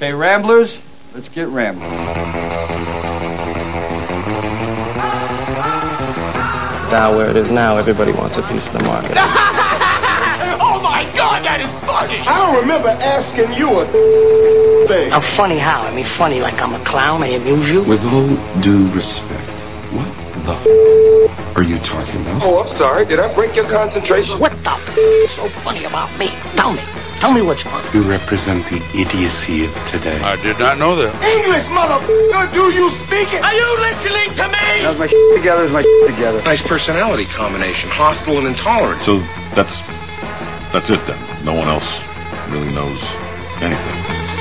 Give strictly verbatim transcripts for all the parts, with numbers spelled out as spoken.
Okay, Ramblers, let's get rambling. Now where it is now, everybody wants a piece of the market. Oh my God, that is funny! I don't remember asking you a thing. I'm funny how? I mean funny like I'm a clown, I amuse you? With all due respect, what the f*** are you talking about? Oh, I'm sorry. Did I break your concentration? What the f*** is so funny about me? Tell me. Tell me what's funny. You represent the idiocy of today. I did not know that. English, motherfucker! Do you speak it? Are you listening to me? How's my shit together? Is my shit together? Nice personality combination, hostile and intolerant. So that's that's it then. No one else really knows anything.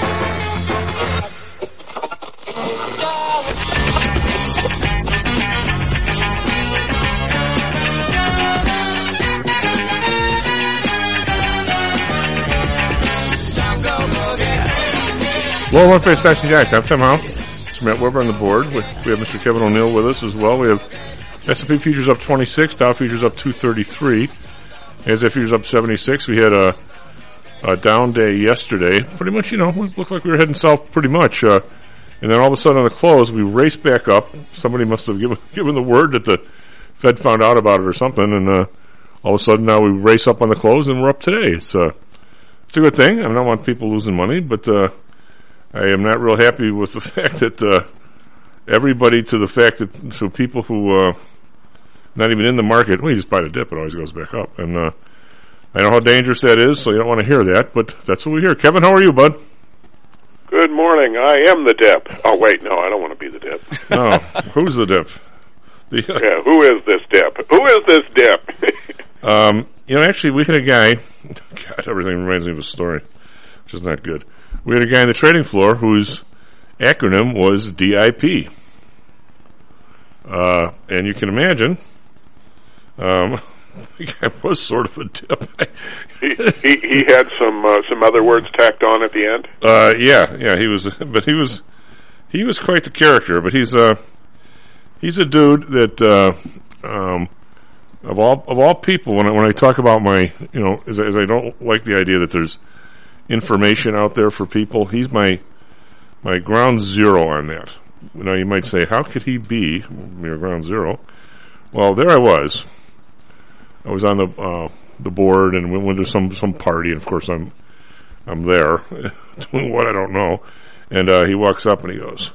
Well, one for Station Jackson. I'm Tim Howe. It's Matt Weber on the board. We, we have Mister Kevin O'Neill with us as well. We have S and P futures up twenty-six, Dow futures up two thirty-three, NASDAQ futures up seventy-six. We had a, a down day yesterday. Pretty much, you know, we looked like we were heading south pretty much. Uh, and then all of a sudden on the close, we raced back up. Somebody must have given, given the word that the Fed found out about it or something. And uh, all of a sudden now we race up on the close and we're up today. It's, uh, it's a good thing. I don't want people losing money, but uh, I am not real happy with the fact that uh, everybody to the fact that so people who uh, not even in the market, well, you just buy the dip, it always goes back up. And uh, I know how dangerous that is, so you don't want to hear that, but that's what we hear. Kevin, how are you, bud? Good morning. I am the dip. Oh, wait, no, I don't want to be the dip. No, who's the dip? The, uh, yeah, who is this dip? Who is this dip? um, you know, actually, we had a guy, God, everything reminds me of a story, which is not good. We had a guy on the trading floor whose acronym was D I P. Uh, and you can imagine, um, the guy was sort of a dip. he, he he had some uh, some other words tacked on at the end. Uh, yeah, yeah, he was, but he was he was quite the character. But he's a he's a dude that uh, um, of all of all people. When I, when I talk about my, you know, as, as I don't like the idea that there's information out there for people. He's my my ground zero on that. You know, you might say, how could he be your ground zero? Well, there I was. I was on the uh, the board and we went to some, some party, and of course I'm I'm there doing what I don't know. And uh, he walks up and he goes,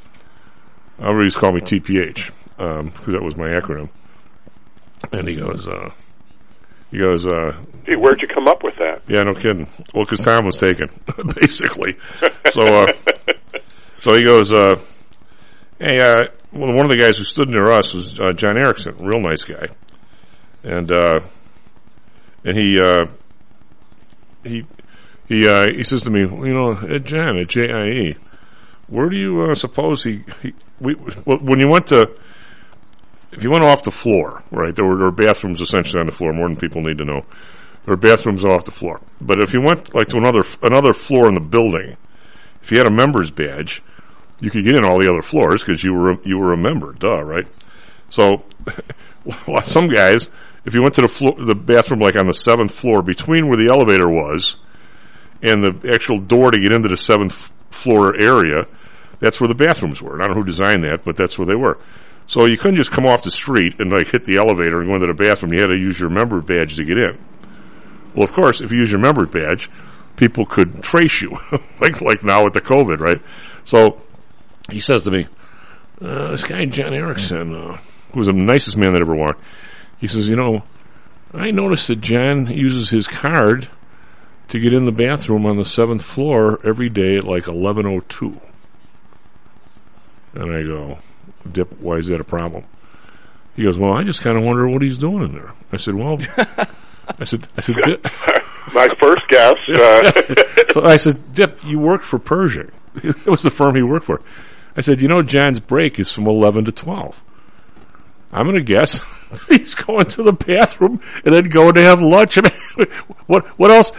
I always call me T P H because um, that was my acronym. And he goes, uh, He goes, uh... Gee, where'd you come up with that? Yeah, no kidding. Well, because time was taken, basically. So, uh... so he goes, uh... Hey, uh... Well, one of the guys who stood near us was uh, John Erickson, real nice guy. And, uh... And he, uh... He... He, uh... He says to me, you know, Ed John, at J I E, where do you, uh, suppose he... he we, well, when you went to... If you went off the floor, right, there were, there were bathrooms essentially on the floor, more than people need to know. There were bathrooms off the floor. But if you went, like, to another another floor in the building, if you had a member's badge, you could get in all the other floors because you were you were a member, duh, right? So, well, some guys, if you went to the floor, the bathroom, like, on the seventh floor, between where the elevator was and the actual door to get into the seventh floor area, that's where the bathrooms were. And I don't know who designed that, but that's where they were. So you couldn't just come off the street and like hit the elevator and go into the bathroom. You had to use your member badge to get in. Well, of course, if you use your member badge, people could trace you, like like now with the COVID, right? So he says to me, uh, this guy John Erickson, uh, who was the nicest man that ever walked, he says, you know, I noticed that John uses his card to get in the bathroom on the seventh floor every day at like eleven oh two. And I go, Dip, why is that a problem? He goes, well, I just kind of wonder what he's doing in there. I said, well, I said, I said, Dip. My first guess. Uh. So I said, Dip, you worked for Pershing. It was the firm he worked for. I said, you know, John's break is from eleven to twelve. I'm going to guess he's going to the bathroom and then going to have lunch. I mean, what, what else?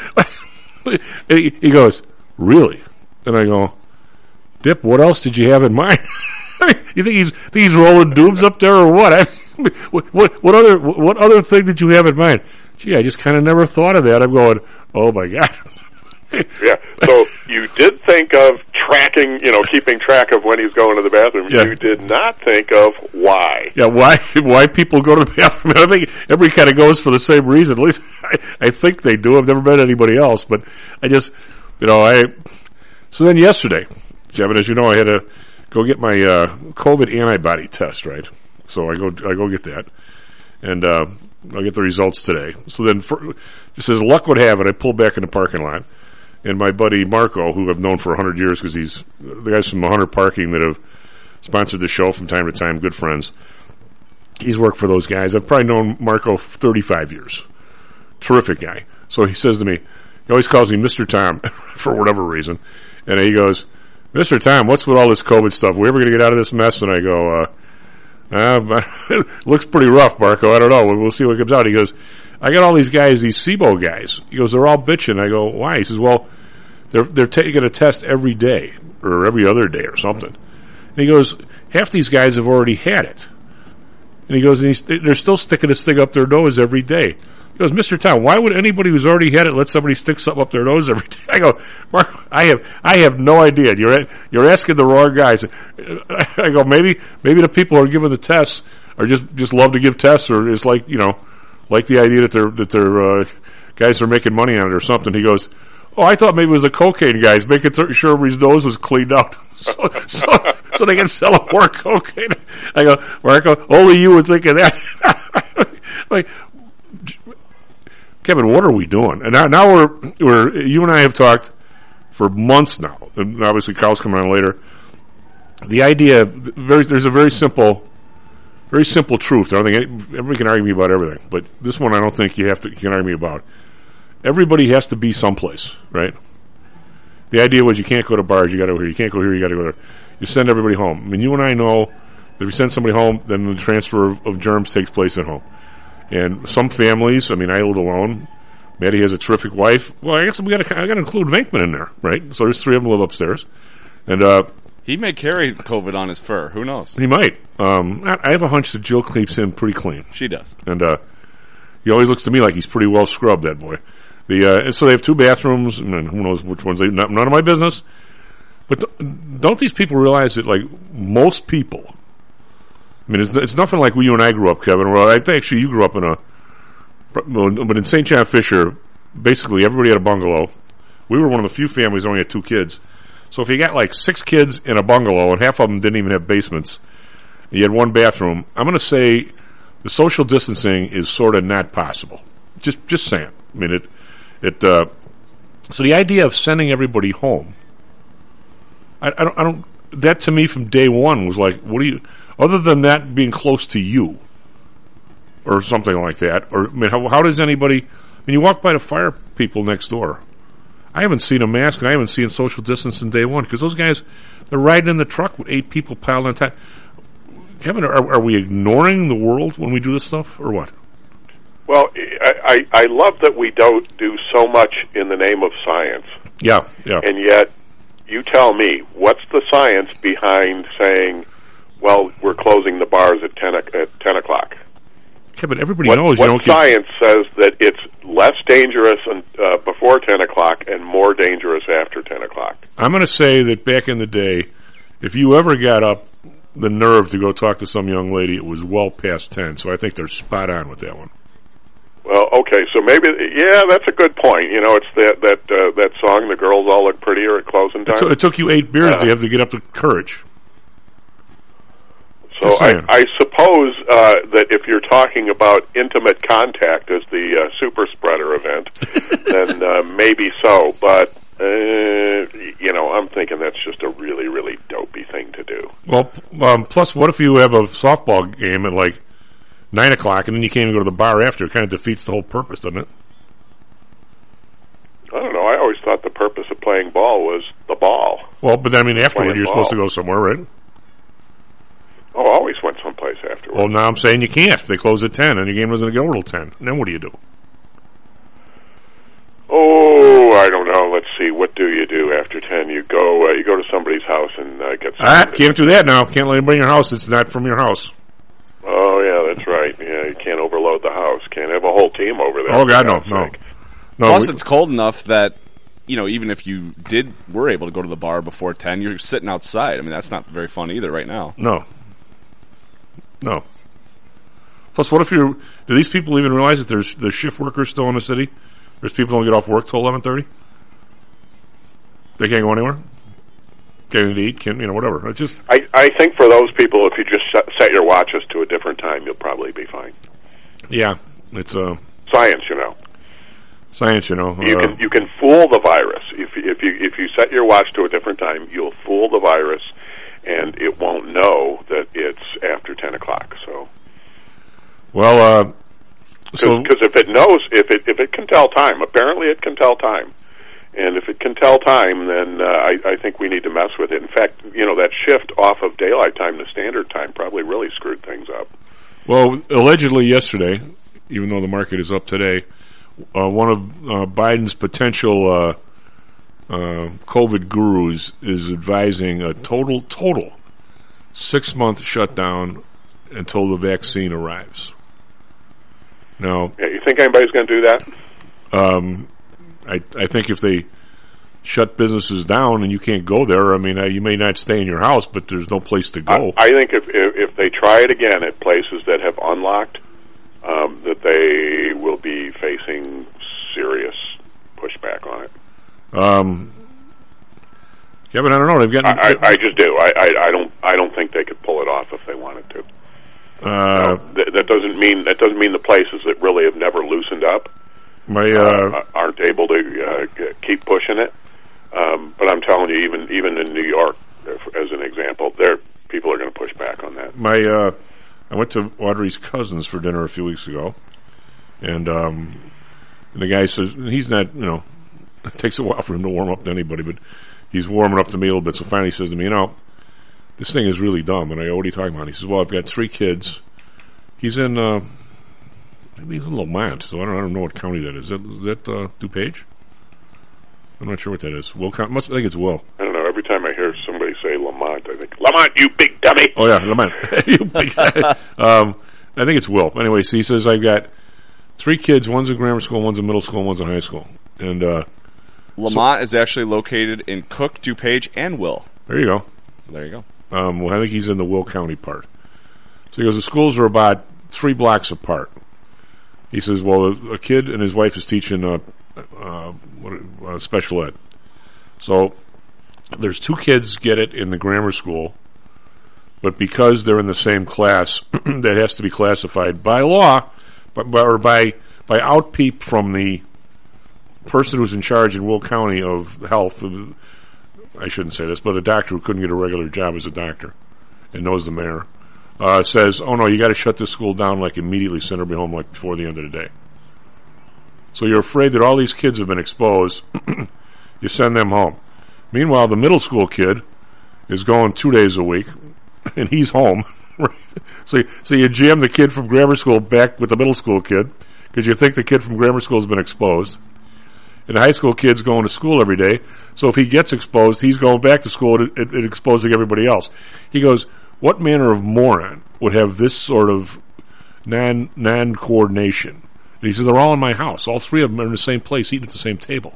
he, he goes, really? And I go, Dip, what else did you have in mind? I mean, you think he's think he's rolling dooms up there or what? I mean, what, what what other what other thing did you have in mind? Gee, I just kind of never thought of that. I'm going, oh my God. Yeah, so you did think of tracking, you know, keeping track of when he's going to the bathroom. Yeah. You did not think of why. Yeah, why why people go to the bathroom. I think everybody kind of goes for the same reason. At least I, I think they do. I've never met anybody else, but I just, you know, I. So then yesterday, Kevin, as you know, I had to go get my uh, COVID antibody test, right? So I go I go get that, and uh, I'll get the results today. So then, for, just as luck would have it, I pull back in the parking lot. And my buddy Marco, who I've known for a hundred years because he's the guys from one hundred Parking that have sponsored the show from time to time, good friends. He's worked for those guys. I've probably known Marco for thirty-five years. Terrific guy. So he says to me, he always calls me Mister Tom for whatever reason. And he goes, Mister Tom, what's with all this COVID stuff? Are we ever going to get out of this mess? And I go, uh, uh, it looks pretty rough, Marco. I don't know. We'll see what comes out. He goes, I got all these guys, these SIBO guys. He goes, they're all bitching. I go, why? He says, well, they're they're taking a test every day or every other day or something. And he goes, half these guys have already had it. And he goes, and he's, they're still sticking this thing up their nose every day. He goes, Mister Tom, why would anybody who's already had it let somebody stick something up their nose every day? I go, Mark, I have I have no idea. You're you're asking the wrong guys. I go, maybe maybe the people who are giving the tests are just, just love to give tests, or is like, you know, like the idea that they're that they're uh, guys are making money on it or something. He goes, oh, I thought maybe it was the cocaine guys making sure everybody's nose was cleaned out, so so, so they can sell more cocaine. I go, Marco, only you would think of that. Like, Kevin, what are we doing? And now, now we're we're you and I have talked for months now, and obviously Kyle's coming on later. The idea, very there's a very simple. Very simple truth. I don't think any, everybody can argue me about everything, but this one I don't think you have to. You can argue me about. Everybody has to be someplace, right? The idea was you can't go to bars. You got to go here. You can't go here. You got to go there. You send everybody home. I mean, you and I know that if you send somebody home, then the transfer of, of germs takes place at home. And some families. I mean, I live alone. Maddie has a terrific wife. Well, I guess we got to. I got to include Venkman in there, right? So there's three of them live upstairs, and. uh He may carry COVID on his fur. Who knows? He might. Um, I have a hunch that Jill keeps him pretty clean. She does. And uh, he always looks to me like he's pretty well scrubbed, that boy. The uh, and so they have two bathrooms, and who knows which ones. They, not, none of my business. But th- don't these people realize that, like, most people, I mean, it's, it's nothing like you and I grew up, Kevin. Well, I think actually you grew up in a, but in Saint John Fisher, basically everybody had a bungalow. We were one of the few families that only had two kids. So if you got like six kids in a bungalow and half of them didn't even have basements, and you had one bathroom, I'm going to say the social distancing is sort of not possible. Just, just saying. I mean, it, it. Uh, so the idea of sending everybody home, I, I don't, I don't. That to me from day one was like, what do you? Other than that being close to you, or something like that, or I mean, how, how does anybody? I mean, you walk by the fire people next door. I haven't seen a mask, and I haven't seen social distance in day one, because those guys, they're riding in the truck with eight people piled on top. Kevin, are, are we ignoring the world when we do this stuff, or what? Well, I, I, I love that we don't do so much in the name of science. Yeah, yeah. And yet, you tell me, what's the science behind saying, well, we're closing the bars at ten, at ten o'clock? Kevin, everybody what, knows what you don't science get... says that it's less dangerous and, uh, before ten o'clock and more dangerous after ten o'clock. I'm going to say that back in the day, if you ever got up the nerve to go talk to some young lady, it was well past ten, so I think they're spot on with that one. Well, okay, so maybe, yeah, that's a good point. You know, it's that that uh, that song, The Girls All Look Prettier at Closing Time. It, t- it took you eight beers uh, to have to get up the courage. So I, I suppose uh, that if you're talking about intimate contact as the uh, super spreader event, then uh, maybe so. But, uh, you know, I'm thinking that's just a really, really dopey thing to do. Well, um, plus, what if you have a softball game at like nine o'clock and then you can't even go to the bar after? It kind of defeats the whole purpose, doesn't it? I don't know. I always thought the purpose of playing ball was the ball. Well, but I mean, afterward, you're ball. supposed to go somewhere, right? Oh, I always went someplace afterwards. Well, now I'm saying you can't. They close at ten, and your game doesn't go till ten. And then what do you do? Oh, I don't know. Let's see. What do you do after ten? You go. Uh, you go to somebody's house and uh, get. Ah, can't do that now. Can't let anybody in your house. It's not from your house. Oh yeah, that's right. Yeah, you can't overload the house. Can't have a whole team over there. Oh God, no, no, no. Plus, we, it's cold enough that you know, even if you did were able to go to the bar before ten, you're sitting outside. I mean, that's not very fun either right now. No. No. Plus, what if you're... Do these people even realize that there's there's shift workers still in the city? There's people who don't get off work till eleven thirty? They can't go anywhere? Can't eat, can't, you know, whatever. It's just... I, I think for those people, if you just set your watches to a different time, you'll probably be fine. Yeah. It's... Uh, Science, you know. Science, you know. You uh, can you can fool the virus. If, if, you, if you set your watch to a different time, you'll fool the virus, and it won't know that it's after ten o'clock, so... Well, uh... Because so, if it knows, if it if it can tell time, apparently it can tell time. And if it can tell time, then uh, I, I think we need to mess with it. In fact, you know, that shift off of daylight time to standard time probably really screwed things up. Well, allegedly yesterday, even though the market is up today, uh, one of uh, Biden's potential uh, uh, COVID gurus is advising a total, total six-month shutdown until the vaccine arrives. Now, yeah, you think anybody's going to do that? Um, I I think if they shut businesses down and you can't go there, I mean, uh, you may not stay in your house, but there's no place to go. I, I think if, if if they try it again at places that have unlocked, um, that they will be facing serious pushback on it. Um, yeah, but I don't know. They've got. I, I, I just do. I, I, I don't. I don't think they could pull it off if they wanted to. Uh, no, th- that doesn't mean that doesn't mean the places that really have never loosened up my uh, uh, aren't able to uh, g- keep pushing it. Um, but I'm telling you, even even in New York, as an example, there people are going to push back on that. My uh, I went to Audrey's cousins for dinner a few weeks ago, and um, the guy says he's not. You know, it takes a while for him to warm up to anybody, but he's warming up to me a little bit. So finally, he says to me, "You know, this thing is really dumb." And I go, "What are you talking about?" He says, "Well, I've got three kids. He's in, uh, maybe he's in Lamont, so I don't, I don't know what county that is. Is that, is that uh, DuPage? I'm not sure what that is. Will County? Must I think it's Will. I don't know. Every time I hear somebody say Lamont, I think Lamont, you big dummy. Oh yeah, Lamont. You big um, I think it's Will. Anyway, so he says I've got three kids. One's in grammar school, one's in middle school, and one's in high school. And uh, Lamont so, is actually located in Cook, DuPage, and Will. There you go. So there you go. Um, well, I think he's in the Will County part. So he goes, the schools are about three blocks apart. He says, well, a kid and his wife is teaching uh, uh, what, uh, special ed. So there's two kids get it in the grammar school, but because they're in the same class, that has to be classified by law, but, by, or by by outpeep from the person who's in charge in Will County of health. I shouldn't say this, but a doctor who couldn't get a regular job as a doctor and knows the mayor. Uh, says, oh no, you got to shut this school down like immediately, send her home like before the end of the day. So you're afraid that all these kids have been exposed, you send them home. Meanwhile, the middle school kid is going two days a week, and he's home. so, so you jam the kid from grammar school back with the middle school kid, because you think the kid from grammar school has been exposed. And the high school kid's going to school every day, so if he gets exposed, he's going back to school and, and, and exposing everybody else. He goes, what manner of moron would have this sort of non non coordination? And he says they're all in my house. All three of them are in the same place, eating at the same table.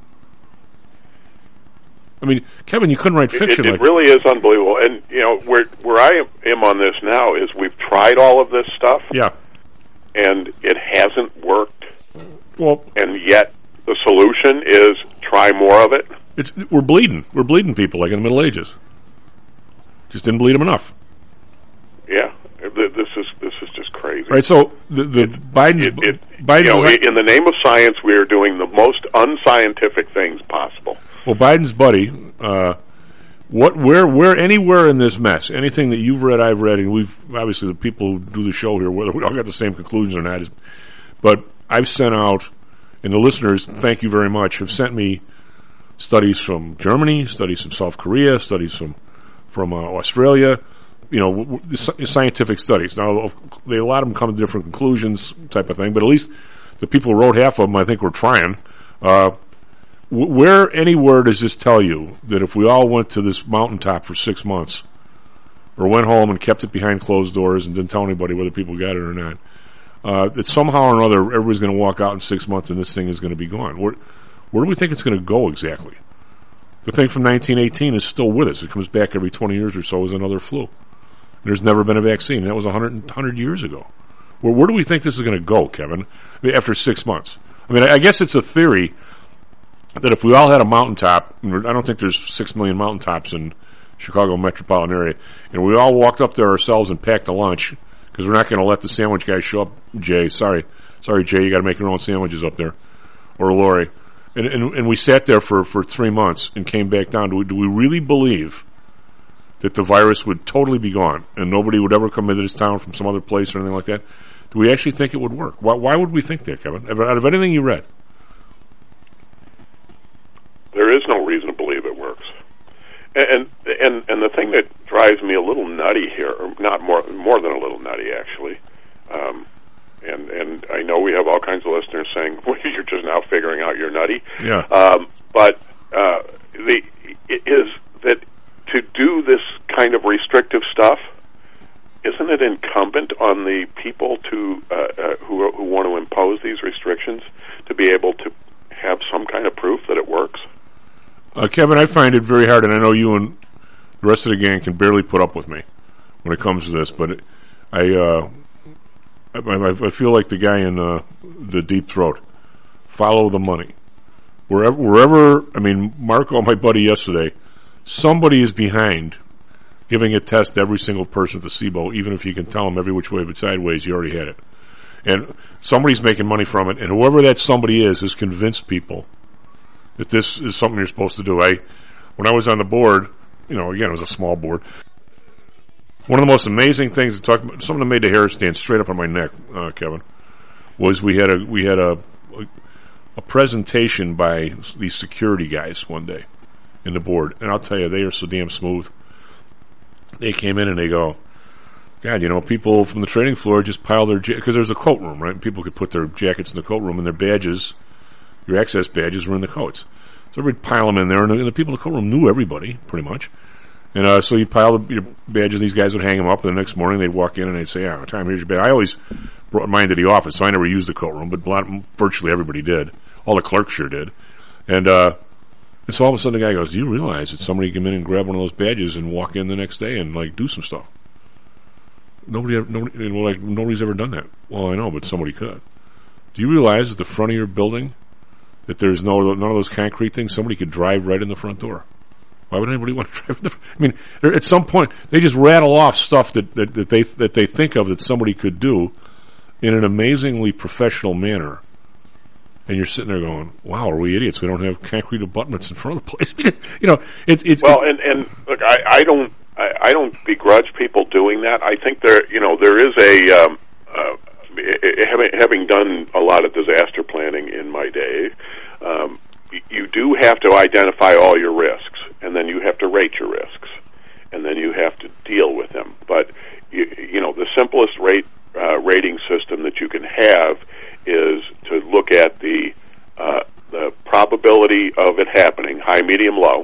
I mean, Kevin, you couldn't write fiction. It, it, like it really is unbelievable. And you know, where where I am on this now is we've tried all of this stuff. Yeah. And it hasn't worked. Well, and yet the solution is try more of it. It's we're bleeding. We're bleeding people like in the Middle Ages. Just didn't bleed them enough. Yeah, this is this is just crazy. Right. So the the it, Biden, it, it, Biden, you know, in the name of science, we are doing the most unscientific things possible. Well, Biden's buddy, uh, what, where, where, anywhere in this mess, anything that you've read, I've read, and we've obviously the people who do the show here, whether we all got the same conclusions or not, is, but I've sent out, and the listeners, thank you very much, have sent me studies from Germany, studies from South Korea, studies from from uh, Australia, you know, w- w- scientific studies. Now, they, a lot of them come to different conclusions, type of thing, but at least the people who wrote half of them, I think, were trying. Uh, w- where, anywhere does this tell you that if we all went to this mountaintop for six months, or went home and kept it behind closed doors and didn't tell anybody whether people got it or not, uh, that somehow or another everybody's going to walk out in six months and this thing is going to be gone? Where, Where do we think it's going to go exactly? The thing from nineteen eighteen is still with us. It comes back every twenty years or so as another flu. There's never been a vaccine. That was one hundred, one hundred years ago. Where, where do we think this is going to go, Kevin, I mean, after six months? I mean, I guess it's a theory that if we all had a mountaintop, I don't think there's six million mountaintops in Chicago metropolitan area, and we all walked up there ourselves and packed a lunch, because we're not going to let the sandwich guy show up, Jay. Sorry. Sorry, Jay, you got to make your own sandwiches up there. Or Lori. And, and, and we sat there for, for three months and came back down. Do we, do we really believe that the virus would totally be gone and nobody would ever come into this town from some other place or anything like that? Do we actually think it would work? Why, why would we think that, Kevin? Out of anything you read? There is no reason to believe it works. And and and the thing that drives me a little nutty here, or not more more than a little nutty, actually, um, and and I know we have all kinds of listeners saying, well, you're just now figuring out you're nutty. Yeah. Um, but uh, the is that to do this kind of restrictive stuff, isn't it incumbent on the people to uh, uh, who who want to impose these restrictions to be able to have some kind of proof that it works? Uh, Kevin, I find it very hard, and I know you and the rest of the gang can barely put up with me when it comes to this, but it, I, uh, I I feel like the guy in uh, the Deep Throat. Follow the money. Wherever, wherever, I mean, Marco, my buddy yesterday, somebody is behind giving a test to every single person at the S I B O, even if you can tell them every which way but sideways, you already had it. And somebody's making money from it, and whoever that somebody is has convinced people that this is something you're supposed to do. I, when I was on the board, you know, again, it was a small board. One of the most amazing things to talk about, something that made the hair stand straight up on my neck, uh, Kevin, was we had a we had a, a a presentation by these security guys one day in the board, and I'll tell you, they are so damn smooth. They came in and they go, God, you know, people from the trading floor just pile their because ja- there's a coat room, right? People could put their jackets in the coat room, and their badges. Your access badges were in the coats. So everybody pile them in there, and the, and the people in the coat room knew everybody, pretty much. And uh, so you pile the, your badges, these guys would hang them up, and the next morning they'd walk in and they'd say, yeah, time, here's your badge. I always brought mine to the office, so I never used the coat room, but a lot, virtually everybody did. All the clerks sure did. And, uh, and so all of a sudden the guy goes, do you realize that somebody can come in and grab one of those badges and walk in the next day and, like, do some stuff? Nobody, ever, nobody, well, like, nobody's ever done that. Well, I know, but somebody could. Do you realize at the front of your building that there's no none of those concrete things? Somebody could drive right in the front door. Why would anybody want to drive in the front? I mean, at some point, they just rattle off stuff that, that, that they that they think of that somebody could do in an amazingly professional manner. And you're sitting there going, wow, are we idiots? We don't have concrete abutments in front of the place. You know, it's... it's well, and, and look, I, I don't I, I don't begrudge people doing that. I think there, you know, there is a... Um, uh, Having, having done a lot of disaster planning in my day, um, you do have to identify all your risks, and then you have to rate your risks, and then you have to deal with them. But you, you know, the simplest rate uh, rating system that you can have is to look at the uh, the probability of it happening, high, medium, low,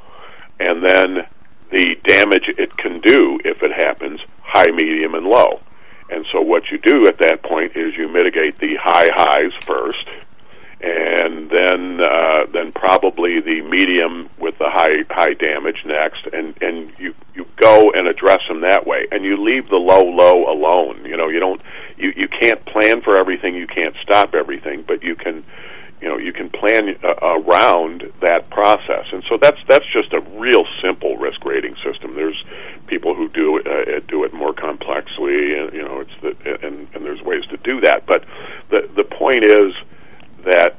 and then the damage it can do if it happens, high, medium, and low. And so what you do at that point is you mitigate the high highs first, and then uh, then probably the medium with the high high damage next, and, and you, you go and address them that way, and you leave the low low alone. You know, you don't you, you can't plan for everything, you can't stop everything, but you can you know you can plan uh, around that process, and so that's that's just a real simple risk rating system. There's people who do uh, do it more complexly, and you know it's the and, and there's ways to do that. But the the point is that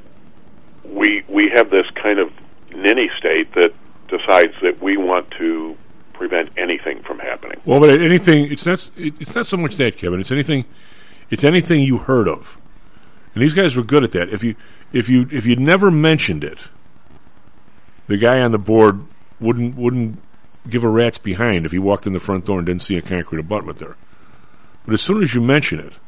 we we have this kind of ninny state that decides that we want to prevent anything from happening. Well, but anything it's not it's not so much that, Kevin. It's anything it's anything you heard of, and these guys were good at that. If you if you if you never mentioned it, the guy on the board wouldn't wouldn't. give a rat's behind if he walked in the front door and didn't see a concrete abutment there. But as soon as you mention it,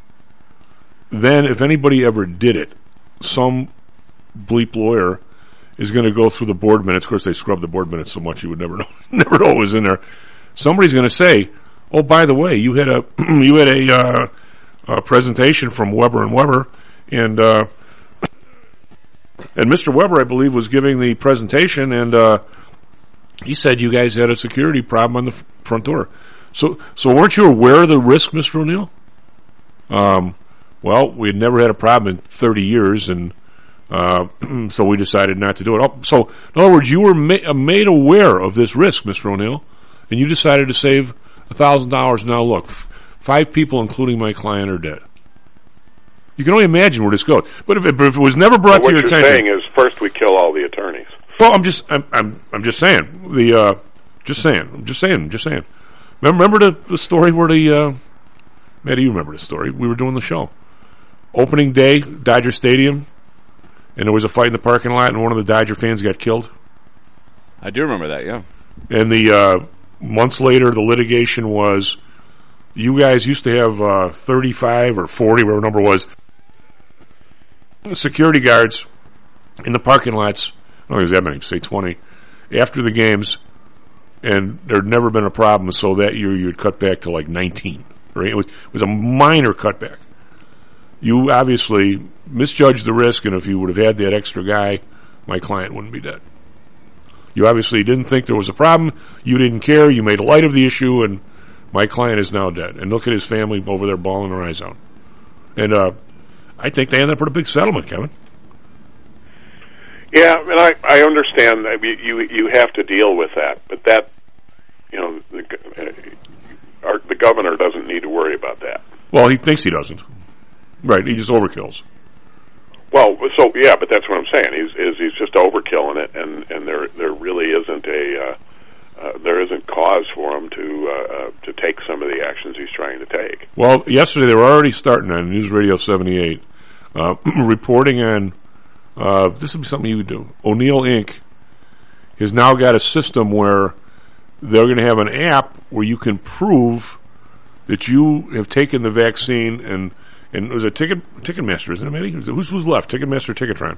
then if anybody ever did it, some bleep lawyer is going to go through the board minutes. Of course, they scrub the board minutes so much you would never know, never know what was in there. Somebody's going to say, "Oh, by the way, you had a you had a, uh, a presentation from Weber and Weber, and uh, and Mister Weber, I believe, was giving the presentation, and uh, he said you guys had a security problem on the f- front door. So, so weren't you aware of the risk, Mister O'Neill? Um, well, we had never had a problem in thirty years, and uh, so we decided not to do it. Oh, so, in other words, you were ma- made aware of this risk, Mister O'Neill, and you decided to save a thousand dollars. Now, look, five people, including my client, are dead. You can only imagine where this goes. But if it, if it was never brought so to your attention, what you're saying is, first we kill all the attorneys. Well, I'm just, I'm, I'm, I'm just saying the, uh, just saying, I'm just saying, just saying. Remember, remember the, the story where the, uh, Maddie, you remember the story? We were doing the show, opening day, Dodger Stadium, and there was a fight in the parking lot, and one of the Dodger fans got killed. I do remember that, yeah. And the uh, months later, the litigation was, you guys used to have uh, thirty-five or forty, whatever the number was, security guards in the parking lots. I don't think it was that many, say twenty, after the games, and there'd never been a problem. So that year, you'd cut back to like nineteen. Right? It was, it was a minor cutback. You obviously misjudged the risk, and if you would have had that extra guy, my client wouldn't be dead. You obviously didn't think there was a problem. You didn't care. You made light of the issue, and my client is now dead. And look at his family over there bawling their eyes out. And uh, I think they ended up with a big settlement, Kevin. Yeah, and I, I understand that you, you you have to deal with that, but that, you know, the, uh, our, the governor doesn't need to worry about that. Well, he thinks he doesn't. Right, he just overkills. Well, so yeah, but that's what I'm saying. He's is he's just overkilling it, and, and there there really isn't a uh, uh, there isn't cause for him to uh, uh, to take some of the actions he's trying to take. Well, yesterday they were already starting on News Radio seventy-eight, uh, reporting on uh, this would be something you would do. O'Neill Incorporated has now got a system where they're going to have an app where you can prove that you have taken the vaccine, and and it was a ticket Ticketmaster, isn't it, Matty? Who's who's left? Ticketmaster, Ticketron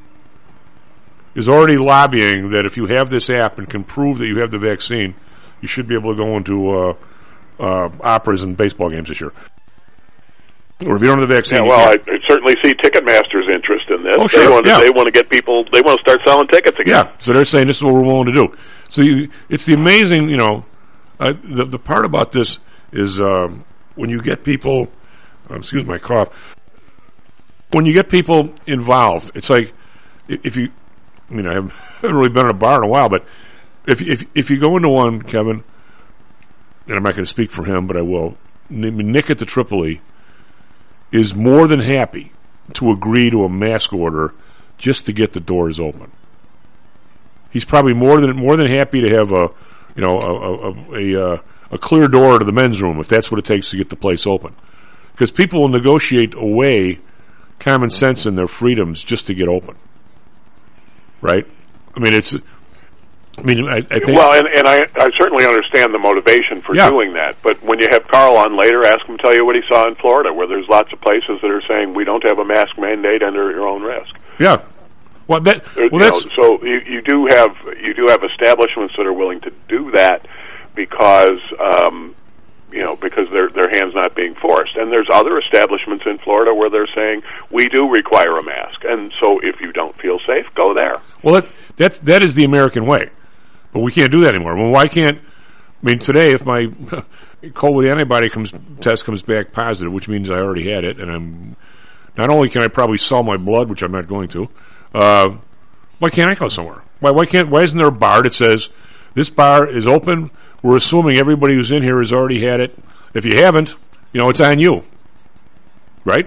is already lobbying that if you have this app and can prove that you have the vaccine, you should be able to go into uh, uh, operas and baseball games this year. Or if you don't have the vaccine, yeah, well, I, I certainly see Ticketmaster's interest in this. Oh, sure, they want to, yeah. they want to get people. They want to start selling tickets again. Yeah, so they're saying this is what we're willing to do. So you, it's the amazing, you know, uh, the the part about this is um, when you get people. Uh, excuse my cough. When you get people involved, it's like if you. I mean, I haven't really been in a bar in a while, but if if if you go into one, Kevin, and I'm not going to speak for him, but I will. Nick at the Tripoli is more than happy to agree to a mask order just to get the doors open. He's probably more than more than happy to have a, you know, a a, a, a clear door to the men's room if that's what it takes to get the place open. Because people will negotiate away common sense and their freedoms just to get open. Right? I mean, it's. I mean, I, I think. Well, and, and I, I certainly understand the motivation for yeah. doing that. But when you have Carl on later, ask him to tell you what he saw in Florida, where there's lots of places that are saying we don't have a mask mandate under your own risk. Yeah. Well, that. Well, you that's. Know, so you, you do have you do have establishments that are willing to do that because. Um, You know, because their their hands not being forced, and there's other establishments in Florida where they're saying we do require a mask, and so if you don't feel safe, go there. Well, that that's that is the American way, but we can't do that anymore. Well, why can't? I mean, today if my COVID antibody comes test comes back positive, which means I already had it, and I'm not only can I probably sell my blood, which I'm not going to. Uh, why can't I go somewhere? Why why can't? Why isn't there a bar that says this bar is open? We're assuming everybody who's in here has already had it. If you haven't, you know, it's on you. Right?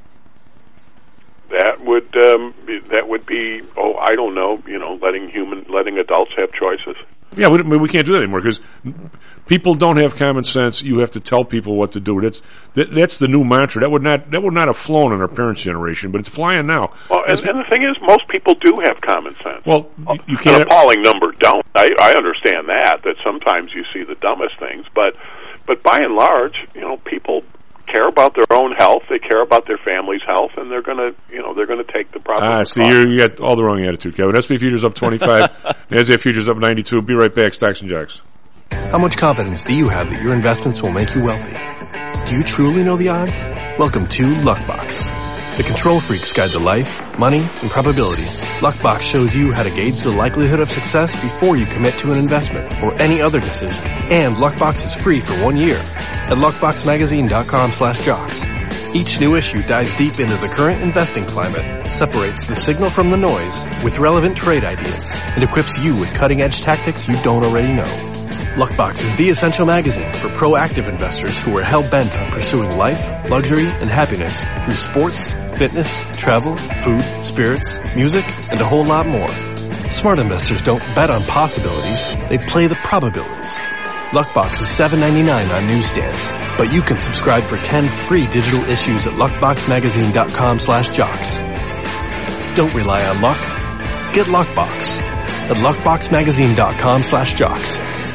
That would um, be, that would be oh I don't know you know letting human letting adults have choices. Yeah, we, we can't do that anymore because people don't have common sense. You have to tell people what to do. That's that, that's the new mantra. That would not that would not have flown in our parents' generation, but it's flying now. Well, and, and the thing is, most people do have common sense. Well, you can't. An appalling number don't. I, I understand that. That sometimes you see the dumbest things, but but by and large, you know, people care about their own health. They care about their family's health, and they're gonna, you know, they're gonna take the proper. Ah, see, you you got all the wrong attitude, Kevin. S and P futures up twenty-five. N A S D A Q futures up ninety-two. Be right back. Stocks and Jocks. How much confidence do you have that your investments will make you wealthy? Do you truly know the odds? Welcome to Luckbox. The control freaks guide to life, money, and probability. Luckbox shows you how to gauge the likelihood of success before you commit to an investment or any other decision. And Luckbox is free for one year at luckboxmagazine.com slash jocks. Each new issue dives deep into the current investing climate, separates the signal from the noise with relevant trade ideas, and equips you with cutting-edge tactics you don't already know. Luckbox is the essential magazine for proactive investors who are hell-bent on pursuing life, luxury, and happiness through sports, fitness, travel, food, spirits, music, and a whole lot more. Smart investors don't bet on possibilities, they play the probabilities. Luckbox is seven ninety-nine on newsstands, but you can subscribe for ten free digital issues at luckboxmagazine.com slash jocks. Don't rely on luck. Get Luckbox at luckboxmagazine.com slash jocks.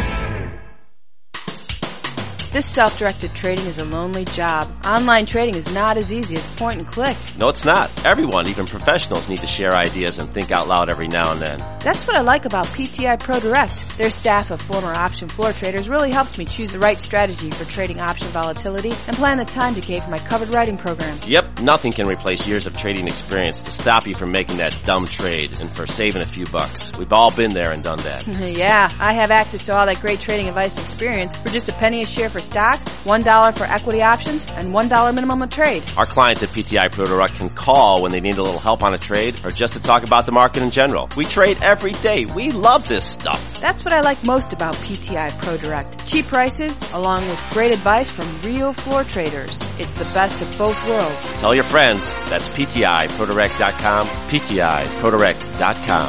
This self-directed trading is a lonely job. Online trading is not as easy as point and click. No, it's not. Everyone, even professionals, need to share ideas and think out loud every now and then. That's what I like about P T I Pro Direct. Their staff of former option floor traders really helps me choose the right strategy for trading option volatility and plan the time decay for my covered writing program. Yep, nothing can replace years of trading experience to stop you from making that dumb trade and for saving a few bucks. We've all been there and done that. Yeah, I have access to all that great trading advice and experience for just a penny a share for stocks, one dollar for equity options, and one dollar minimum a trade. Our clients at P T I Pro Direct can call when they need a little help on a trade or just to talk about the market in general. We trade every day. We love this stuff. That's what I like most about P T I Pro Direct. Cheap prices, along with great advice from real floor traders. It's the best of both worlds. Tell your friends. That's P T I Pro Direct dot com, P T I Pro Direct dot com.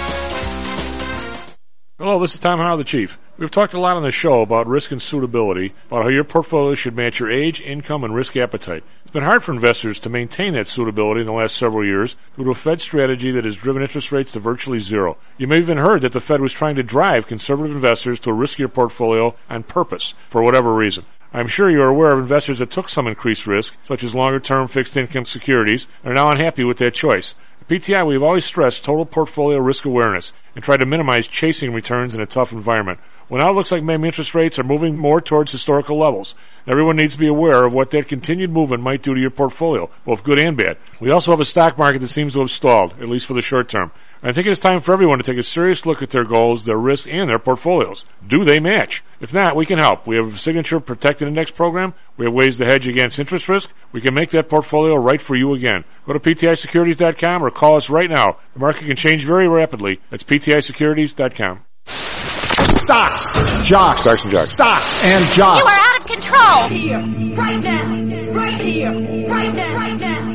Hello, this is Tom Howell, the Chief. We've talked a lot on the show about risk and suitability, about how your portfolio should match your age, income, and risk appetite. It's been hard for investors to maintain that suitability in the last several years due to a Fed strategy that has driven interest rates to virtually zero. You may have even heard that the Fed was trying to drive conservative investors to a riskier portfolio on purpose, for whatever reason. I'm sure you're aware of investors that took some increased risk, such as longer-term fixed-income securities, and are now unhappy with that choice. At P T I, we've always stressed total portfolio risk awareness and tried to minimize chasing returns in a tough environment. Well, now it looks like maybe interest rates are moving more towards historical levels. Everyone needs to be aware of what that continued movement might do to your portfolio, both good and bad. We also have a stock market that seems to have stalled, at least for the short term. I think it's time for everyone to take a serious look at their goals, their risks, and their portfolios. Do they match? If not, we can help. We have a Signature Protected Index program. We have ways to hedge against interest risk. We can make that portfolio right for you again. Go to P T I securities dot com or call us right now. The market can change very rapidly. That's P T I securities dot com. Stocks, jocks, Stocks and jocks. Stocks and jocks. You are out of control. Right here, right now, right here, right now, right now.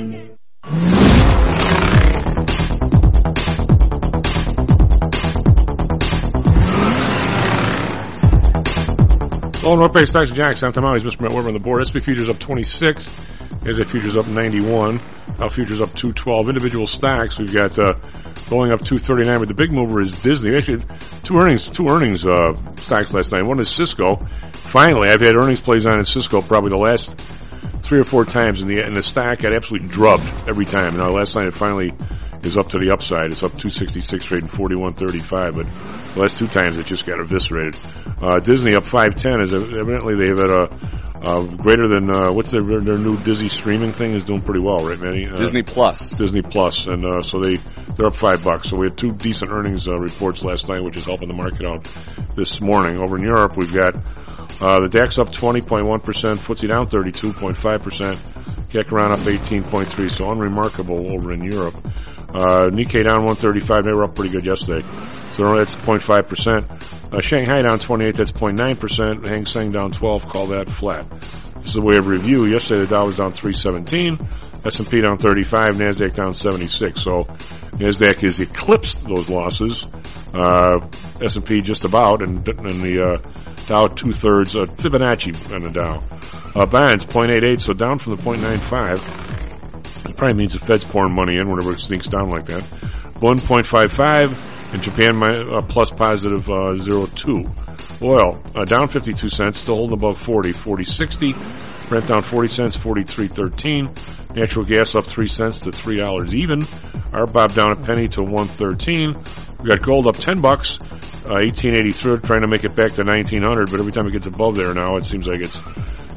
Hello, North Bay Stocks and Jocks. I'm Tom Howell. He's Mister Matt Weber on the board. S and P futures up twenty-six. N A S D A Q futures up ninety-one. Dow futures up two twelve. Individual stocks, we've got uh, going up two thirty-nine, but the big mover is Disney. Actually, two earnings, two earnings uh, stocks last night. One is Cisco. Finally, I've had earnings plays on in Cisco probably the last three or four times, and the and the stock got absolutely drubbed every time. Now, last night it finally is up to the upside. It's up two sixty-six, trading forty-one thirty-five, but the last two times it just got eviscerated. Uh, Disney up five ten, is evidently they've had a, a greater than, uh, what's their, their new Disney streaming thing is doing pretty well, right, Manny? Uh, Disney Plus. Disney Plus, and, uh, so they, they're up five bucks. So we had two decent earnings, uh, reports last night, which is helping the market out this morning. Over in Europe, we've got, uh, the DAX up twenty point one percent, F T S E down thirty-two point five percent, C A C around up eighteen point three, so unremarkable over in Europe. Uh, Nikkei down one thirty-five, they were up pretty good yesterday. So that's zero point five percent. Uh, Shanghai down twenty-eight, that's zero point nine percent. Hang Seng down twelve, call that flat. This is a way of review. Yesterday the Dow was down three seventeen, S and P down thirty-five, NASDAQ down seventy-six. So NASDAQ has eclipsed those losses. Uh, S and P just about, and, and the uh, Dow two-thirds, uh, Fibonacci on the Dow. Uh, bonds, zero point eight eight, so down from the zero point nine five. It probably means the Fed's pouring money in whenever it sneaks down like that. one point five five, and Japan uh, plus positive uh, zero point two. Oil, uh, down fifty-two cents, still holding above forty, forty sixty. Brent down forty cents, forty-three thirteen. Natural gas up three cents to three dollars even. R B O B down a penny to one thirteen. We got gold up ten bucks, uh, eighteen eighty-three, trying to make it back to nineteen hundred, but every time it gets above there now, it seems like it's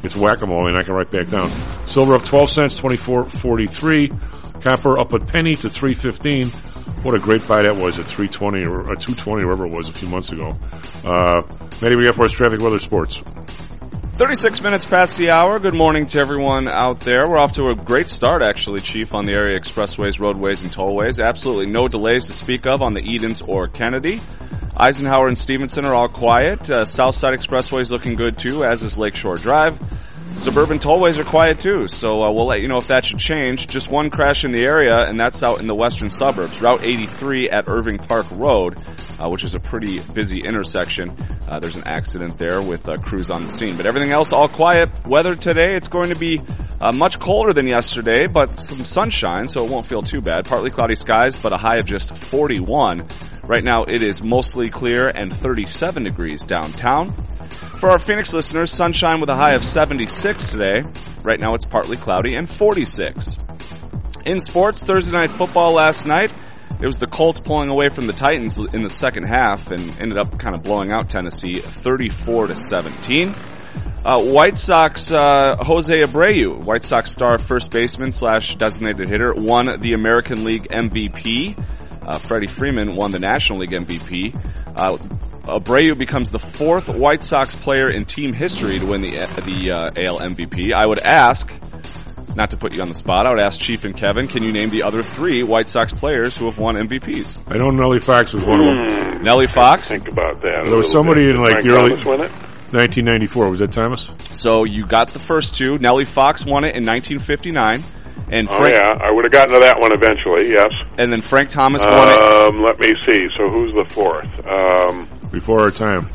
It's whack-a-mole, and I can write back down. Silver up twelve cents, twenty-four forty-three. Copper up a penny to three fifteen. What a great buy that was at three twenty or uh, two twenty, wherever it was a few months ago. Uh, Matty, we got for us traffic, weather, sports. thirty-six minutes past the hour. Good morning to everyone out there. We're off to a great start, actually, Chief, on the area expressways, roadways, and tollways. Absolutely no delays to speak of on the Edens or Kennedy. Eisenhower and Stevenson are all quiet. Uh, Southside Expressway is looking good, too, as is Lakeshore Drive. Suburban tollways are quiet, too, so uh, we'll let you know if that should change. Just one crash in the area, and that's out in the western suburbs. Route eighty-three at Irving Park Road, uh, which is a pretty busy intersection. Uh, there's an accident there with uh, crews on the scene. But everything else, all quiet. Weather today, it's going to be uh, much colder than yesterday, but some sunshine, so it won't feel too bad. Partly cloudy skies, but a high of just forty-one. Right now, it is mostly clear and thirty-seven degrees downtown. For our Phoenix listeners, sunshine with a high of seventy-six today. Right now, it's partly cloudy and forty-six. In sports, Thursday night football last night, it was the Colts pulling away from the Titans in the second half and ended up kind of blowing out Tennessee thirty-four to seventeen. Uh, White Sox, uh, Jose Abreu, White Sox star first baseman slash designated hitter, won the American League M V P. Uh, Freddie Freeman won the National League M V P. Uh, Abreu becomes the fourth White Sox player in team history to win the the uh, A L M V P. I would ask, not to put you on the spot, I would ask Chief and Kevin, can you name the other three White Sox players who have won M V Ps? I know Nellie Fox was one of them. Mm, Nellie Fox? Think about that. There was somebody bit. in like Frank the early Thomas win it? nineteen ninety-four. Was that Thomas? So you got the first two. Nellie Fox won it in nineteen fifty-nine. And oh, Frank, yeah. I would have gotten to that one eventually, yes. And then Frank Thomas won um, it. Let me see. So who's the fourth? Um, Before our time.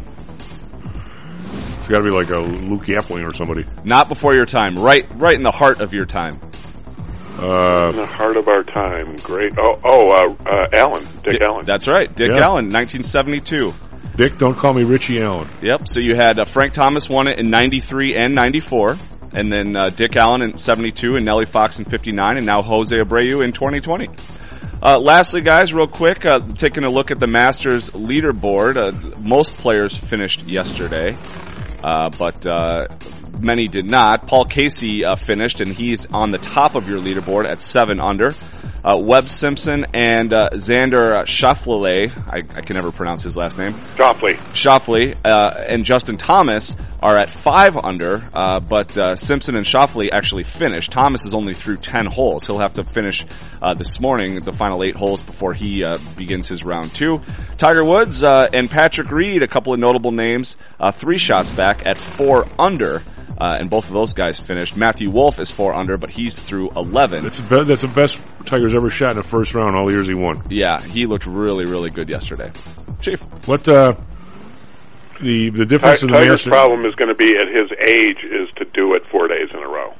It's got to be like a Luke Yapling or somebody. Not before your time. Right right in the heart of your time. Uh, in the heart of our time. Great. Oh, oh uh, uh, Allen. Dick Dick, Allen. That's right. Dick yeah. Allen, nineteen seventy-two. Dick, don't call me Richie Allen. Yep. So you had uh, Frank Thomas won it in ninety-three and ninety-four. And then uh, Dick Allen in seventy-two and Nellie Fox in fifty-nine, and now Jose Abreu in twenty twenty. Uh, lastly, guys, real quick, uh, taking a look at the Masters leaderboard. Uh, most players finished yesterday, uh, but uh, many did not. Paul Casey uh, finished, and he's on the top of your leaderboard at seven under. Uh, Webb Simpson and uh, Xander Schauffele, I, I can never pronounce his last name. Schauffele. Schauffele, uh, and Justin Thomas are at five under, uh, but uh, Simpson and Schauffele actually finished. Thomas is only through ten holes. He'll have to finish uh, this morning, the final eight holes, before he uh, begins his round two. Tiger Woods uh, and Patrick Reed, a couple of notable names, uh, three shots back at four under. Uh, and both of those guys finished. Matthew Wolff is four under, but he's through eleven. That's the, be- that's the best Tiger's ever shot in the first round all the years he won. Yeah, he looked really, really good yesterday. Chief. What, uh, the, the difference T- in the Tiger's Masters... problem is going to be at his age is to do it four days in a row.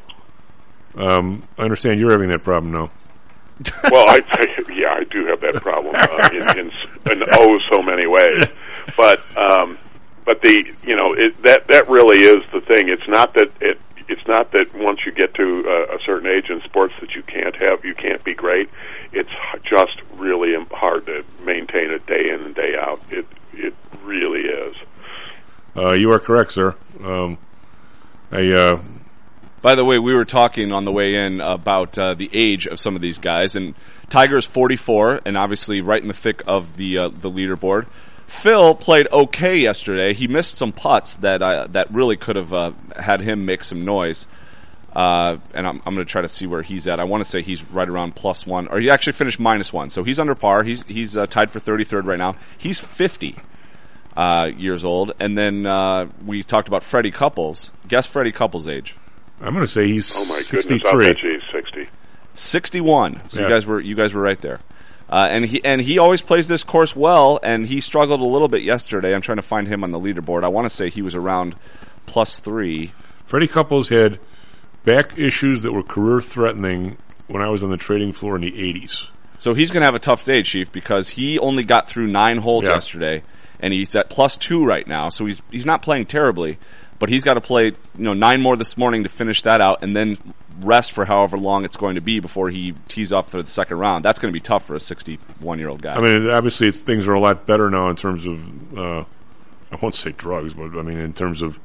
Um, I understand you're having that problem now. Well, I, yeah, I do have that problem uh, in, in, in oh so many ways. But, um, But the you know it, that that really is the thing. It's not that it it's not that once you get to a, a certain age in sports that you can't have you can't be great. It's just really hard to maintain it day in and day out. It it really is. Uh, you are correct, sir. Um, I. Uh, By the way, we were talking on the way in about uh, the age of some of these guys, and Tiger is forty-four, and obviously right in the thick of the uh, the leaderboard. Phil played okay yesterday. He missed some putts that uh, that really could have uh, had him make some noise. Uh, and I'm, I'm going to try to see where he's at. I want to say he's right around plus one, or he actually finished minus one. So he's under par. He's he's uh, tied for thirty-third right now. He's fifty uh, years old. And then uh, we talked about Freddie Couples. Guess Freddie Couples' age. I'm going to say he's oh my sixty-three. Goodness, I'll bet you he's sixty. sixty-one. So yeah. you guys were you guys were right there. Uh, and he and he always plays this course well, and he struggled a little bit yesterday. I'm trying to find him on the leaderboard. I want to say he was around plus three. Freddie Couples had back issues that were career-threatening when I was on the trading floor in the eighties. So he's going to have a tough day, Chief, because he only got through nine holes yeah. yesterday, and he's at plus two right now. So he's he's not playing terribly, but he's got to play you know nine more this morning to finish that out, and then rest for however long it's going to be before he tees up for the second round. That's going to be tough for a sixty-one-year-old guy. I mean, obviously things are a lot better now in terms of, uh, I won't say drugs, but I mean in terms of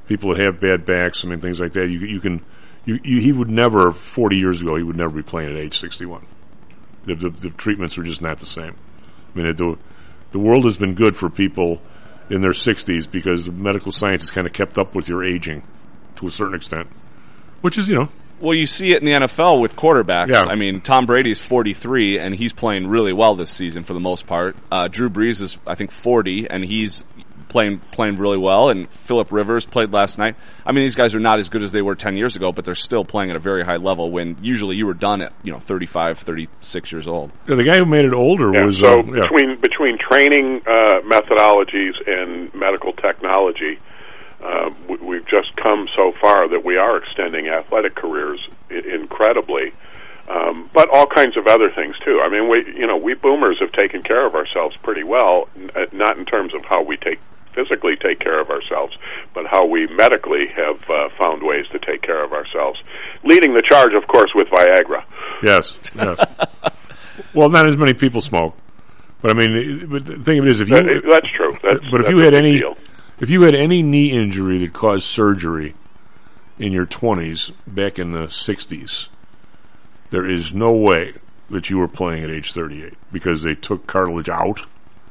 people that have bad backs, I mean, things like that. You, you can, you, you, he would never, forty years ago, he would never be playing at age sixty-one. The, the, the treatments were just not the same. I mean, the, the world has been good for people in their sixties because medical science has kind of kept up with your aging to a certain extent, which is, you know. Well, you see it in the N F L with quarterbacks. Yeah. I mean, Tom Brady's forty-three, and he's playing really well this season for the most part. Uh, Drew Brees is, I think, forty, and he's playing playing really well. And Phillip Rivers played last night. I mean, these guys are not as good as they were ten years ago, but they're still playing at a very high level when usually you were done at, you know, thirty-five, thirty-six years old. Yeah, the guy who made it older yeah, was... So uh, yeah. between, between training uh, methodologies and medical technology, Uh, we, we've just come so far that we are extending athletic careers I- incredibly, um, but all kinds of other things too. I mean, we, you know, we boomers have taken care of ourselves pretty well, n- not in terms of how we take physically take care of ourselves, but how we medically have uh, found ways to take care of ourselves. Leading the charge, of course, with Viagra. Yes, yes. Well, not as many people smoke, but I mean, but the thing of it is, if you That, that's true. That's, but if that's you had a big any. deal. If you had any knee injury that caused surgery in your twenties back in the sixties, there is no way that you were playing at age thirty-eight because they took cartilage out.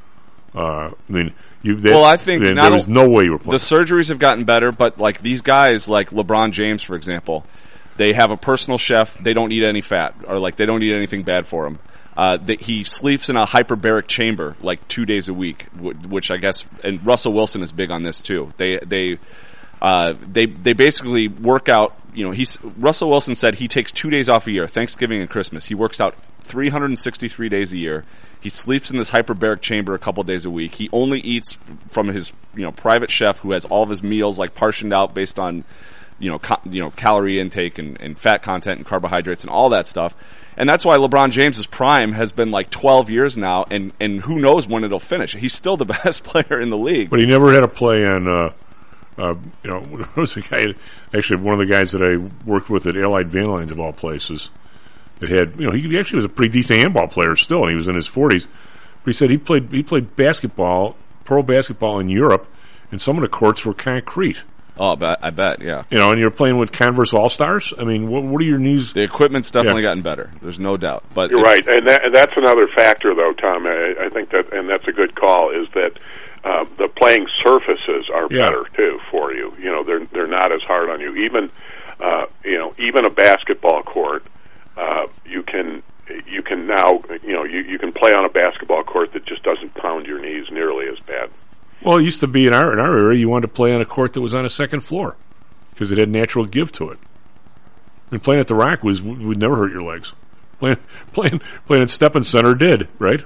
Uh, I mean, you. That, Well, I think there, not there was no way you were playing. The surgeries have gotten better, but like these guys, like LeBron James, for example, they have a personal chef. They don't eat any fat, or like they don't eat anything bad for them. Uh, that he sleeps in a hyperbaric chamber like two days a week, which I guess, and Russell Wilson is big on this too. They, they, uh, they, they basically work out, you know, he's, Russell Wilson said he takes two days off a year, Thanksgiving and Christmas. He works out three hundred sixty-three days a year. He sleeps in this hyperbaric chamber a couple days a week. He only eats from his, you know, private chef who has all of his meals like portioned out based on, you know, co- you know, calorie intake and, and fat content and carbohydrates and all that stuff. And that's why LeBron James's prime has been like twelve years now, and, and who knows when it'll finish. He's still the best player in the league. But he never had a play on, uh, uh, you know, what was the guy, actually one of the guys that I worked with at Allied Van Lines of all places, that had, you know, he actually was a pretty decent handball player still, and he was in his forties. But he said he played, he played basketball, pro basketball in Europe, and some of the courts were concrete. Oh, I bet, I bet, yeah. You know, and you're playing with Converse All-Stars? I mean, what, what are your knees? The equipment's definitely Yeah. gotten better. There's no doubt. But You're right, and, that, and that's another factor, though, Tom. I, I think that, and that's a good call, is that uh, the playing surfaces are Yeah. better too for you. You know, they're they're not as hard on you. Even uh, you know, even a basketball court, uh, you can you can now you know you, you can play on a basketball court that just doesn't pound your knees nearly as bad. Well, it used to be in our in our area, you wanted to play on a court that was on a second floor because it had natural give to it. And playing at the Rock was would never hurt your legs. Playing playing playing at Steppen Center did, right?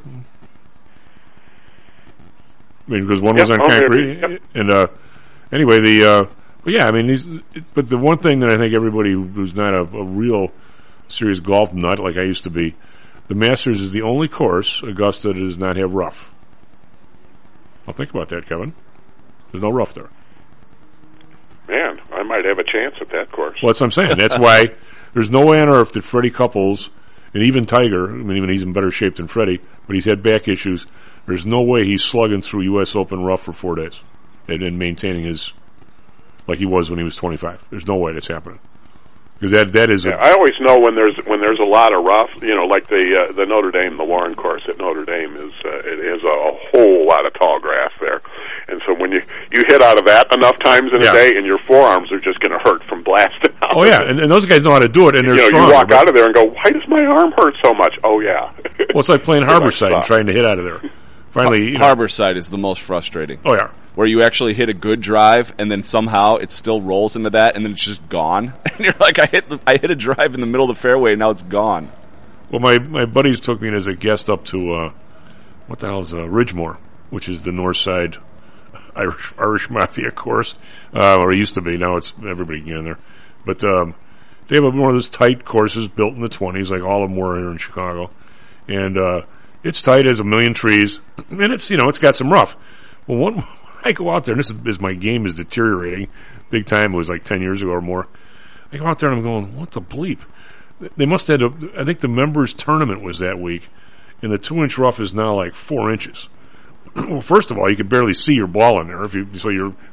I mean, because one Yep, was on oh, concrete, yep. and uh, anyway, the uh, but yeah, I mean, these. But the one thing that I think everybody who's not a, a real serious golf nut like I used to be, the Masters is the only course Augusta does not have rough. I'll think about that, Kevin. There's no rough there. Man, I might have a chance at that course. Well, that's what I'm saying. That's why there's no way on earth that Freddie Couples and even Tiger, I mean, even he's in better shape than Freddie, but he's had back issues. There's no way he's slugging through U S Open rough for four days and, and maintaining his, like he was when he was twenty-five. There's no way that's happening. Because that, that is Yeah, a, I always know when there's when there's a lot of rough, you know, like the uh, the Notre Dame, the Warren course at Notre Dame is uh, it is a, a whole lot of tall grass there, and so when you you hit out of that enough times in Yeah. a day, and your forearms are just going to hurt from blasting out. oh yeah, and, and those guys know how to do it, and they're you know, strong. you walk but- out of there and go, why does my arm hurt so much? Oh yeah. Well, it's like playing They're like Harborside and soft. trying to hit out of there. Finally, you know, Harborside is the most frustrating. oh yeah. Where you actually hit a good drive and then somehow it still rolls into that and then it's just gone. And you're like, I hit I hit a drive in the middle of the fairway and now it's gone. Well, my, my buddies took me as a guest up to, uh, what the hell is uh, Ridgemore, which is the north side Irish Irish Mafia course, uh, or it used to be. Now it's everybody can get in there. But um, they have one of those tight courses built in the twenties, like all of them were here in Chicago. And uh, it's tight as a million trees, and it's, you know, it's got some rough. Well, one, I go out there, and this is, is my game is deteriorating big time. It was like ten years ago or more. I go out there and I'm going, what the bleep? They must have had a, I think the members tournament was that week, and the two inch rough is now like four inches. Well, first of all, you can barely see your ball in there. If you so you're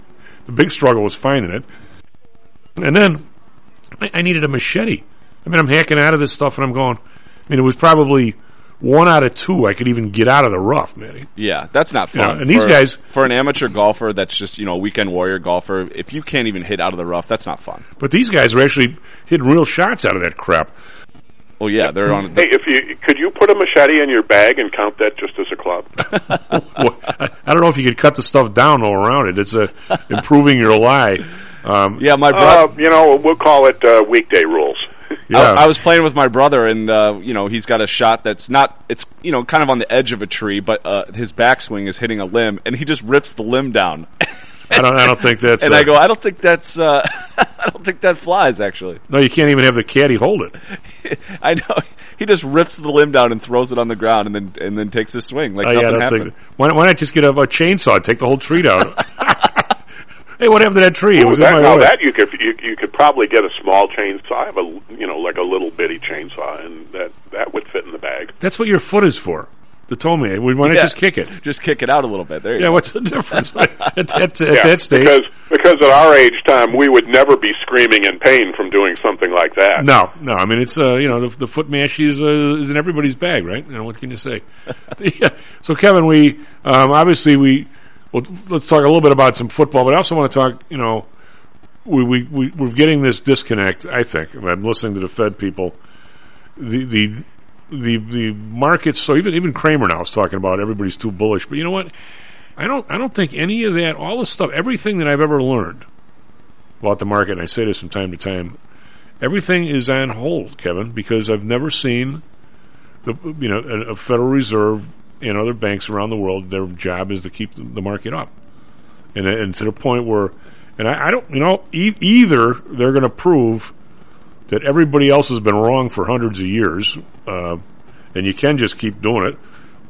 the big struggle was finding it. And then I, I needed a machete. I mean, I'm hacking out of this stuff, and I'm going. I mean, it was probably one out of two I could even get out of the rough, man. Yeah, that's not fun. You know, and these for, guys, for an amateur golfer, that's just you know a weekend warrior golfer. If you can't even hit out of the rough, that's not fun. But these guys are actually hitting real shots out of that crap. Well, yeah, they're on. Hey, if you could you put a machete in your bag and count that just as a club? Well, I don't know if you could cut the stuff down all around it. It's a improving your lie. Um, yeah, my brother. Uh, you know, we'll call it uh, weekday rules. Yeah. I, I was playing with my brother, and uh, you know he's got a shot that's not. It's you know kind of on the edge of a tree, but uh, his backswing is hitting a limb, and he just rips the limb down. I don't. I don't think that's. And uh, I go. I don't think that's. Uh, I don't think that flies. Actually, no, you can't even have the caddy hold it. I know. He just rips the limb down and throws it on the ground, and then and then takes his swing like uh, nothing yeah, happened. think, why, why not just get a, a chainsaw and take the whole tree down? Hey, what happened to that tree? It was Ooh, that, in my now way. that you could you, you could probably get a small chainsaw, I have a you know like a little bitty chainsaw, and that that would fit in the bag. That's what your foot is for. The told me. Why not Yeah. just kick it? Just kick it out a little bit. There you Yeah, go. what's the difference at, at, at Yeah, that stage? because because at our age time, we would never be screaming in pain from doing something like that. No, no. I mean, it's uh, you know, the, the foot mashie is uh, is in everybody's bag, right? You know, what can you say? Yeah. So, Kevin, we um, obviously we well, let's talk a little bit about some football, but I also want to talk. You know, we we, we we're getting this disconnect. I think I'm listening to the Fed people. The the the the markets. So even even Kramer now is talking about everybody's too bullish. But you know what? I don't I don't think any of that, all the stuff, everything that I've ever learned about the market, and I say this from time to time, everything is on hold, Kevin, because I've never seen the you know a, a Federal Reserve and other banks around the world. Their job is to keep the market up, and and to the point where, and I, I don't you know e- either they're going to prove that everybody else has been wrong for hundreds of years, uh, and you can just keep doing it,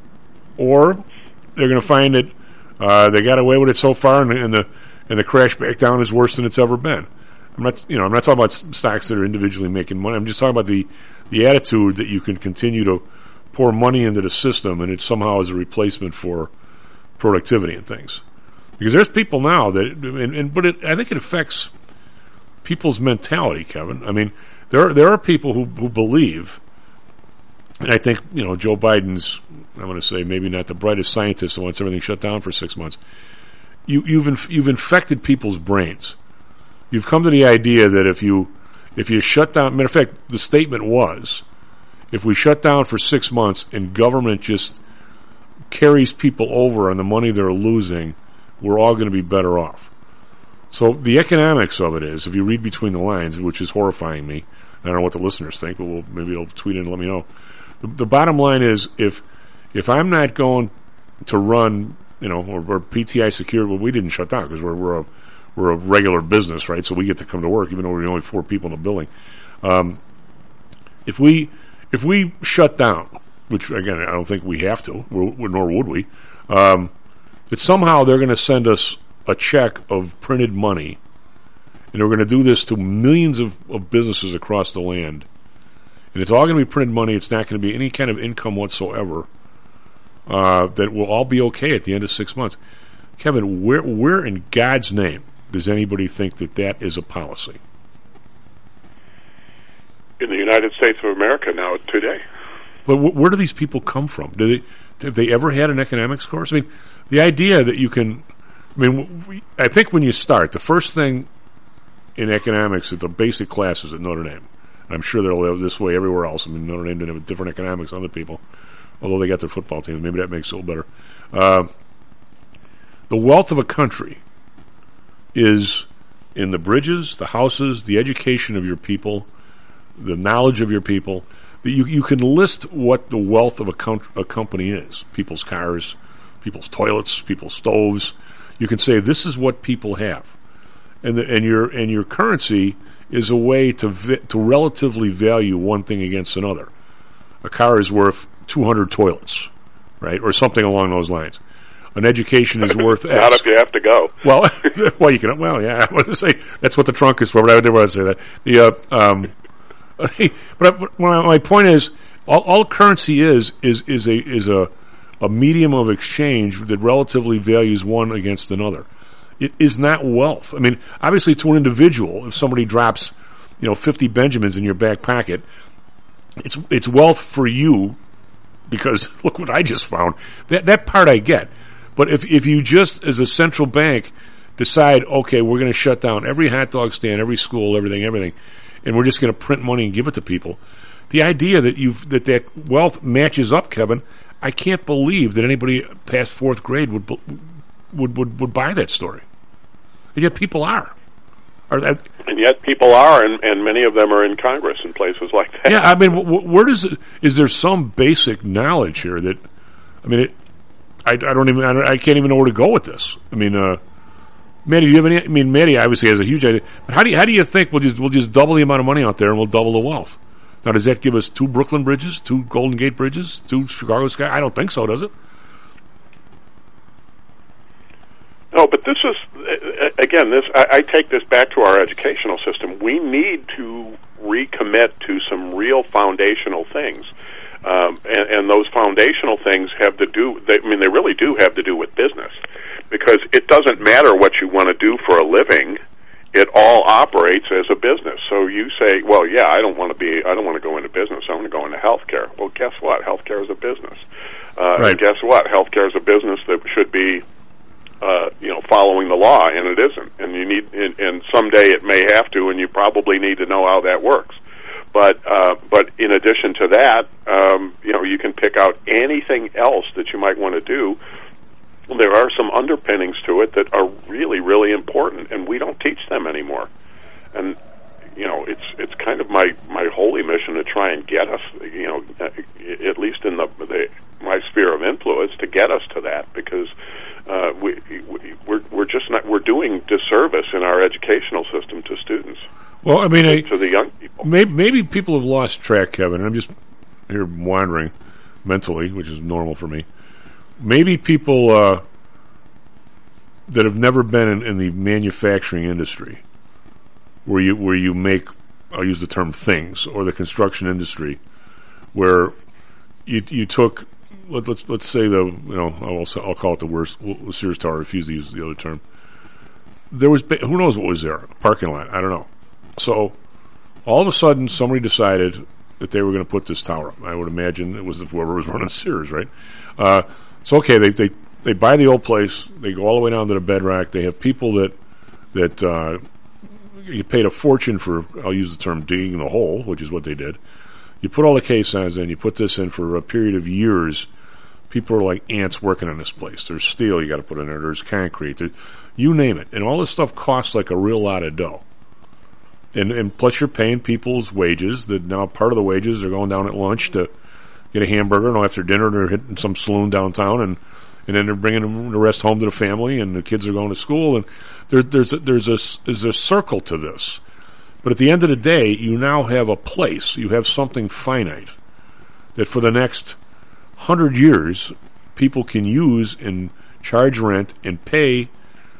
or they're going to find that uh, they got away with it so far, and, and the and the crash back down is worse than it's ever been. I'm not, you know, I'm not talking about stocks that are individually making money. I'm just talking about the the attitude that you can continue to pour money into the system, and it somehow is a replacement for productivity and things. Because there's people now that, and, and but it, I think it affects people's mentality, Kevin. I mean, there there are people who, who believe, and I think, you know, Joe Biden's, I'm going to say maybe not the brightest scientist who wants everything shut down for six months. You, you've inf- you've infected people's brains. You've come to the idea that if you if you shut down, matter of fact, the statement was, if we shut down for six months and government just carries people over on the money they're losing, we're all going to be better off. So the economics of it is, if you read between the lines, which is horrifying me, I don't know what the listeners think, but we'll, maybe they'll tweet in and let me know. The, the bottom line is, if if I'm not going to run, you know, or, or P T I secured, well, we didn't shut down because we're we're a we're a regular business, right? So we get to come to work, even though we're only four people in the building. Um, if we if we shut down, which again I don't think we have to, we're, nor would we, um, that somehow they're going to send us a check of printed money, and we're going to do this to millions of, of businesses across the land, and it's all going to be printed money. It's not going to be any kind of income whatsoever. Uh, that will all be okay at the end of six months. Kevin, where where in God's name does anybody think that that is a policy? In the United States of America now today. But wh- where do these people come from? Do they have they ever had an economics course? I mean, the idea that you can. I mean, we, I think when you start, the first thing in economics is the basic classes at Notre Dame. And I'm sure they'll live this way everywhere else. I mean, Notre Dame didn't have different economics than other people, although they got their football teams. Maybe that makes it a little better. Uh, the wealth of a country is in the bridges, the houses, the education of your people, the knowledge of your people. You, you can list what the wealth of a, com- a company is. People's cars, people's toilets, people's stoves. You can say this is what people have, and the, and your and your currency is a way to vi- to relatively value one thing against another. A car is worth two hundred toilets, right, or something along those lines. An education is worth X. Not if you have to go. Well, well, you can. Well, yeah, I want to say that's what the trunk is for, but I didn't want to say that. The uh, um, but my, my point is, all, all currency is is is a is a a medium of exchange that relatively values one against another. it is not wealth. I mean, obviously to an individual, if somebody drops, you know, fifty Benjamins in your back pocket, it's it's wealth for you because look what I just found. That that part I get. But if if you just, as a central bank, decide, okay, we're going to shut down every hot dog stand, every school, everything, everything, and we're just going to print money and give it to people, the idea that you've that that wealth matches up, Kevin, I can't believe that anybody past fourth grade would would would, would buy that story. And yet people are. are that, and yet people are, and, and many of them are in Congress and places like that. Yeah, I mean, wh- where does it, is there some basic knowledge here that, I mean, it, I, I don't even, I, don't, I can't even know where to go with this. I mean, uh, Maddie, do you have any, I mean, Maddie obviously has a huge idea, but how do you, how do you think we'll just, we'll just double the amount of money out there and we'll double the wealth? Now, does that give us two Brooklyn bridges, two Golden Gate bridges, two Chicago Sky? I don't think so, does it? No, but this is, again, this I, I take this back to our educational system. We need to recommit to some real foundational things. Um, and, and those foundational things have to do, they, I mean, they really do have to do with business. Because it doesn't matter what you want to do for a living, it all operates as a business. So you say, well, yeah, I don't want to be, I don't want to go into business, I want to go into healthcare. Well, guess what? Healthcare is a business. Uh, right. And guess what? Healthcare is a business that should be, uh, you know, following the law, and it isn't. And you need, and, and someday it may have to, and you probably need to know how that works. But, uh, but in addition to that, um, you know, you can pick out anything else that you might want to do. There are some underpinnings to it that are really, really important, and we don't teach them anymore. And you know, it's it's kind of my, my holy mission to try and get us, you know, at least in the, the my sphere of influence, to get us to that, because uh, we, we we're we're just not we're doing disservice in our educational system to students. Well, I mean, to, I, to the young people. Maybe, maybe people have lost track, Kevin. I'm just here wandering mentally, which is normal for me. Maybe people uh, that have never been in, in the manufacturing industry, where you where you make, I'll use the term things, or the construction industry, where you you took, let, let's let's say the you know I'll I'll call it the worst Sears Tower. I refuse to use the other term. There was who knows what was there, a parking lot. I don't know. So all of a sudden, somebody decided that they were going to put this tower up. I would imagine it was whoever was running Sears, right? Uh, so okay, they they they buy the old place. They go all the way down to the bedrock. They have people that that uh, you paid a fortune for. I'll use the term digging the hole, which is what they did. You put all the caissons in. You put this in for a period of years. People are like ants working on this place. There's steel you got to put in there. There's concrete. There, you name it, and all this stuff costs like a real lot of dough. And, and plus you're paying people's wages that now part of the wages are going down at lunch to get a hamburger, and after dinner they're hitting some saloon downtown, and, and then they're bringing them the rest home to the family, and the kids are going to school, and there, there's a, there's a, there's a circle to this. But at the end of the day, you now have a place, you have something finite that for the next hundred years people can use and charge rent and pay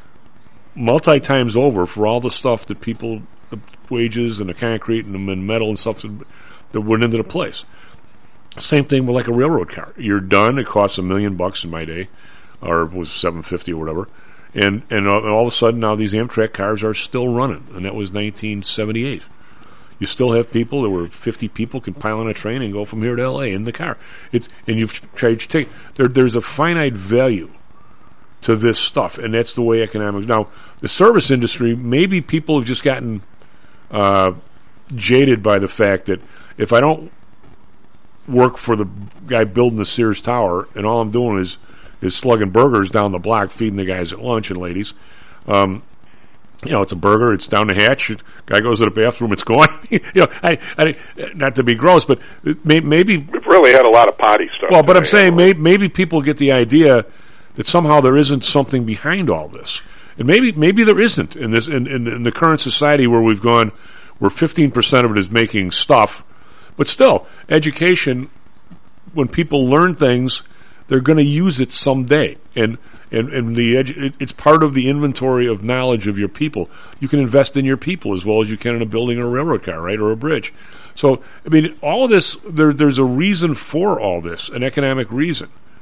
multi times over for all the stuff that people, the wages and the concrete and the metal and stuff that, that went into the place. Same thing with like a railroad car. You're done. It costs a million bucks in my day, or it was seven fifty or whatever. And and all of a sudden now these Amtrak cars are still running, and that was nineteen seventy-eight. You still have people. There were fifty people can pile on a train and go from here to L A in the car. It's and you've charged ticket. There, there's a finite value to this stuff, and that's the way economics. Now the service industry, maybe people have just gotten Uh, jaded by the fact that if I don't work for the guy building the Sears Tower and all I'm doing is is slugging burgers down the block, feeding the guys at lunch and ladies, um, you know, it's a burger, it's down the hatch, guy goes to the bathroom, it's gone. you know, I, I, not to be gross, but may, maybe we've really had a lot of potty stuff. Well, but I'm saying anyway. maybe, maybe people get the idea that somehow there isn't something behind all this. And maybe maybe there isn't in this in, in, in the current society where we've gone, where fifteen percent of it is making stuff, but still, education. When people learn things, they're going to use it someday, and and and the edu- it, it's part of the inventory of knowledge of your people. You can invest in your people as well as you can in a building or a railroad car, right, or a bridge. So I mean, all of this there there's a reason for all this, an economic reason.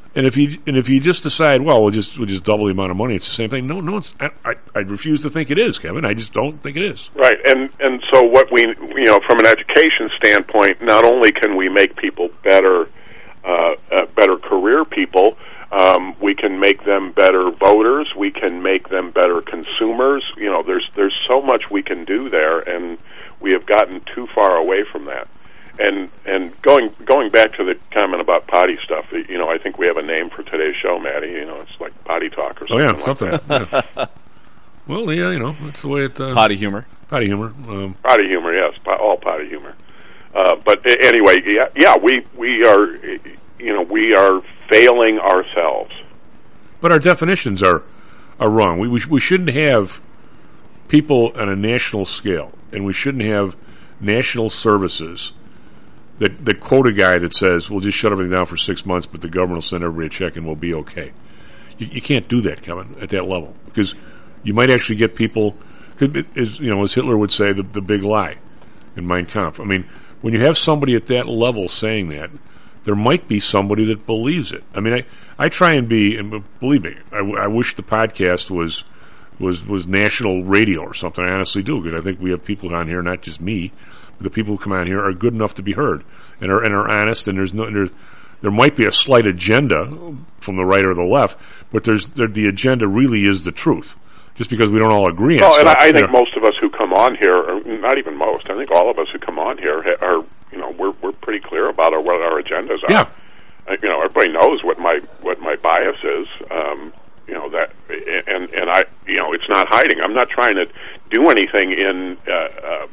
And if you and if you just decide, well, we'll just we'll just double the amount of money, it's the same thing. No, no, it's I, I, I refuse to think it is, Kevin. I just don't think it is. Right, and and so what we you know from an education standpoint, not only can we make people better, uh, uh, better career people, um, we can make them better voters. We can make them better consumers. You know, there's there's so much we can do there, and we have gotten too far away from that. And and going going back to the comment about potty stuff, you know, I think we have a name for today's show, Matty. You know, it's like potty talk or something. Oh yeah, something. Like that. Yeah. Well, yeah, you know, that's the way it. Uh, potty humor. Potty humor. Um, potty humor, yes, all potty humor. Uh, but anyway, yeah, yeah, we we are, you know, we are failing ourselves. But our definitions are are wrong. We we, we shouldn't have people on a national scale, and we shouldn't have national services that, that quote a guy that says, we'll just shut everything down for six months, but the government will send everybody a check and we'll be okay. You, you can't do that, Kevin, at that level, because you might actually get people, as, you know, as Hitler would say, the, the big lie in Mein Kampf. I mean, when you have somebody at that level saying that, there might be somebody that believes it. I mean, I, I try and be, and believe me, I, I wish the podcast was was was national radio or something. I honestly do, because I think we have people on here, not just me, but the people who come on here are good enough to be heard and are and are honest. And there's no there, there might be a slight agenda from the right or the left, but there's there, the agenda really is the truth. Just because we don't all agree on well, stuff. Well, and I, I think know. most of us who come on here, or not even most, I think all of us who come on here are, you know, we're we're pretty clear about our, what our agendas are. Yeah. Uh, you know, everybody knows what my what my bias is. Um, you know that, and and I, you know, it's not hiding. I'm not trying to do anything in. Uh, uh,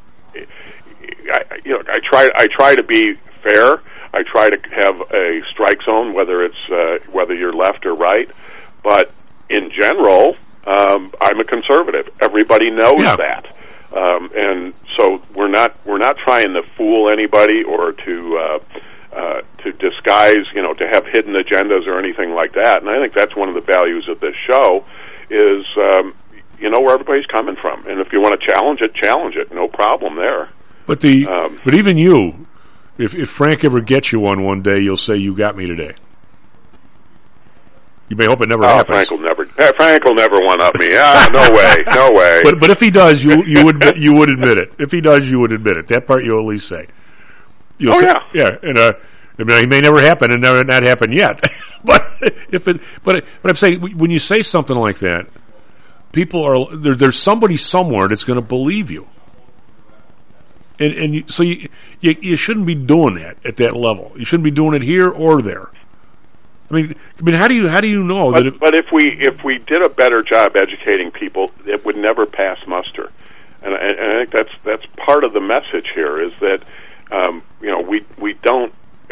I, you know, I try I try to be fair. I try to have a strike zone, whether it's uh, whether you're left or right. But in general, um, I'm a conservative. Everybody knows yeah. that, um, and so we're not we're not trying to fool anybody or to. Uh, Uh, to disguise, you know, to have hidden agendas or anything like that. And I think that's one of the values of this show is, um, you know, where everybody's coming from. And if you want to challenge it, challenge it. No problem there. But the um, but even you, if if Frank ever gets you one one day, you'll say, you got me today. You may hope it never oh, happens. Frank will never, Frank will never one-up me. Ah, no way, no way. But but if he does, you you would you would admit it. If he does, you would admit it. That part you'll at least say. You'll oh say, yeah, yeah, and uh, I mean, it may never happen, and never not happen yet. but if it, but but I'm saying when you say something like that, people are there. There's somebody somewhere that's going to believe you, and and you, so you, you you shouldn't be doing that at that level. You shouldn't be doing it here or there. I mean, I mean, how do you how do you know but, that? It, but if we if we did a better job educating people, it would never pass muster, and, and, and I think that's that's part of the message here is that um, you know we we don't.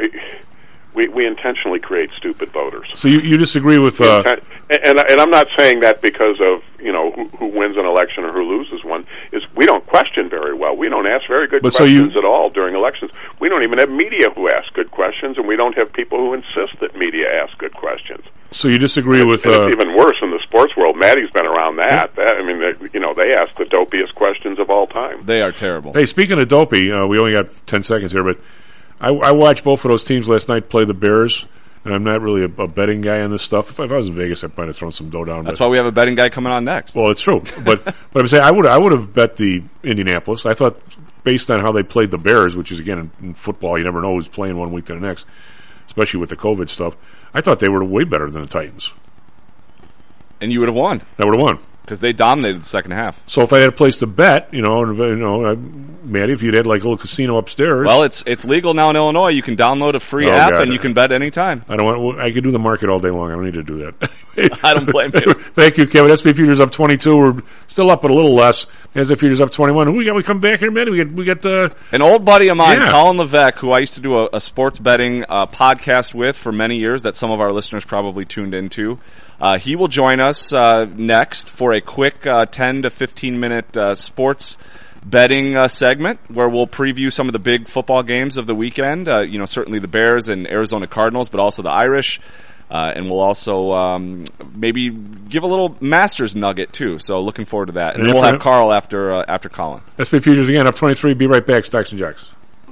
We we intentionally create stupid voters. So you, you disagree with, uh, and, and and I'm not saying that because of you know who, who wins an election or who loses one. Is we don't question very well. We don't ask very good but questions so you, at all during elections. We don't even have media who ask good questions, and we don't have people who insist that media ask good questions. So you disagree and with? And uh, it's even worse in the sports world. Maddie's been around that. Yeah. that I mean, they, you know, they ask the dopiest questions of all time. They are terrible. Hey, speaking of dopey, uh, we only got ten seconds here, but. I, I watched both of those teams last night play the Bears, and I'm not really a, a betting guy on this stuff. If I, if I was in Vegas, I might have thrown some dough down. That's but, why we have a betting guy coming on next. Well, it's true, but but I'm saying I would I would have bet the Indianapolis. I thought based on how they played the Bears, which is again in, in football, you never know who's playing one week to the next, especially with the COVID stuff. I thought they were way better than the Titans, and you would have won. I would have won. Because they dominated the second half. So if I had a place to bet, you know, you know, uh, Matty, if you'd had like a little casino upstairs. Well, it's it's legal now in Illinois. You can download a free oh, app God. and you can bet anytime. I don't want. I could do the market all day long. I don't need to do that. I don't blame you. Thank you, Kevin. S and P futures up twenty-two. We're still up, but a little less. As if futures up twenty-one. Who we got? We come back here, Matty. We get we get uh, an old buddy of mine, yeah. Colin Levesque, who I used to do a, a sports betting uh, podcast with for many years. That some of our listeners probably tuned into. Uh, he will join us uh, next for a quick uh, ten to fifteen minute uh, sports betting uh, segment where we'll preview some of the big football games of the weekend. Uh, you know, certainly the Bears and Arizona Cardinals, but also the Irish. Uh, and we'll also um, maybe give a little Masters nugget too. So looking forward to that. And, and then we'll have Carl after uh, after Colin. S and P futures again up twenty-three. Be right back. Stocks and Jocks.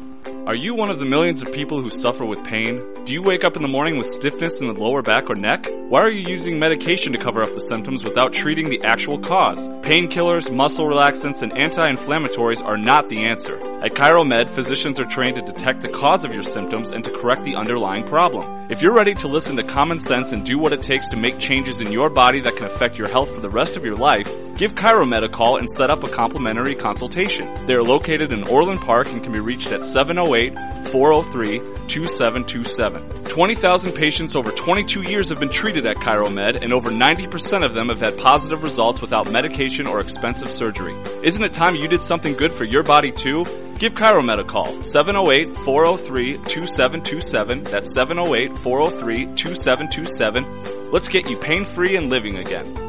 Are you one of the millions of people who suffer with pain? Do you wake up in the morning with stiffness in the lower back or neck? Why are you using medication to cover up the symptoms without treating the actual cause? Painkillers, muscle relaxants, and anti-inflammatories are not the answer. At ChiroMed, physicians are trained to detect the cause of your symptoms and to correct the underlying problem. If you're ready to listen to common sense and do what it takes to make changes in your body that can affect your health for the rest of your life, give ChiroMed a call and set up a complimentary consultation. They are located in Orland Park and can be reached at seven oh eight, four oh three, two seven two seven. twenty thousand patients over twenty-two years have been treated at ChiroMed, and over ninety percent of them have had positive results without medication or expensive surgery. Isn't it time you did something good for your body too? Give ChiroMed a call, seven oh eight, four oh three, two seven two seven. That's seven oh eight, four oh three, two seven two seven. Let's get you pain-free and living again.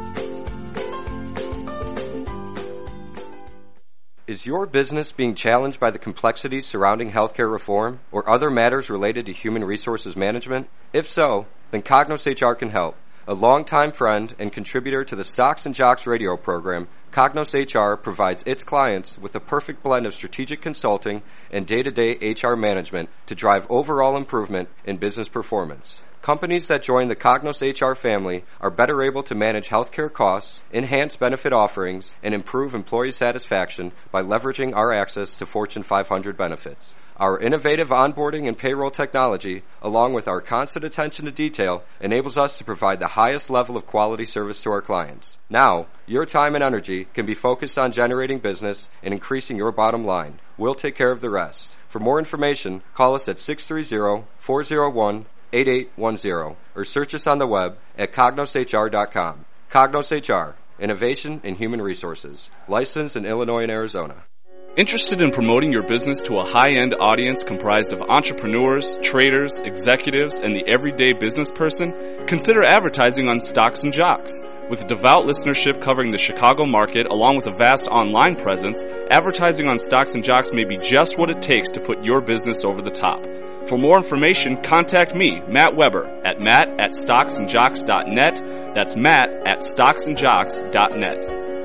Is your business being challenged by the complexities surrounding healthcare reform or other matters related to human resources management? If so, then Cognos H R can help. A longtime friend and contributor to the Stocks and Jocks radio program, Cognos H R provides its clients with a perfect blend of strategic consulting and day-to-day H R management to drive overall improvement in business performance. Companies that join the Cognos H R family are better able to manage healthcare costs, enhance benefit offerings, and improve employee satisfaction by leveraging our access to Fortune five hundred benefits. Our innovative onboarding and payroll technology, along with our constant attention to detail, enables us to provide the highest level of quality service to our clients. Now, your time and energy can be focused on generating business and increasing your bottom line. We'll take care of the rest. For more information, call us at six three zero, four zero one, eight eight one zero or search us on the web at cognos h r dot com. Cognos H R, Innovation in Human Resources, licensed in Illinois and Arizona. Interested in promoting your business to a high-end audience comprised of entrepreneurs, traders, executives, and the everyday business person? Consider advertising on Stocks and Jocks. With a devout listenership covering the Chicago market along with a vast online presence, advertising on Stocks and Jocks may be just what it takes to put your business over the top. For more information, contact me, Matt Weber, at matt at stocks and jocks dot net. That's matt at stocks and jocks dot net.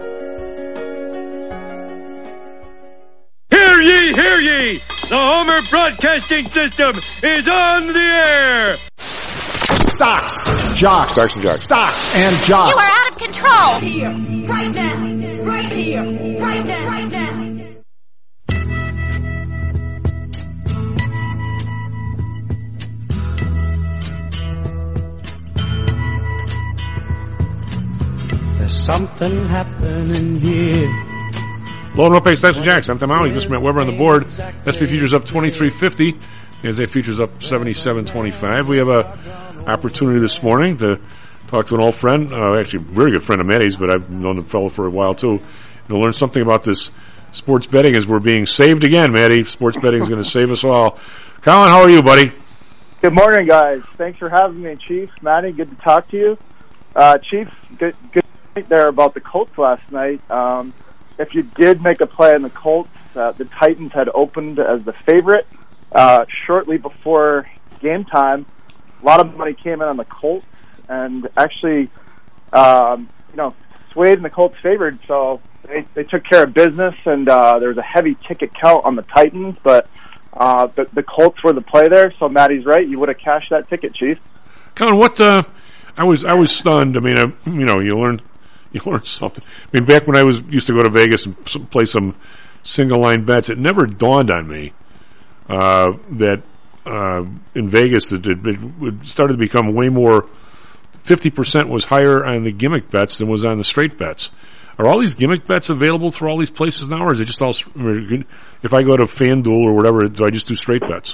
Hear ye, hear ye! The Homer Broadcasting System is on the air! Stocks, Jocks, Stocks and Jocks. Stocks and Jocks. You are out of control! Right here, right now, right here, right now, right now. There's something happening here. Loading up, Stocks and Jocks. I'm Tom Howell. You just met Weber on the board. S P futures up twenty-three fifty. As A futures up seventy-seven twenty-five. We have a opportunity this morning to talk to an old friend, uh, actually a very good friend of Maddie's, but I've known the fellow for a while too, and to learn something about this sports betting as we're being saved again, Maddie. Sports betting is going to save us all. Colin, how are you, buddy? Good morning, guys. Thanks for having me, Chief. Maddie, good to talk to you. Uh, Chief, good, good point there about the Colts last night. Um, if you did make a play on the Colts, uh, the Titans had opened as the favorite. Uh, shortly before game time, a lot of money came in on the Colts, and actually, um, you know, swayed in the Colts favored, so they, they took care of business, and uh, there was a heavy ticket count on the Titans, but uh, the, the Colts were the play there, so Maddie's right, you would have cashed that ticket, Chief. Colin, what, uh, I was, I was stunned. I mean, I, you know, you learned, you learned something. I mean, back when I was, used to go to Vegas and play some single line bets, it never dawned on me Uh, that uh, in Vegas that it, it started to become way more. Fifty percent was higher on the gimmick bets than was on the straight bets. Are all these gimmick bets available through all these places now, or is it just all? If I go to FanDuel or whatever, do I just do straight bets?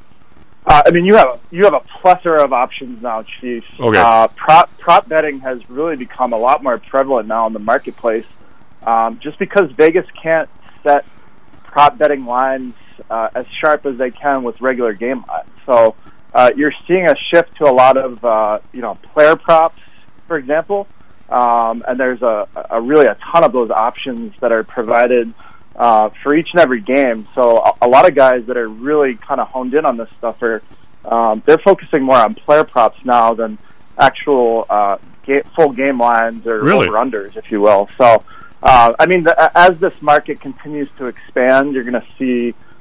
Uh, I mean, you have you have a plethora of options now, Chief. Okay. Uh, prop prop betting has really become a lot more prevalent now in the marketplace. Um, just because Vegas can't set prop betting lines Uh, as sharp as they can with regular game lines. So uh, you're seeing a shift to a lot of uh, you know player props, for example, um, and there's a, a really a ton of those options that are provided uh, for each and every game. So a, a lot of guys that are really kind of honed in on this stuff are um, they're focusing more on player props now than actual uh, ga- full game lines or really? over unders, if you will. So uh, I mean, the, as this market continues to expand, you're going to see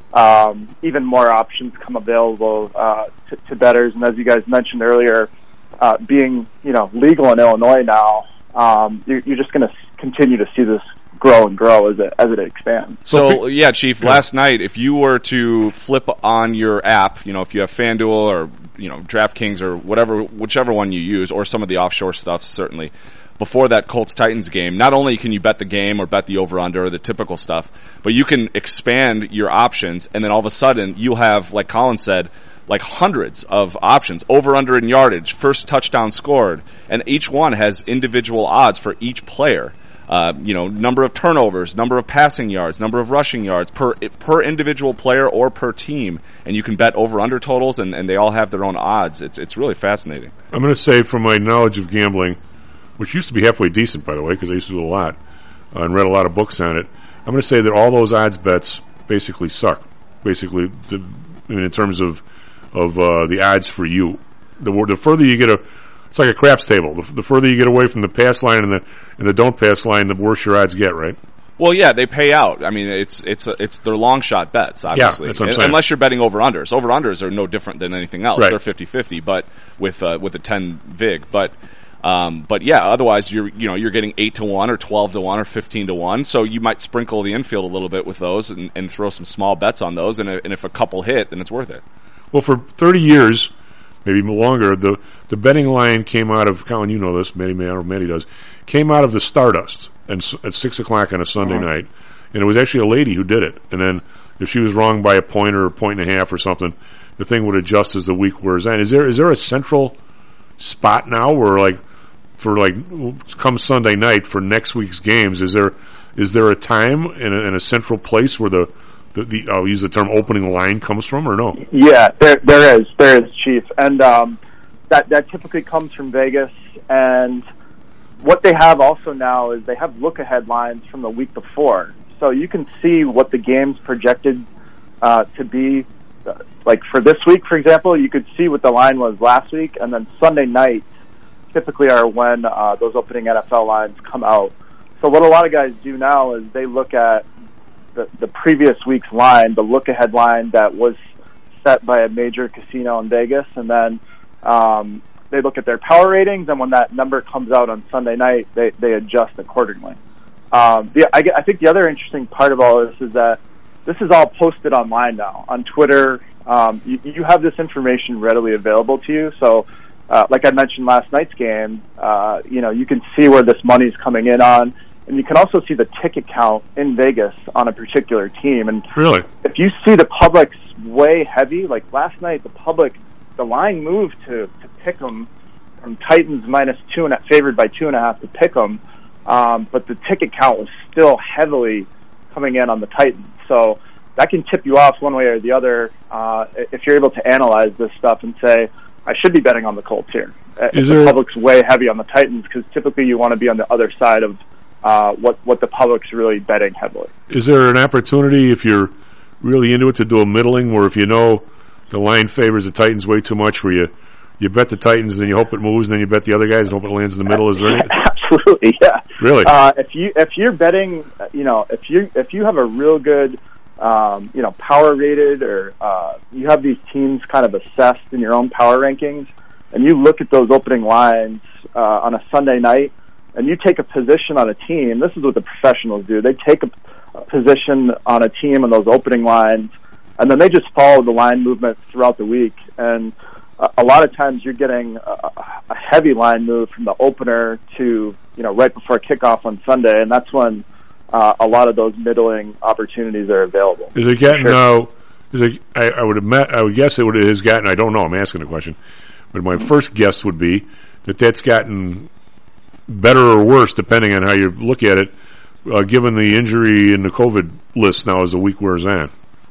um, even more options come available uh, to, to bettors. And as you guys mentioned earlier, uh, being you know legal in Illinois now, um, you're, you're just going to continue to see this grow and grow as it as it expands. So yeah, Chief. Yeah. Last night, if you were to flip on your app, you know, if you have FanDuel or you know DraftKings or whatever, whichever one you use, or some of the offshore stuff, certainly. Before that Colts-Titans game, not only can you bet the game or bet the over-under or the typical stuff, but you can expand your options, and then all of a sudden you'll have, like Colin said, like hundreds of options, over-under in yardage, first touchdown scored, and each one has individual odds for each player. Uh, you know, number of turnovers, number of passing yards, number of rushing yards per per individual player or per team, and you can bet over-under totals, and, and they all have their own odds. It's it's really fascinating. I'm going to say, from my knowledge of gambling, which used to be halfway decent, by the way, because I used to do a lot uh, and read a lot of books on it. I'm going to say that all those odds bets basically suck. Basically, the, I mean, in terms of of uh, the odds for you, the the further you get a, it's like a craps table. The, the further you get away from the pass line and the and the don't pass line, the worse your odds get, right? Well, yeah, they pay out. I mean, it's it's a, it's their long shot bets, obviously. Yeah, that's what I'm saying. Unless you're betting over unders. Over unders are no different than anything else. Right. They're fifty-fifty, but with uh, with a ten vig, but. Um, but yeah, otherwise you're, you know, you're getting eight to one or twelve to one or fifteen to one. So you might sprinkle the infield a little bit with those and, and throw some small bets on those. And, and if a couple hit, then it's worth it. Well, for thirty years, maybe longer, the, the betting line came out of, Colin, you know this, Matty, Matty does, came out of the Stardust and at six o'clock on a Sunday uh-huh. night. And it was actually a lady who did it. And then if she was wrong by a point or a point and a half or something, the thing would adjust as the week wears on. Is there, is there a central spot now where, like, for like come Sunday night for next week's games, is there is there a time and a, and a central place where the, the, the I'll use the term opening line comes from, or no? Yeah, there there is there is, Chief, and um, that that typically comes from Vegas. And what they have also now is they have look ahead lines from the week before, so you can see what the game's projected uh, to be. Like for this week, for example, you could see what the line was last week, and then Sunday night typically are when uh, those opening N F L lines come out. So what a lot of guys do now is they look at the, the previous week's line, the look-ahead line that was set by a major casino in Vegas, and then um, they look at their power ratings, and when that number comes out on Sunday night, they, they adjust accordingly. Um, the, I, I think the other interesting part of all this is that this is all posted online now, on Twitter. Um, you, you have this information readily available to you, so Uh, like I mentioned last night's game, uh, you know, you can see where this money's coming in on, and you can also see the ticket count in Vegas on a particular team. And really, if you see the public's way heavy, like last night, the public, the line moved to, to pick them from Titans minus two and favored by two and a half to pick them, um, but the ticket count was still heavily coming in on the Titans. So that can tip you off one way or the other uh, if you're able to analyze this stuff and say, I should be betting on the Colts here. If the public's way heavy on the Titans, because typically you want to be on the other side of uh, what what the public's really betting heavily. Is there an opportunity, if you're really into it, to do a middling, where if you know the line favors the Titans way too much, where you you bet the Titans, then you hope it moves, and then you bet the other guys and hope it lands in the middle? Is there any? Absolutely, yeah. Really? Uh, if you if you're betting, you know, if you if you have a real good Um, you know, power rated, or uh, you have these teams kind of assessed in your own power rankings, and you look at those opening lines uh, on a Sunday night, and you take a position on a team. This is what the professionals do. They take a, a position on a team on those opening lines, and then they just follow the line movement throughout the week. And uh, a lot of times you're getting a, a heavy line move from the opener to, you know, right before kickoff on Sunday, and that's when Uh, a lot of those middling opportunities are available. Is it getting now? Uh, is it? I, I would admit, I would guess it would it has gotten. I don't know. I'm asking a question, but my first guess would be that that's gotten better or worse depending on how you look at it, uh, given the injury and the COVID list now as the week wears on.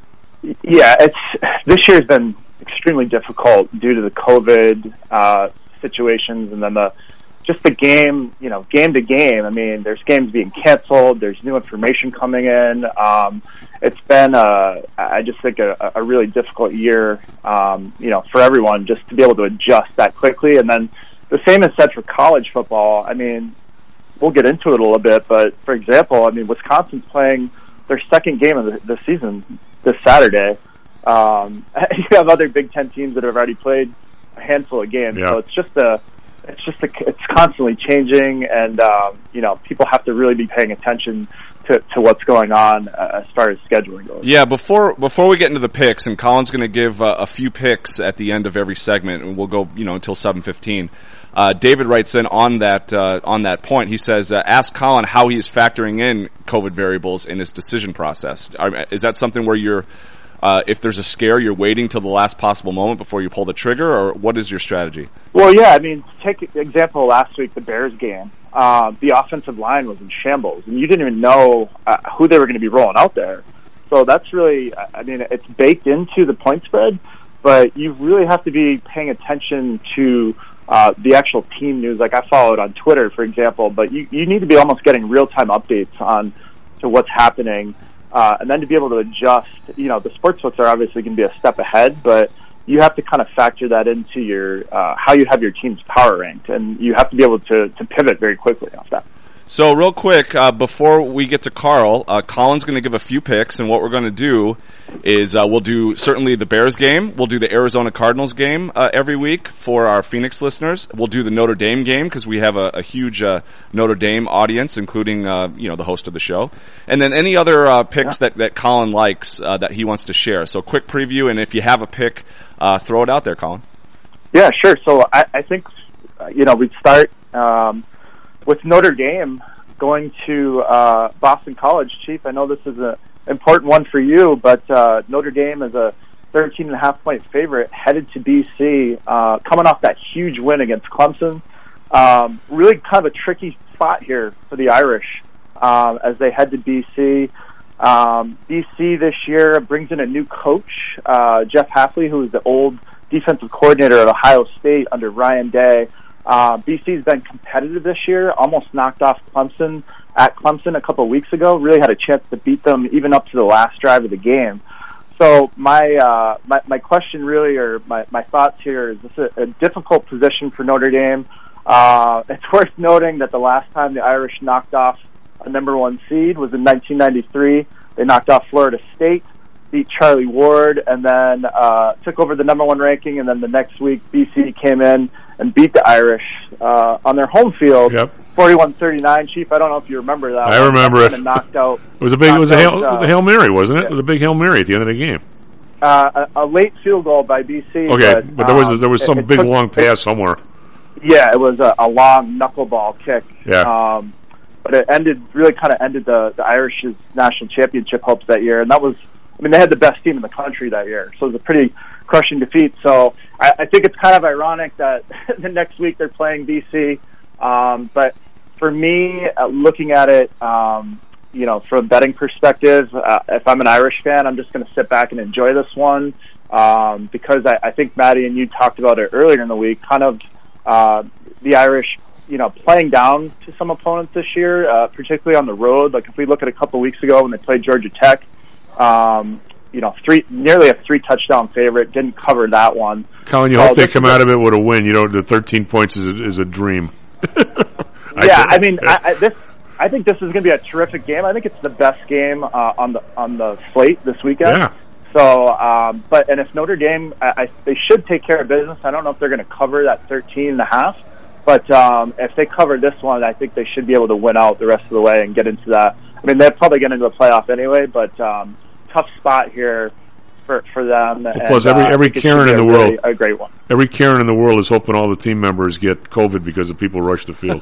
Yeah, it's this year's been extremely difficult due to the COVID uh, situations, and then the. Just the game, you know, game to game. I mean, there's games being canceled. There's new information coming in. Um, it's been, uh, I just think, a, a really difficult year, um, you know, for everyone just to be able to adjust that quickly. And then the same is said for college football. I mean, we'll get into it a little bit, but for example, I mean, Wisconsin's playing their second game of the, the season this Saturday. Um, you have other Big Ten teams that have already played a handful of games, yeah. so it's just a, it's just a, it's constantly changing, and um, you know, people have to really be paying attention to, to what's going on uh, as far as scheduling goes. Yeah, before before we get into the picks, and Colin's going to give uh, a few picks at the end of every segment, and we'll go, you know, until seven fifteen. Uh, David writes in on that uh, on that point. He says, uh, "Ask Colin how he is factoring in COVID variables in his decision process. Are, is that something where you're, uh, if there's a scare, you're waiting till the last possible moment before you pull the trigger, or what is your strategy?" Well, yeah, I mean, take the example last week, the Bears game. Uh, the offensive line was in shambles, and you didn't even know uh, who they were going to be rolling out there. So that's really, I mean, it's baked into the point spread, but you really have to be paying attention to uh, the actual team news. Like I followed on Twitter, for example, but you, you need to be almost getting real-time updates on to what's happening, uh, and then to be able to adjust. You know, the sportsbooks are obviously going to be a step ahead, but you have to kind of factor that into your uh, how you have your team's power ranked, and you have to be able to, to pivot very quickly off that. So real quick, uh, before we get to Carl, uh, Colin's going to give a few picks, and what we're going to do is uh, we'll do certainly the Bears game. We'll do the Arizona Cardinals game uh, every week for our Phoenix listeners. We'll do the Notre Dame game because we have a, a huge uh, Notre Dame audience, including uh, you know the host of the show, and then any other uh, picks yeah. that that Colin likes uh, that he wants to share. So quick preview, and if you have a pick, uh, throw it out there, Colin. Yeah, sure. So I, I think uh, you know we'd start. Um, With Notre Dame going to uh, Boston College, Chief, I know this is an important one for you, but uh, Notre Dame is a thirteen and a half point favorite headed to B C, uh, coming off that huge win against Clemson. Um, really kind of a tricky spot here for the Irish um, as they head to B C. Um, B C this year brings in a new coach, uh, Jeff Hafley, who is the old defensive coordinator at Ohio State under Ryan Day. Uh, B C's been competitive this year, almost knocked off Clemson at Clemson a couple of weeks ago, really had a chance to beat them even up to the last drive of the game. So my uh, my, my question really, or my, my thoughts here, is this is a, a difficult position for Notre Dame. Uh, it's worth noting that the last time the Irish knocked off a number one seed was in nineteen ninety-three. They knocked off Florida State, beat Charlie Ward, and then uh, took over the number one ranking, and then the next week B C came in and beat the Irish uh, on their home field, yep. forty-one thirty-nine. Chief, I don't know if you remember that. I remember it. Knocked out. It was a big. It was a hail, out, a hail Mary, wasn't it? Yeah. It was a big Hail Mary at the end of the game. Uh, a, a late field goal by B C. Okay, but, but there was um, there was some it, it big took, long pass somewhere. Yeah, it was a, a long knuckleball kick. Yeah. Um, but it ended really kind of ended the the Irish's national championship hopes that year, and that was. I mean, they had the best team in the country that year, so it was a pretty crushing defeat. So I, I think it's kind of ironic that the next week they're playing B C. Um, but for me, uh, looking at it, um, you know, from a betting perspective, uh, if I'm an Irish fan, I'm just going to sit back and enjoy this one um, because I, I think, Maddie, and you talked about it earlier in the week, kind of uh, the Irish, you know, playing down to some opponents this year, uh, particularly on the road. Like if we look at a couple weeks ago when they played Georgia Tech, Um, you know, three nearly a three touchdown favorite. Didn't cover that one. Colin, you so hope they come out of it with a win. You know, the thirteen points is a, is a dream. yeah, I, I mean, I, I, this. I think this is going to be a terrific game. I think it's the best game uh, on the on the slate this weekend. Yeah. So, um, but and if Notre Dame, I, I, they should take care of business. I don't know if they're going to cover that thirteen and a half, but um, if they cover this one, I think they should be able to win out the rest of the way and get into that. I mean, they're probably getting into the playoff anyway, but. Um, Tough spot here for for them. Well, and, plus, every uh, every Karen in the world, really, a great one. Every Karen in the world is hoping all the team members get COVID because the people rush the field.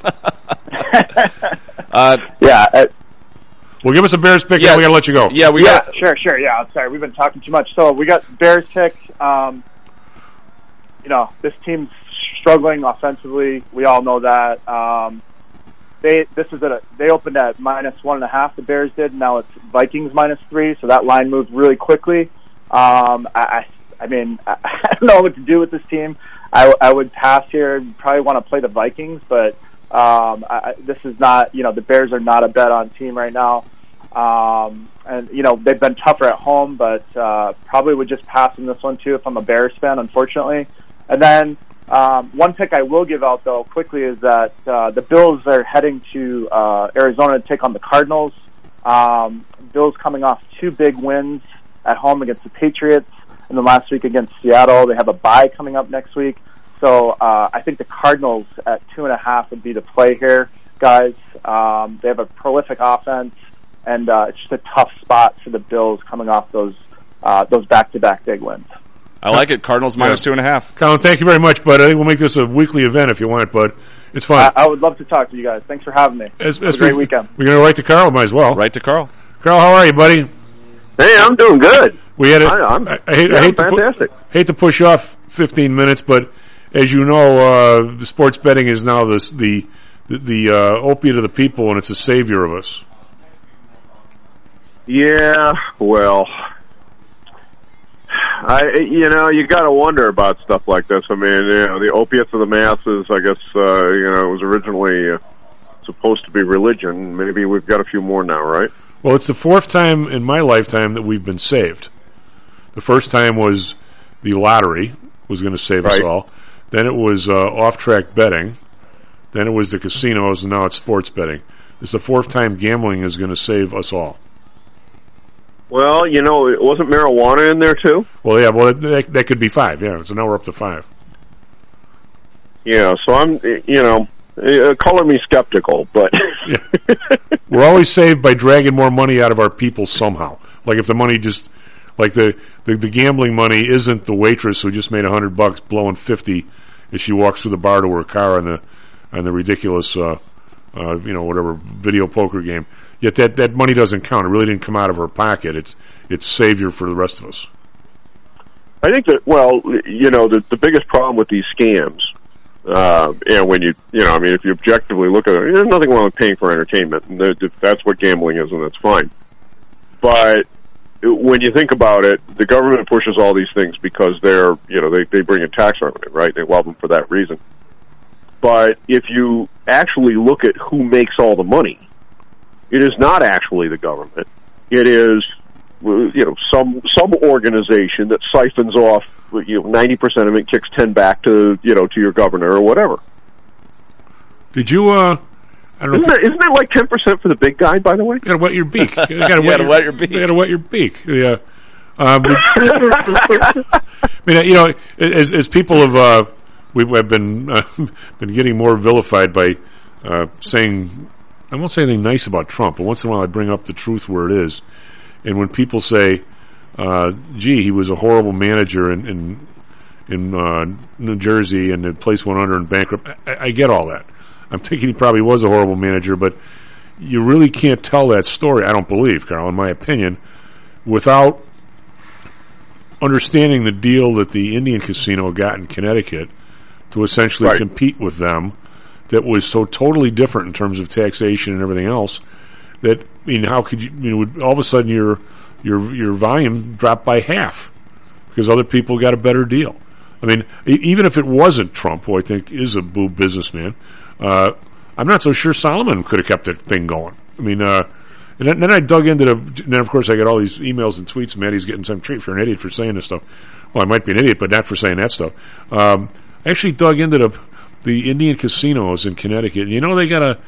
uh, yeah. Uh, well, give us a Bears pick, yeah, and we got to let you go. Yeah, we yeah, got sure, sure. Yeah, I'm sorry, we've been talking too much. So we got Bears pick. Um, you know, this team's struggling offensively. We all know that. Um, They this is a they opened at minus one and a half. The Bears did. Now it's Vikings minus three. So that line moved really quickly. Um, I, I I mean I, I don't know what to do with this team. I, I would pass here. Probably want to play the Vikings, but um, I, this is not. You know, the Bears are not a bet on team right now. Um, and you know they've been tougher at home, but uh, probably would just pass in this one too if I'm a Bears fan, unfortunately. And then. Um, one pick I will give out, though, quickly is that uh, the Bills are heading to uh, Arizona to take on the Cardinals. Um, Bills coming off two big wins at home against the Patriots, and then last week against Seattle. They have a bye coming up next week. So uh, I think the Cardinals at two and a half would be the play here, guys. Um, they have a prolific offense, and uh, it's just a tough spot for the Bills coming off those uh, those back-to-back big wins. I like it. Cardinals minus yeah. two and a half. Colin, thank you very much, bud. I think we'll make this a weekly event if you want, bud. It's fun. I, I would love to talk to you guys. Thanks for having me. As, have a great we, weekend. We're going to write to Carl, might as well. Write to Carl. Carl, how are you, buddy? Hey, I'm doing good. We had a, I, I'm, I, I hate, yeah, I hate fantastic. To pu- hate to push off fifteen minutes, but as you know, uh, the sports betting is now this, the the, the uh, opiate of the people, and it's a savior of us. Yeah, well, I you know you got to wonder about stuff like this. I mean, you know, the opiates of the masses. I guess uh, you know it was originally uh, supposed to be religion. Maybe we've got a few more now, right? Well, it's the fourth time in my lifetime that we've been saved. The first time was the lottery was going to save right. us all. Then it was uh, off-track betting. Then it was the casinos, and now it's sports betting. It's the fourth time gambling is going to save us all. Well, you know, it wasn't marijuana in there too? Well, yeah, well, that, that could be five, yeah. So now we're up to five. Yeah, so I'm, you know, uh, color me skeptical, but... yeah. We're always saved by dragging more money out of our people somehow. Like if the money just, like the, the, the gambling money isn't the waitress who just made a hundred bucks blowing fifty as she walks through the bar to her car on the, on the ridiculous, uh, uh, you know, whatever, video poker game. Yet that, that money doesn't count. It really didn't come out of her pocket. It's it's savior for the rest of us. I think that, well, you know, the the biggest problem with these scams, uh, and when you, you know, I mean, if you objectively look at it, there's nothing wrong with paying for entertainment. And that's what gambling is, and that's fine. But when you think about it, the government pushes all these things because they're, you know, they, they bring in tax revenue, right? They love them for that reason. But if you actually look at who makes all the money, it is not actually the government. It is, you know, some some organization that siphons off, you know, ninety percent of it, kicks ten back to, you know, to your governor or whatever. Did you? Uh, I don't isn't, know. That, isn't that like ten percent for the big guy? By the way, you gotta wet your beak. You gotta, you wet, gotta your, wet your beak. You gotta wet your beak. Yeah. Um, I mean, you know, as as people have, uh, we have been uh, been getting more vilified by uh, saying. I won't say anything nice about Trump, but once in a while I bring up the truth where it is. And when people say, uh, gee, he was a horrible manager in in, in uh, New Jersey and the place went under and bankrupt, I, I get all that. I'm thinking he probably was a horrible manager, but you really can't tell that story, I don't believe, Carl, in my opinion, without understanding the deal that the Indian casino got in Connecticut to essentially right. compete with them. That was so totally different in terms of taxation and everything else. That I mean, how could you? You know, all of a sudden your your your volume dropped by half because other people got a better deal. I mean, e- even if it wasn't Trump, who I think is a boob businessman, uh, I'm not so sure Solomon could have kept that thing going. I mean, uh, and then, then I dug into the. And then of course I got all these emails and tweets. Maddie's getting some treat for an idiot for saying this stuff. Well, I might be an idiot, but not for saying that stuff. Um, I actually dug into the. The Indian casinos in Connecticut. You know, they got a.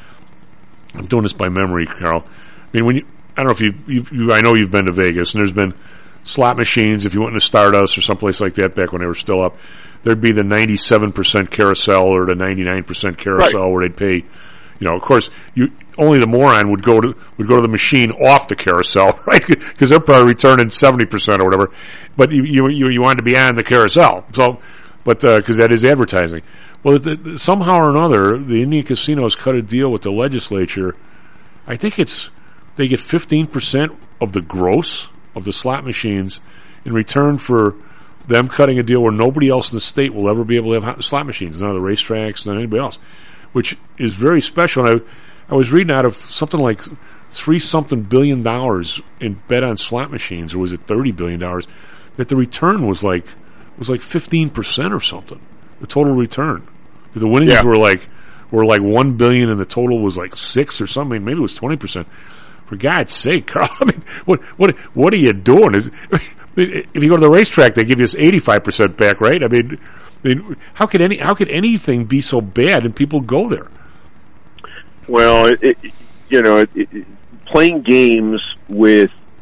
I'm doing this by memory, Carl. I mean, when you, I don't know if you, you, you, I know you've been to Vegas, and there's been slot machines. If you went into Stardust or someplace like that back when they were still up, there'd be the ninety-seven percent carousel or the ninety-nine percent carousel right. where they'd pay. You know, of course, you only the moron would go to would go to the machine off the carousel, right? Because they're probably returning seventy percent or whatever. But you you you, you wanted to be on the carousel, so but because uh, that is advertising. Well, the, the, somehow or another, the Indian casinos cut a deal with the legislature. I think it's they get fifteen percent of the gross of the slot machines in return for them cutting a deal where nobody else in the state will ever be able to have slot machines, none of the racetracks, none of anybody else, which is very special. And I, I was reading out of something like three something billion dollars in bet on slot machines, or was it thirty billion dollars? That the return was like was like fifteen percent or something. The total return. The winnings yeah. were like were like one billion, and the total was like six or something. Maybe it was twenty percent. For God's sake, Carl! I mean, what what what are you doing? Is I mean, if you go to the racetrack, they give you eighty five percent back, right? I mean, I mean, how could any how could anything be so bad and people go there? Well, it, it, you know, it, it, playing games with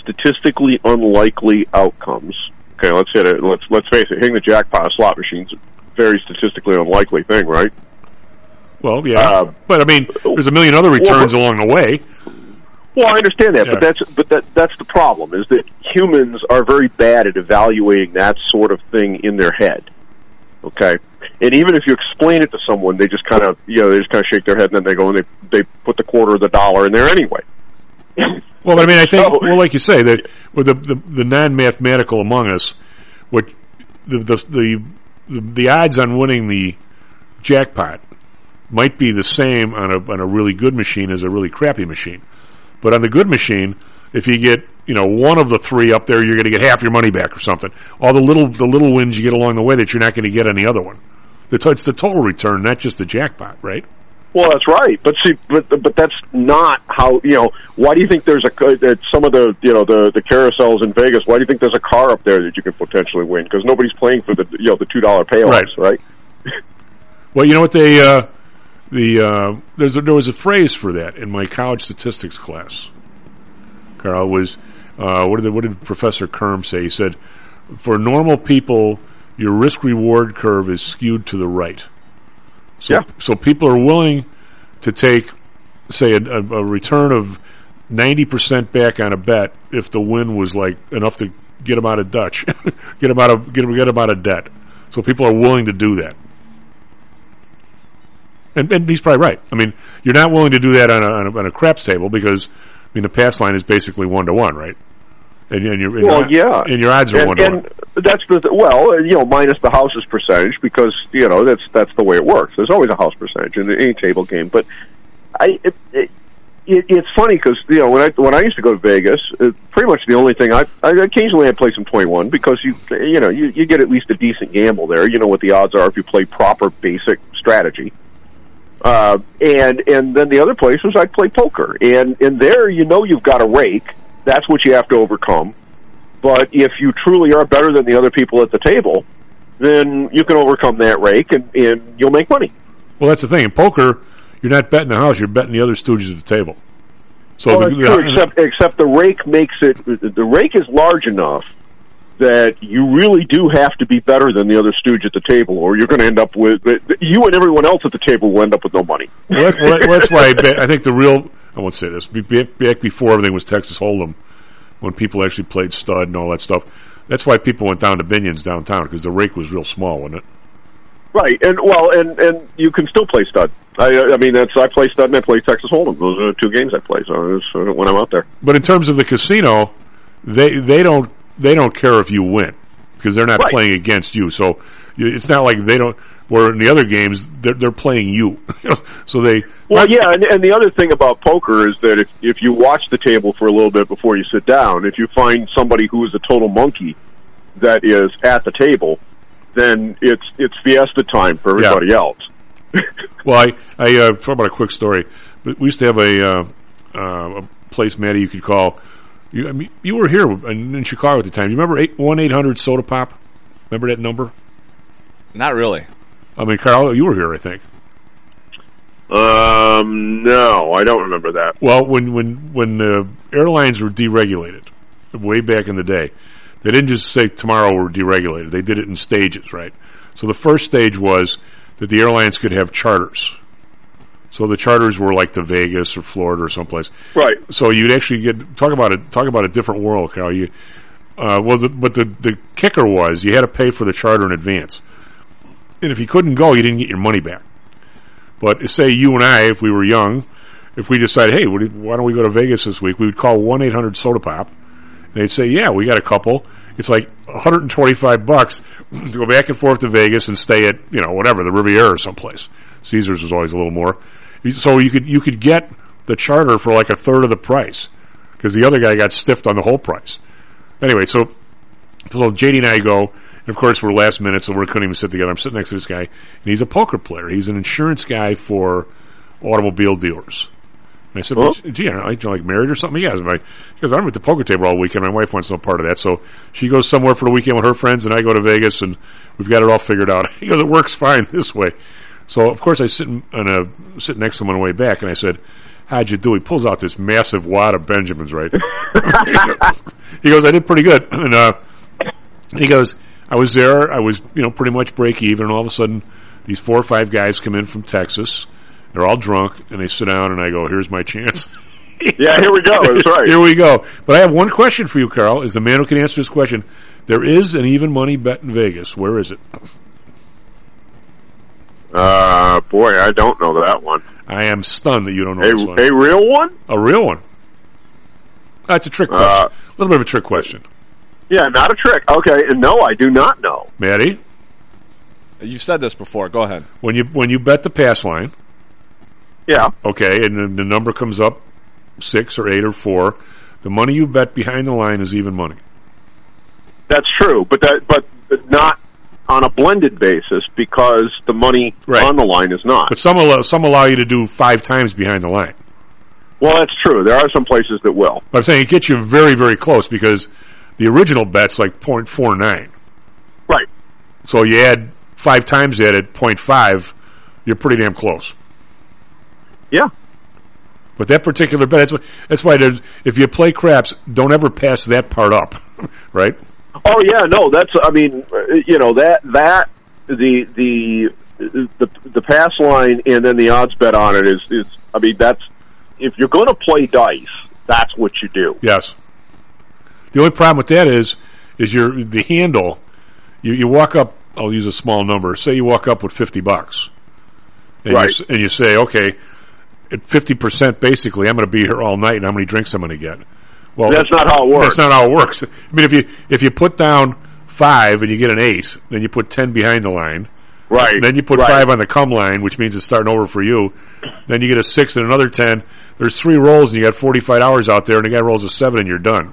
statistically unlikely outcomes. Okay, let's hit it. Let's let's face it. Hitting the jackpot of slot machines is a very statistically unlikely thing, right? Well, yeah, uh, but I mean, there's a million other returns well, along the way. Well, I understand that, yeah. but that's but that that's the problem, is that humans are very bad at evaluating that sort of thing in their head. Okay, and even if you explain it to someone, they just kind of you know they just kind of shake their head and then they go and they they put the quarter or the dollar in there anyway. Well, I mean, I think, so, well, like you say, that with the, the the non-mathematical among us, what the the the the, the odds on winning the jackpot might be the same on a on a really good machine as a really crappy machine. But on the good machine, if you get, you know, one of the three up there, you're going to get half your money back or something. All the little the little wins you get along the way that you're not going to get on the other one. It's the total return, not just the jackpot, right? Well, that's right. But see, but but that's not how, you know, why do you think there's a, that some of the, you know, the, the carousels in Vegas, why do you think there's a car up there that you can potentially win? Because nobody's playing for the, you know, the two dollar payoffs, right? right? Well, you know what they, uh, The uh, there's a, there was a phrase for that in my college statistics class. Carl was uh, what did what did Professor Kerm say? He said, "For normal people, your risk reward curve is skewed to the right." So, yeah. so people are willing to take, say, a, a return of ninety percent back on a bet if the win was like enough to get them out of Dutch, get them out of get them, get them out of debt. So people are willing to do that. And, and he's probably right. I mean, you're not willing to do that on a, on a, on a craps table because, I mean, the pass line is basically one to one, right? And, and your and well, your, yeah, and your odds are and, one to one. And that's the well, you know, minus the house's percentage because you know that's that's the way it works. There's always a house percentage in any table game. But I, it, it, it, it's funny because you know when I when I used to go to Vegas, it, pretty much the only thing I, I occasionally I'd play some twenty-one because you you know you, you get at least a decent gamble there. You know what the odds are if you play proper basic strategy. Uh, and, and then the other places I'd play poker. And, and there, you know you've got a rake. That's what you have to overcome. But if you truly are better than the other people at the table, then you can overcome that rake and, and you'll make money. Well, that's the thing. In poker, you're not betting the house, you're betting the other stooges at the table. So well, the, that's true, except, except the rake makes it, the rake is large enough that you really do have to be better than the other stooge at the table, or you're going to end up with, you and everyone else at the table will end up with no money. Well, that's, well, that's why I, bet, I think the real, I won't say this, back before everything was Texas Hold'em, when people actually played stud and all that stuff, that's why people went down to Binion's downtown, because the rake was real small, wasn't it? Right, and well, and, and you can still play stud. I, I mean, that's I play stud and I play Texas Hold'em. Those are the two games I play, so it's, uh, when I'm out there. But in terms of the casino, they they don't they don't care if you win because they're not right. playing against you. So it's not like they don't. Where in the other games, they're they're playing you. So they. Well, yeah, and, and the other thing about poker is that if if you watch the table for a little bit before you sit down, if you find somebody who is a total monkey that is at the table, then it's it's fiesta time for everybody yeah. else. Well, I I uh, talk about a quick story. We used to have a uh, uh, a place, Matty, you could call. You, I mean, you were here in, in Chicago at the time. You remember one eight hundred soda pop? Remember that number? Not really. I mean, Carl, you were here, I think. Um, no, I don't remember that. Well, when when when the airlines were deregulated, way back in the day, they didn't just say tomorrow we're deregulated. They did it in stages, right? So the first stage was that the airlines could have charters. So the charters were like to Vegas or Florida or someplace. Right. So you'd actually get talk about it. Talk about a different world, Carl. You, uh, well, the, but the the kicker was you had to pay for the charter in advance, and if you couldn't go, you didn't get your money back. But say you and I, if we were young, if we decided, hey, why don't we go to Vegas this week? We would call one eight hundred soda pop, and they'd say, yeah, we got a couple. It's like one hundred twenty-five bucks to go back and forth to Vegas and stay at, you know, whatever, the Riviera or someplace. Caesars was always a little more. So you could you could get the charter for like a third of the price because the other guy got stiffed on the whole price. Anyway, so so J D and I go, and of course we're last minute, so we couldn't even sit together. I'm sitting next to this guy, and he's a poker player. He's an insurance guy for automobile dealers. And I said, well, gee, aren't you like married or something? He goes, because I'm at the poker table all weekend. My wife wants no part of that. So she goes somewhere for the weekend with her friends, and I go to Vegas, and we've got it all figured out. He goes, it works fine this way. So, of course, I sit, in, on a, sit next to him on the way back, and I said, how'd you do? He pulls out this massive wad of Benjamins, right? he goes, I did pretty good. And uh, he goes, I was there. I was, you know, pretty much break even. And all of a sudden, these four or five guys come in from Texas. They're all drunk, and they sit down, and I go, here's my chance. Yeah, here we go. That's right. Here we go. But I have one question for you, Carl. Is the man who can answer this question. There is an even money bet in Vegas. Where is it? Uh, boy, I don't know that one. I am stunned that you don't know a, this one. A real one? A real one. That's a trick question. Uh, a little bit of a trick question. Yeah, not a trick. Okay, and no, I do not know. Maddie? You've said this before. Go ahead. When you when you bet the pass line. Yeah. Okay, and then the number comes up six or eight or four. The money you bet behind the line is even money. That's true, but that but not on a blended basis because the money right. on the line is not. But some allow, some allow you to do five times behind the line. Well, that's true. There are some places that will. But I'm saying it gets you very, very close because the original bet's like point four nine. Right. So you add five times that at point five, you're pretty damn close. Yeah. But that particular bet, that's why, that's why there's, if you play craps, don't ever pass that part up, right? Oh yeah, no, that's, I mean, you know, that, that, the, the, the, the pass line and then the odds bet on it is, is, I mean, that's, if you're going to play dice, that's what you do. Yes. The only problem with that is, is your, the handle, you, you walk up, I'll use a small number, say you walk up with fifty bucks. And right. You, and you say, okay, at fifty percent basically, I'm going to be here all night and how many drinks I'm going to get. Well, that's not how it works. That's not how it works. I mean, if you if you put down five and you get an eight, then you put ten behind the line. Right. Then you put right. five on the come line, which means it's starting over for you. Then you get a six and another ten. There's three rolls and you got forty-five hours out there, and the guy rolls a seven and you're done.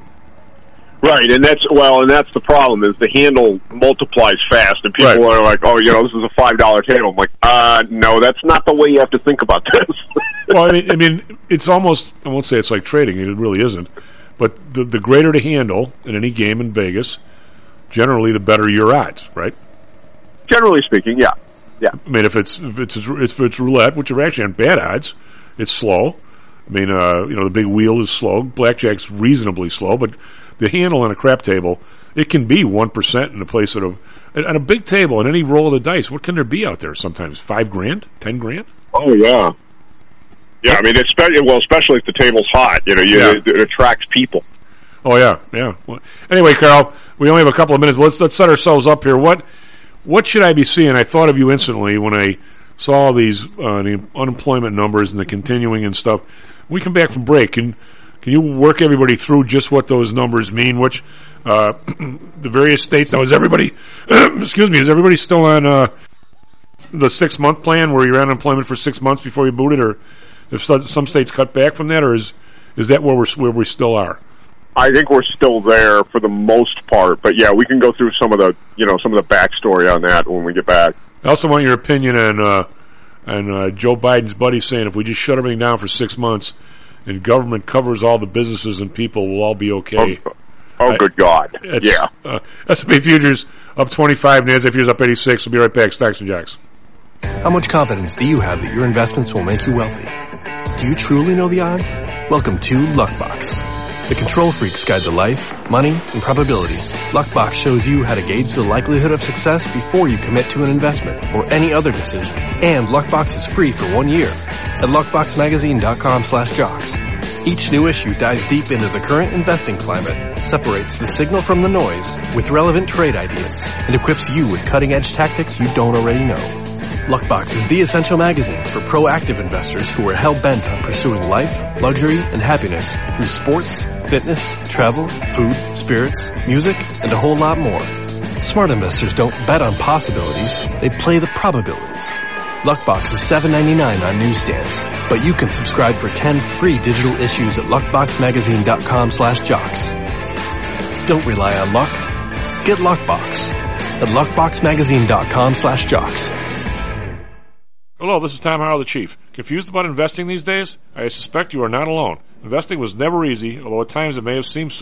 Right, and that's well, and that's the problem is the handle multiplies fast, and people right. are like, "Oh, you know, this is a five dollar table." I'm like, "Uh, no, that's not the way you have to think about this." Well, I mean, I mean, it's almost, I won't say it's like trading, it really isn't, but the the greater the handle in any game in Vegas, generally the better your odds, right? Generally speaking, yeah, yeah. I mean, if it's if it's if it's roulette, which are actually on bad odds, it's slow. I mean, uh, you know, the big wheel is slow. Blackjack's reasonably slow, but the handle on a crap table, it can be one percent in a place that of on a big table on any roll of the dice. What can there be out there? Sometimes five grand, ten grand. Oh yeah, yeah. I mean, it's well, especially if the table's hot. You know, you, yeah. it, it attracts people. Oh yeah, yeah. Well, anyway, Carl, we only have a couple of minutes. Let's let's set ourselves up here. What what should I be seeing? I thought of you instantly when I saw all these uh, the unemployment numbers and the continuing and stuff. We come back from break. Can can you work everybody through just what those numbers mean? Which uh, the various states now is everybody? excuse me, is everybody still on uh, the six month plan where you're on unemployment for six months before you boot it, or if some states cut back from that, or is is that where we're where we still are? I think we're still there for the most part, but yeah, we can go through some of the you know some of the backstory on that when we get back. I also want your opinion on uh, on uh, Joe Biden's buddy saying if we just shut everything down for six months and government covers all the businesses and people, we'll all be okay. Oh, oh I, good God! Yeah. Uh, S and P futures up twenty-five, NASDAQ futures up eighty-six. We'll be right back. Stocks and Jocks. How much confidence do you have that your investments will make you wealthy? Do you truly know the odds? Welcome to Luckbox, the control freak's guide to life, money, and probability. Luckbox shows you how to gauge the likelihood of success before you commit to an investment or any other decision. And Luckbox is free for one year at luckboxmagazine.com slash jocks. Each new issue dives deep into the current investing climate, separates the signal from the noise with relevant trade ideas, and equips you with cutting-edge tactics you don't already know. Luckbox is the essential magazine for proactive investors who are hell-bent on pursuing life, luxury, and happiness through sports, fitness, travel, food, spirits, music, and a whole lot more. Smart investors don't bet on possibilities, they play the probabilities. Luckbox is seven ninety-nine on newsstands, but you can subscribe for ten free digital issues at luckboxmagazine.com slash jocks. Don't rely on luck. Get Luckbox at luckboxmagazine.com slash jocks. Hello, this is Tom Howell, the Chief. Confused about investing these days? I suspect you are not alone. Investing was never easy, although at times it may have seemed so.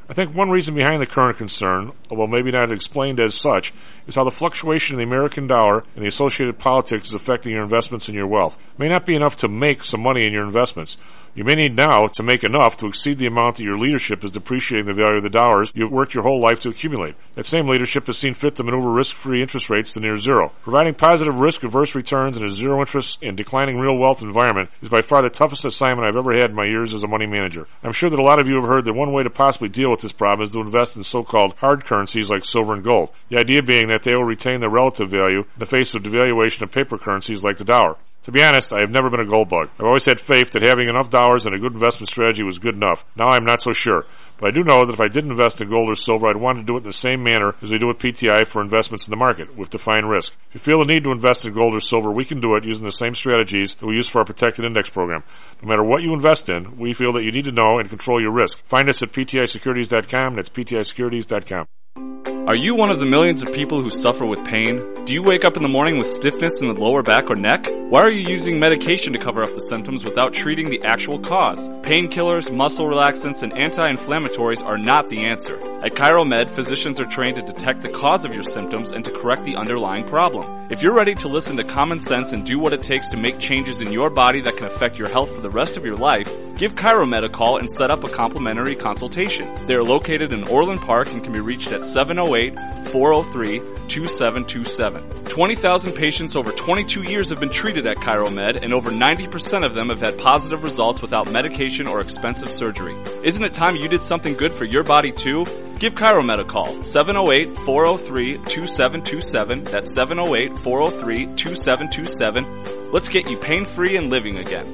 I think one reason behind the current concern, although maybe not explained as such, is how the fluctuation in the American dollar and the associated politics is affecting your investments and your wealth. It may not be enough to make some money in your investments. You may need now to make enough to exceed the amount that your leadership is depreciating the value of the dollars you've worked your whole life to accumulate. That same leadership has seen fit to maneuver risk-free interest rates to near zero. Providing positive risk-averse returns in a zero-interest and declining real wealth environment is by far the toughest assignment I've ever had in my years as a money manager. I'm sure that a lot of you have heard that one way to possibly deal with this problem is to invest in so-called hard currencies like silver and gold. The idea being that they will retain their relative value in the face of devaluation of paper currencies like the dollar. To be honest, I have never been a gold bug. I've always had faith that having enough dollars and a good investment strategy was good enough. Now I'm not so sure. But I do know that if I did invest in gold or silver, I'd want to do it in the same manner as we do with P T I for investments in the market, with defined risk. If you feel the need to invest in gold or silver, we can do it using the same strategies that we use for our protected index program. No matter what you invest in, we feel that you need to know and control your risk. Find us at P T I securities dot com. That's P T I securities dot com. Are you one of the millions of people who suffer with pain? Do you wake up in the morning with stiffness in the lower back or neck? Why are you using medication to cover up the symptoms without treating the actual cause? Painkillers, muscle relaxants, and anti-inflammatories are not the answer. At ChiroMed, physicians are trained to detect the cause of your symptoms and to correct the underlying problem. If you're ready to listen to common sense and do what it takes to make changes in your body that can affect your health for the rest of your life, give ChiroMed a call and set up a complimentary consultation. They are located in Orland Park and can be reached at seven oh eight, four oh three, two seven two seven. twenty thousand patients over twenty-two years have been treated at ChiroMed, and over ninety percent of them have had positive results without medication or expensive surgery. Isn't it time you did something good for your body too? Give ChiroMed a call, seven oh eight, four oh three, two seven two seven. That's seven oh eight, four oh three, two seven two seven. Let's get you pain-free and living again.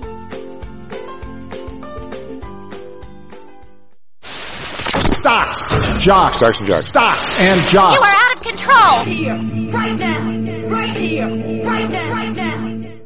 Stocks, jocks, Stocks and jocks. Stocks and jocks. You are out of control. Right here, right now, right here, right now, right now.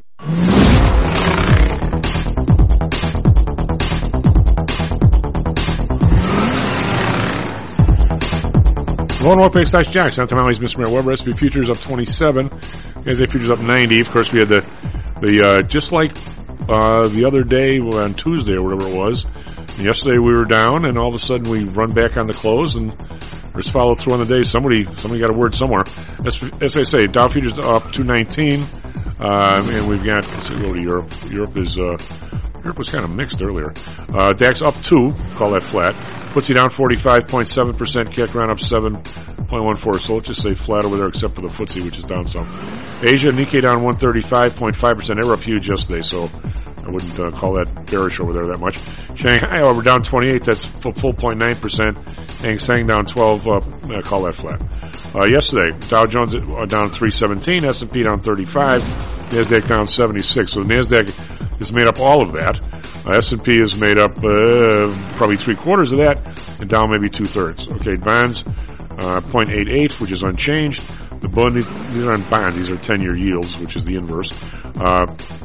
One more pick, Stocks Jocks. On Tamales, Mister Mayor Web. S and P futures up twenty-seven. N A S D A futures up ninety. Of course, we had the the uh, just like uh, the other day on Tuesday or whatever it was. And yesterday we were down, and all of a sudden we run back on the close, and there's follow through on the day. Somebody somebody got a word somewhere. As, as I say, Dow futures up two nineteen, um, and we've got. Let's see, go to Europe. Europe is uh, Europe was kind of mixed earlier. Uh, DAX up two. Call that flat. F T S E down forty-five point seven percent. Kick around up seven point one four. So let's just say flat over there, except for the F T S E, which is down some. Asia, Nikkei down one thirty-five point five percent. They were up huge yesterday, so I wouldn't uh, call that bearish over there that much. Shanghai, however, down twenty-eight. That's full, full zero point nine percent. Hang Seng down twelve. Uh, uh, call that flat. Uh, yesterday, Dow Jones uh, down three seventeen. S and P down thirty-five. NASDAQ down seventy-six. So NASDAQ has made up all of that. Uh, S and P has made up uh, probably three quarters of that, and Dow maybe two thirds. Okay, bonds uh, zero point eight eight, which is unchanged. The bond, these aren't bonds; these are ten-year yields, which is the inverse. Uh,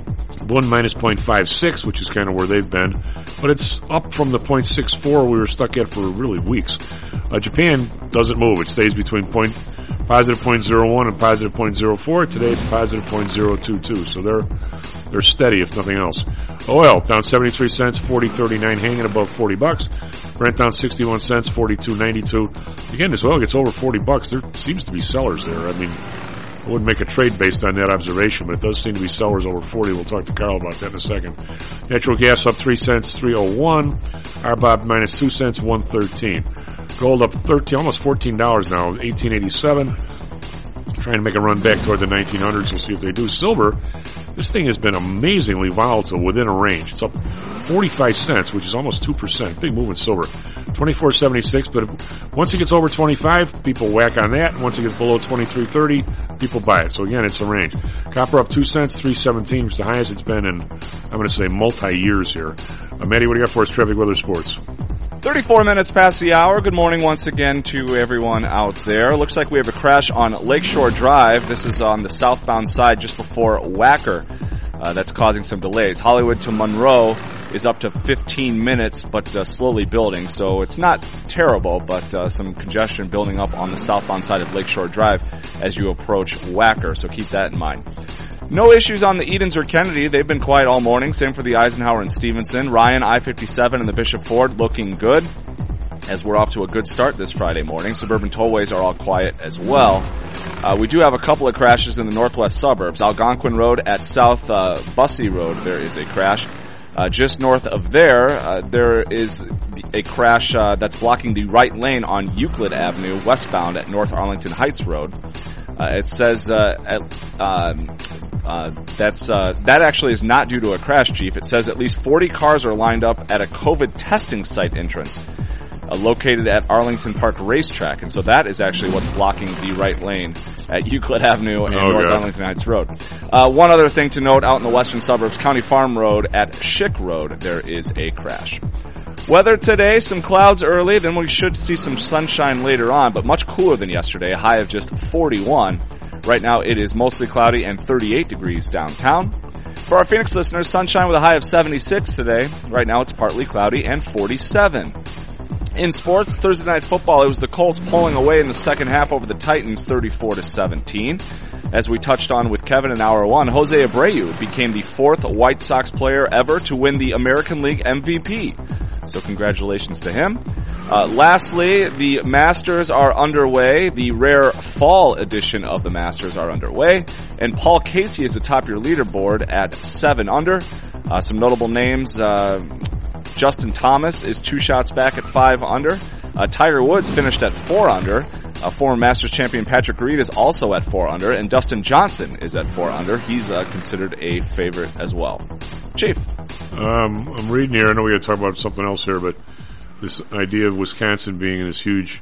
One minus zero point five six, which is kind of where they've been, but it's up from the zero point six four we were stuck at for really weeks. Uh, Japan doesn't move; it stays between point positive zero point zero one and positive zero point zero four. Today it's positive zero point zero two two, so they're they're steady if nothing else. Oil down seventy-three cents, forty thirty-nine, hanging above forty bucks. Brent down sixty-one cents, forty-two ninety-two. Again, this oil gets over forty bucks. There seems to be sellers there. I mean, I wouldn't make a trade based on that observation, but it does seem to be sellers over forty. We'll talk to Carl about that in a second. Natural gas up three cents, three oh one. R B O B minus two cents, one thirteen. Gold up thirteen, almost fourteen dollars now, eighteen eighty-seven. Trying to make a run back toward the nineteen hundreds. We'll see if they do. Silver, this thing has been amazingly volatile within a range. It's up forty-five cents, which is almost two percent. Big move in silver. twenty-four seventy-six, but once it gets over twenty-five, people whack on that. Once it gets below twenty-three thirty, people buy it. So again, it's a range. Copper up two cents, three seventeen, which is the highest it's been in, I'm going to say, multi-years here. Uh, Maddie, what do you got for us? Traffic, weather, sports. thirty-four minutes past the hour. Good morning once again to everyone out there. Looks like we have a crash on Lakeshore Drive. This is on the southbound side just before Wacker. Uh, that's causing some delays. Hollywood to Monroe is up to fifteen minutes, but uh, slowly building. So it's not terrible, but uh, some congestion building up on the southbound side of Lakeshore Drive as you approach Wacker. So keep that in mind. No issues on the Edens or Kennedy. They've been quiet all morning. Same for the Eisenhower and Stevenson. Ryan, I fifty-seven, and the Bishop Ford looking good. as we're off to a good start this Friday morning. Suburban tollways are all quiet as well. Uh, we do have a couple of crashes in the northwest suburbs. Algonquin Road at South uh, Bussey Road, there is a crash. Uh, just north of there, uh, there is a crash uh, that's blocking the right lane on Euclid Avenue westbound at North Arlington Heights Road. Uh, it says uh, at, um, uh, that's uh, that actually is not due to a crash, Chief. It says at least forty cars are lined up at a COVID testing site entrance uh, located at Arlington Park Racetrack, and so that is actually what's blocking the right lane at Euclid Avenue and oh, North God. Arlington Heights Road. Uh, one other thing to note, out in the western suburbs, County Farm Road at Schick Road, there is a crash. Weather today, some clouds early, then we should see some sunshine later on, but much cooler than yesterday, a high of just forty-one. Right now it is mostly cloudy and thirty-eight degrees downtown. For our Phoenix listeners, sunshine with a high of seventy-six today. Right now it's partly cloudy and forty-seven. In sports, Thursday Night Football, it was the Colts pulling away in the second half over the Titans thirty-four to seventeen. As we touched on with Kevin in hour one, Jose Abreu became the fourth White Sox player ever to win the American League M V P. So congratulations to him. Uh, lastly, the Masters are underway. The rare fall edition of the Masters are underway. And Paul Casey is atop your leaderboard at seven under. Uh, some notable names, uh, Justin Thomas is two shots back at five under. Uh, Tiger Woods finished at four under. Uh, former Masters champion Patrick Reed is also at four under, and Dustin Johnson is at four under. He's uh, considered a favorite as well. Chief. Um, I'm reading here. I know we got to talk about something else here, but this idea of Wisconsin being in this huge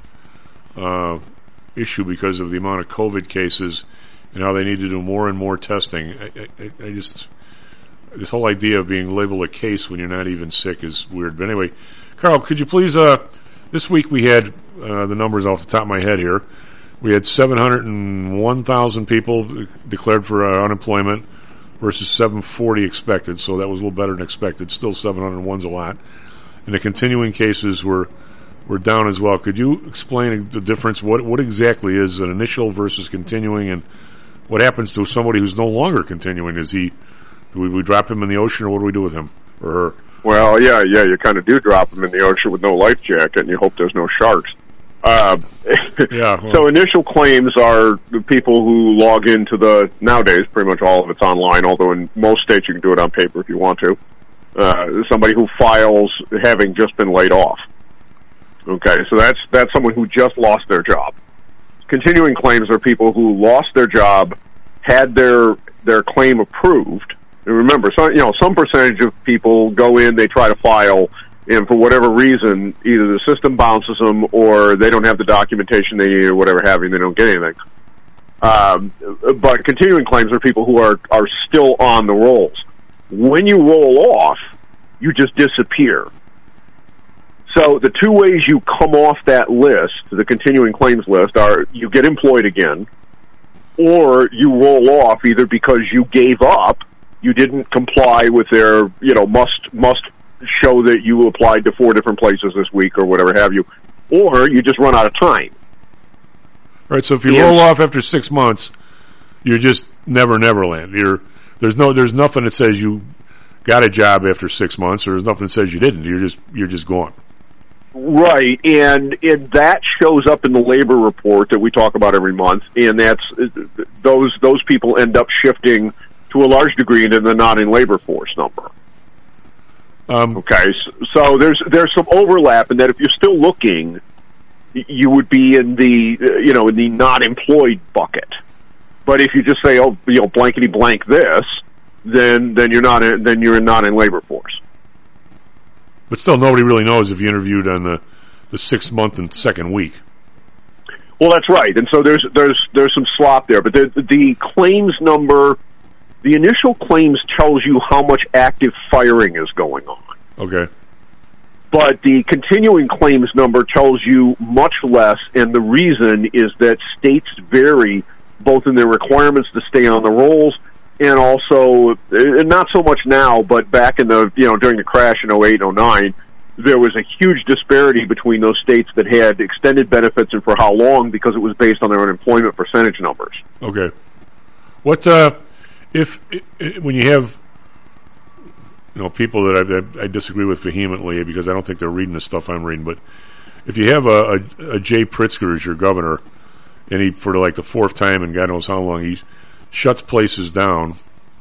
uh, issue because of the amount of COVID cases and how they need to do more and more testing. I, I, I just this whole idea of being labeled a case when you're not even sick is weird. But anyway, Carl, could you please? Uh, this week we had uh, the numbers off the top of my head here. We had seven hundred one thousand people declared for uh, unemployment versus seven forty expected, so that was a little better than expected. Still seven hundred one's a lot. And the continuing cases were were down as well. Could you explain the difference? What what exactly is an initial versus continuing, and what happens to somebody who's no longer continuing? Is he, do we, we drop him in the ocean, or what do we do with him or her? Well, yeah, yeah, you kind of do drop them in the ocean with no life jacket, and you hope there's no sharks. Uh, yeah, well. So initial claims are the people who log into the, nowadays, pretty much all of it's online, although in most states you can do it on paper if you want to. Uh, somebody who files having just been laid off. Okay, so that's, that's someone who just lost their job. Continuing claims are people who lost their job, had their, their claim approved. And remember, some, you know, some percentage of people go in, they try to file, and for whatever reason, either the system bounces them or they don't have the documentation they need or whatever have you, and they don't get anything. Um, but continuing claims are people who are, are still on the rolls. When you roll off, you just disappear. So the two ways you come off that list, the continuing claims list, are you get employed again, or you roll off either because you gave up, you didn't comply with their, you know, must, must show that you applied to four different places this week or whatever have you, or you just run out of time. All right, so if you Yeah. roll off after six months, you're just never Neverland. You're there's no there's nothing that says you got a job after six months, or there's nothing that says you didn't. You're just you're just gone. Right, and, and that shows up in the labor report that we talk about every month, and that's those those people end up shifting to a large degree into the not in labor force number. Um, okay, so, so there's there's some overlap in that if you're still looking, you would be in the uh, you know in the not employed bucket. But if you just say oh you know blankety blank this, then then you're not in, then you're not in labor force. But still, nobody really knows if you interviewed on the the sixth month and second week. Well, that's right, and so there's there's there's some slop there. But the the claims number. The initial claims tells you how much active firing is going on. Okay. But the continuing claims number tells you much less, and the reason is that states vary both in their requirements to stay on the rolls and also, and not so much now, but back in the, you know, during the crash in oh eight and oh nine, there was a huge disparity between those states that had extended benefits and for how long because it was based on their unemployment percentage numbers. Okay. What, uh, If, if when you have, you know, people that I, I disagree with vehemently because I don't think they're reading the stuff I'm reading, but if you have a, a, a Jay Pritzker as your governor, and he for like the fourth time and God knows how long he shuts places down,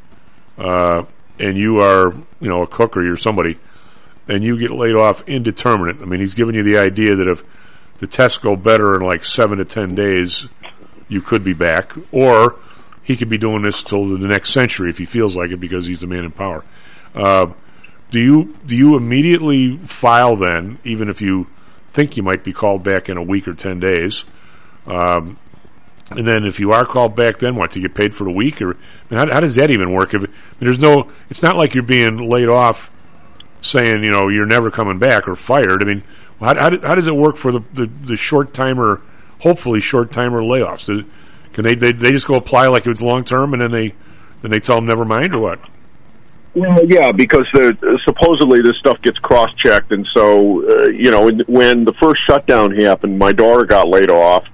uh, and you are you know a cook or you're somebody, and you get laid off indeterminate. I mean, he's giving you the idea that if the tests go better in like seven to ten days, you could be back, or he could be doing this till the next century if he feels like it because he's the man in power. Uh, do you do you immediately file then, even if you think you might be called back in a week or ten days? Um, and then if you are called back, then what? Do you get paid for the week, or I mean, how, how does that even work? If I mean, there's no, it's not like you're being laid off, saying you know you're never coming back or fired. I mean, how, how, how does it work for the the, the short timer, hopefully short timer layoffs? Do, can they, they they just go apply like it's long term, and then they then they tell them never mind, or what? Well, yeah, because the, uh, supposedly this stuff gets cross-checked, and so, uh, you know, when the first shutdown happened, my daughter got laid off,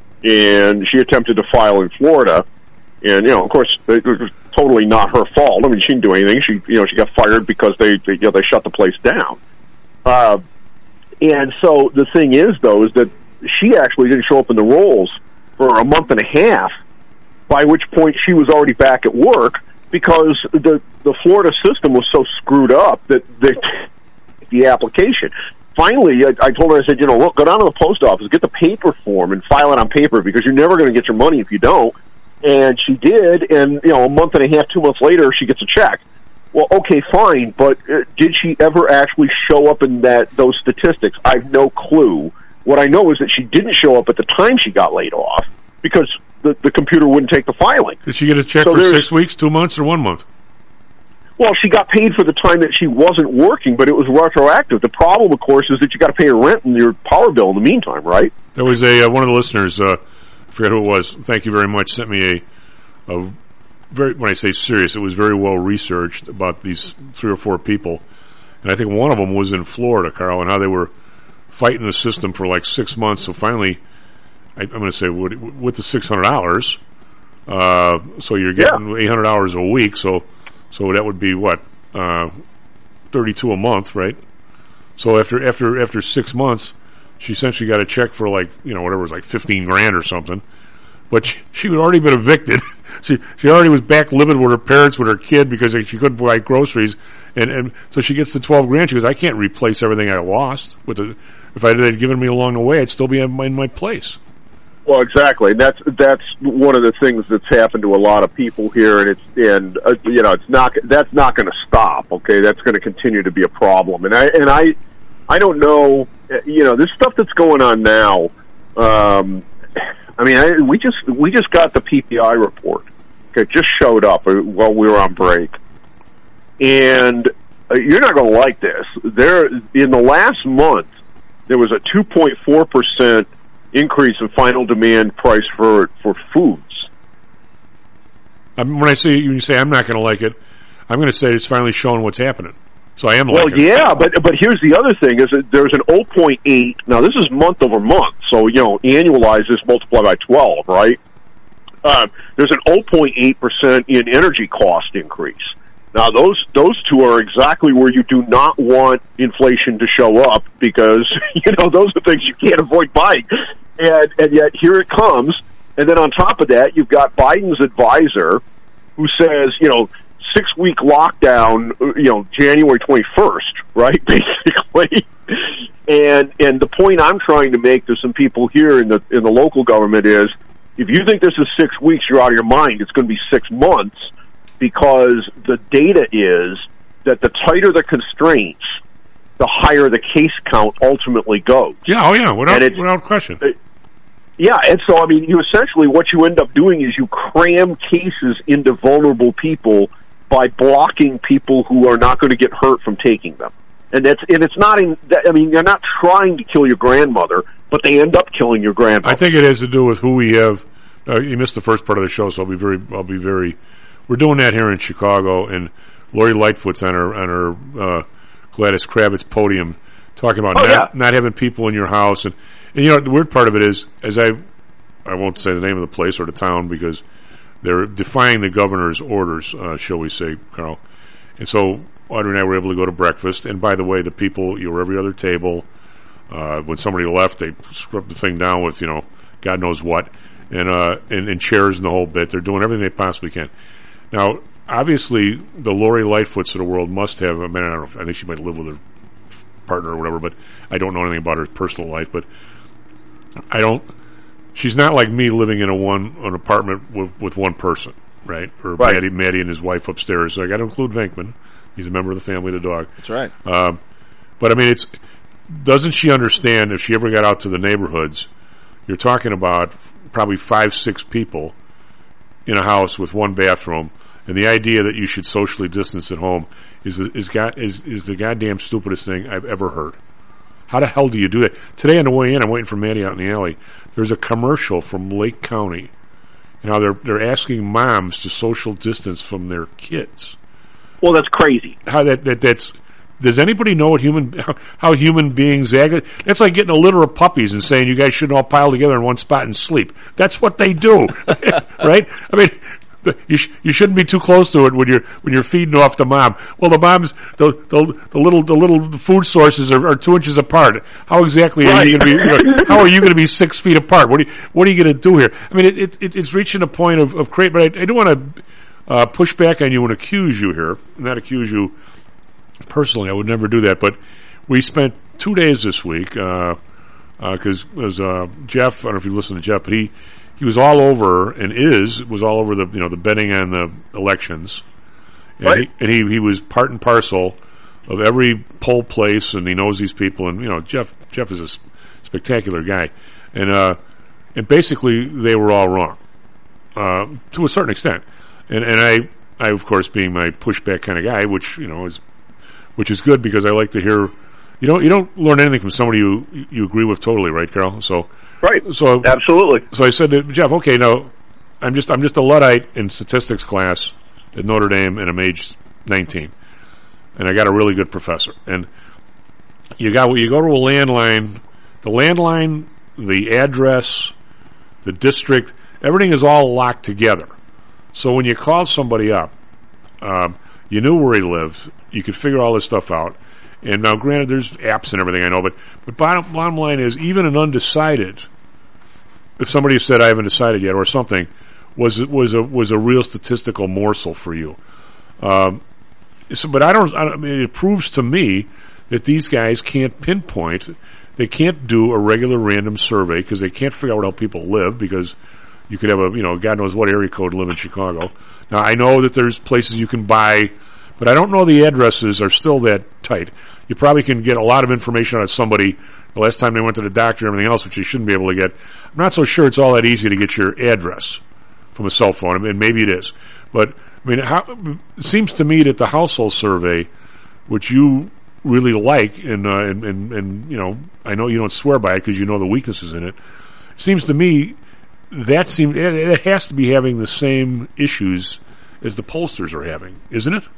and she attempted to file in Florida, and, you know, of course, it was totally not her fault. I mean, she didn't do anything. She, you know, she got fired because they, they you know, they shut the place down. Uh, and so the thing is, though, is that she actually didn't show up in the rolls for a month and a half, by which point she was already back at work, because the the Florida system was so screwed up that they the application. Finally, I, I told her, I said, you know, look, go down to the post office, get the paper form, and file it on paper, because you're never going to get your money if you don't. And she did, and you know, a month and a half, two months later, she gets a check. Well, okay, fine, but uh, did she ever actually show up in that those statistics? I have no clue. What I know is that she didn't show up at the time she got laid off, because The, the computer wouldn't take the filing. Did she get a check so for six weeks, two months, or one month? Well, she got paid for the time that she wasn't working, but it was retroactive. The problem, of course, is that you got to pay your rent and your power bill in the meantime, right? There was a uh, one of the listeners, uh, I forget who it was. Thank you very much. Sent me a, a very when I say serious, it was very well researched about these three or four people, and I think one of them was in Florida, Carl, and how they were fighting the system for like six months. So finally, I'm going to say with the six hundred hours, uh, so you're getting yeah. eight hundred hours a week, so so that would be what uh, thirty-two a month, right? So after after after six months, she essentially got a check for like you know whatever it was like fifteen grand or something, but she, she had already been evicted. she she already was back living with her parents with her kid because she couldn't buy groceries, and and so she gets the twelve grand. She goes, I can't replace everything I lost with the if I had given me along the way, I'd still be in my, in my place. Well, exactly. That's that's one of the things that's happened to a lot of people here, and it's and uh, you know it's not that's not going to stop. Okay, that's going to continue to be a problem, and I and I I don't know. You know, this stuff that's going on now. Um, I mean, I, we just we just got the P P I report. Okay, it just showed up while we were on break, and uh, you're not going to like this. There in the last month, there was a two point four percent increase in final demand price for for foods. Um, when I say you say I'm not going to like it, I'm going to say it's finally showing what's happening. So I am. Well, liking yeah, it. but but here's the other thing: is that there's an zero point eight. Now this is month over month, so you know annualize this, multiply by twelve, right? Uh, there's an zero point eight percent in energy cost increase. Now those those two are exactly where you do not want inflation to show up, because you know those are things you can't avoid buying, and and yet here it comes. And then on top of that, you've got Biden's advisor who says, you know, six week lockdown, you know, January twenty-first, right? Basically. And and the point I'm trying to make to some people here in the in the local government is, if you think this is six weeks, you're out of your mind. It's going to be six months. Because the data is that the tighter the constraints, the higher the case count ultimately goes. Yeah, oh yeah, without, without question. It, yeah, and so, I mean, you essentially, what you end up doing is you cram cases into vulnerable people by blocking people who are not going to get hurt from taking them. And that's, and it's not in, I mean, you're not trying to kill your grandmother, but they end up killing your grandmother. I think it has to do with who we have. Uh, you missed the first part of the show, so I'll be very, I'll be very, we're doing that here in Chicago, and Lori Lightfoot's on her on her uh, Gladys Kravitz podium talking about oh, not, yeah. not having people in your house, and, and you know the weird part of it is, as I I won't say the name of the place or the town because they're defying the governor's orders, uh, shall we say, Carl. And so Audrey and I were able to go to breakfast, and by the way, the people, you were every other table. Uh, when somebody left, they scrubbed the thing down with, you know, God knows what, and, uh, and, and chairs and the whole bit. They're doing everything they possibly can. Now, obviously, the Lori Lightfoots of the world must have, I mean, I don't know, I think she might live with her partner or whatever, but I don't know anything about her personal life, but I don't, she's not like me living in a one, an apartment with, with one person, right? Or Right. Maddie, Maddie and his wife upstairs. So I got to include Venkman. He's a member of the family of the dog. That's right. Um, but I mean, it's, doesn't she understand if she ever got out to the neighborhoods, you're talking about probably five, six people in a house with one bathroom, and the idea that you should socially distance at home is the, is, God, is, is the goddamn stupidest thing I've ever heard. How the hell do you do that? Today on the way in, I'm waiting for Maddie out in the alley. There's a commercial from Lake County. You know, they're they're asking moms to social distance from their kids. Well, that's crazy. How that, that that's does anybody know what human how, how human beings act? That's like getting a litter of puppies and saying you guys shouldn't all pile together in one spot and sleep. That's what they do, right? I mean, the, you sh- you shouldn't be too close to it when you're when you're feeding off the mom. Well, the mom's the the, the little the little food sources are, are two inches apart. How exactly are Right. you going to be? You know, how are you going to be six feet apart? What are you, what are you going to do here? I mean, it, it, it it's reaching a point of of create. But I, I don't want to uh, push back on you and accuse you here, not accuse you personally. I would never do that. But we spent two days this week because uh, uh, uh, Jeff. I don't know if you listen to Jeff, but he. He was all over, and is was all over the you know the betting on the elections, and, Right. he, and he he was part and parcel of every poll place, and he knows these people, and you know Jeff Jeff is a s- spectacular guy, and uh, and basically they were all wrong, uh, to a certain extent, and and I I of course being my pushback kind of guy, which you know is which is good because I like to hear you don't you don't learn anything from somebody you you agree with totally, right, Carol? So. Right. So absolutely. So I said to Jeff, okay, now I'm just I'm just a Luddite in statistics class at Notre Dame, and I'm age nineteen, and I got a really good professor. And you got you go to a landline, the landline, the address, the district, everything is all locked together. So when you called somebody up, um, you knew where he lived. You could figure all this stuff out. And now, granted, there's apps and everything I know, but but bottom bottom line is, even an undecided, if somebody said I haven't decided yet or something, was was a was a real statistical morsel for you. Um, so, but I don't. I, don't- I mean, it proves to me that these guys can't pinpoint. They can't do a regular random survey because they can't figure out how people live, because you could have a you know God knows what area code live in Chicago. Now I know that there's places you can buy. But I don't know the addresses are still that tight. You probably can get a lot of information out of somebody the last time they went to the doctor and everything else, which you shouldn't be able to get. I'm not so sure it's all that easy to get your address from a cell phone, and maybe it is. But, I mean, how, it seems to me that the household survey, which you really like, and, uh, and, and, and, you know, I know you don't swear by it because you know the weaknesses in it, seems to me that seems, it, it has to be having the same issues as the pollsters are having, isn't it?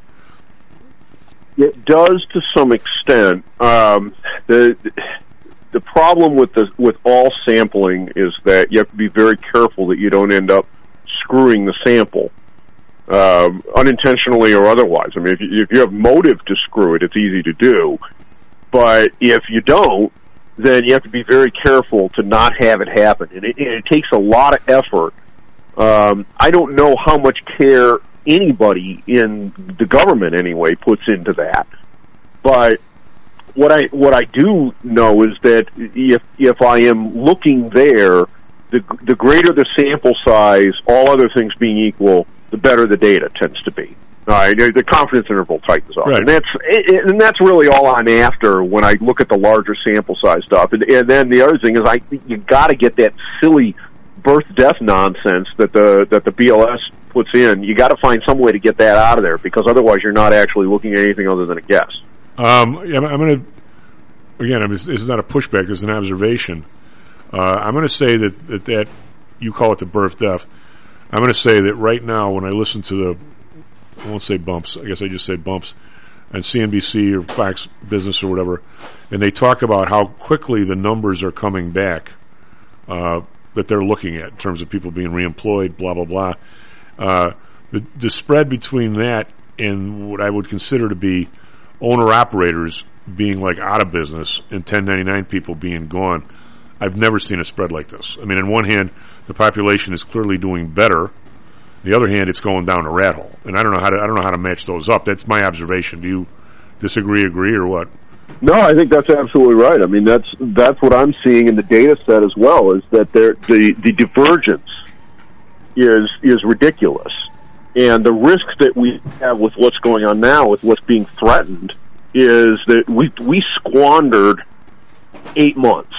It does to some extent. Um, the the problem with the with all sampling is that you have to be very careful that you don't end up screwing the sample, um, unintentionally or otherwise. I mean, if you, if you have motive to screw it, it's easy to do. But if you don't, then you have to be very careful to not have it happen. And it, and it takes a lot of effort. Um, I don't know how much care anybody in the government anyway puts into that. But what I what I do know is that if if I am looking there, the the greater the sample size, all other things being equal, the better the data tends to be. All right, the confidence interval tightens up, Right. and that's and that's really all I'm after when I look at the larger sample size stuff. And, and then the other thing is, I you got to get that silly birth death nonsense that the that the B L S puts in. You got to find some way to get that out of there, because otherwise you're not actually looking at anything other than a guess. Um, yeah, I'm going to, again, I'm, this is not a pushback, this is an observation. Uh, I'm going to say that, that that, you call it the birth death. I'm going to say that right now when I listen to the, I won't say bumps, I guess I just say bumps, on C N B C or Fox Business or whatever, and they talk about how quickly the numbers are coming back, uh, that they're looking at in terms of people being reemployed, blah, blah, blah. Uh, the, the spread between that and what I would consider to be owner-operators being like out of business and ten ninety-nine people being gone, I've never seen a spread like this. I mean, on one hand, the population is clearly doing better. On the other hand, it's going down a rat hole, and I don't know how to I don't know how to match those up. That's my observation. Do you disagree, agree, or what? No, I think that's absolutely right. I mean, that's that's what I'm seeing in the data set as well. Is that there the the divergence is is ridiculous, and the risk that we have with what's going on now, with what's being threatened, is that we we squandered eight months.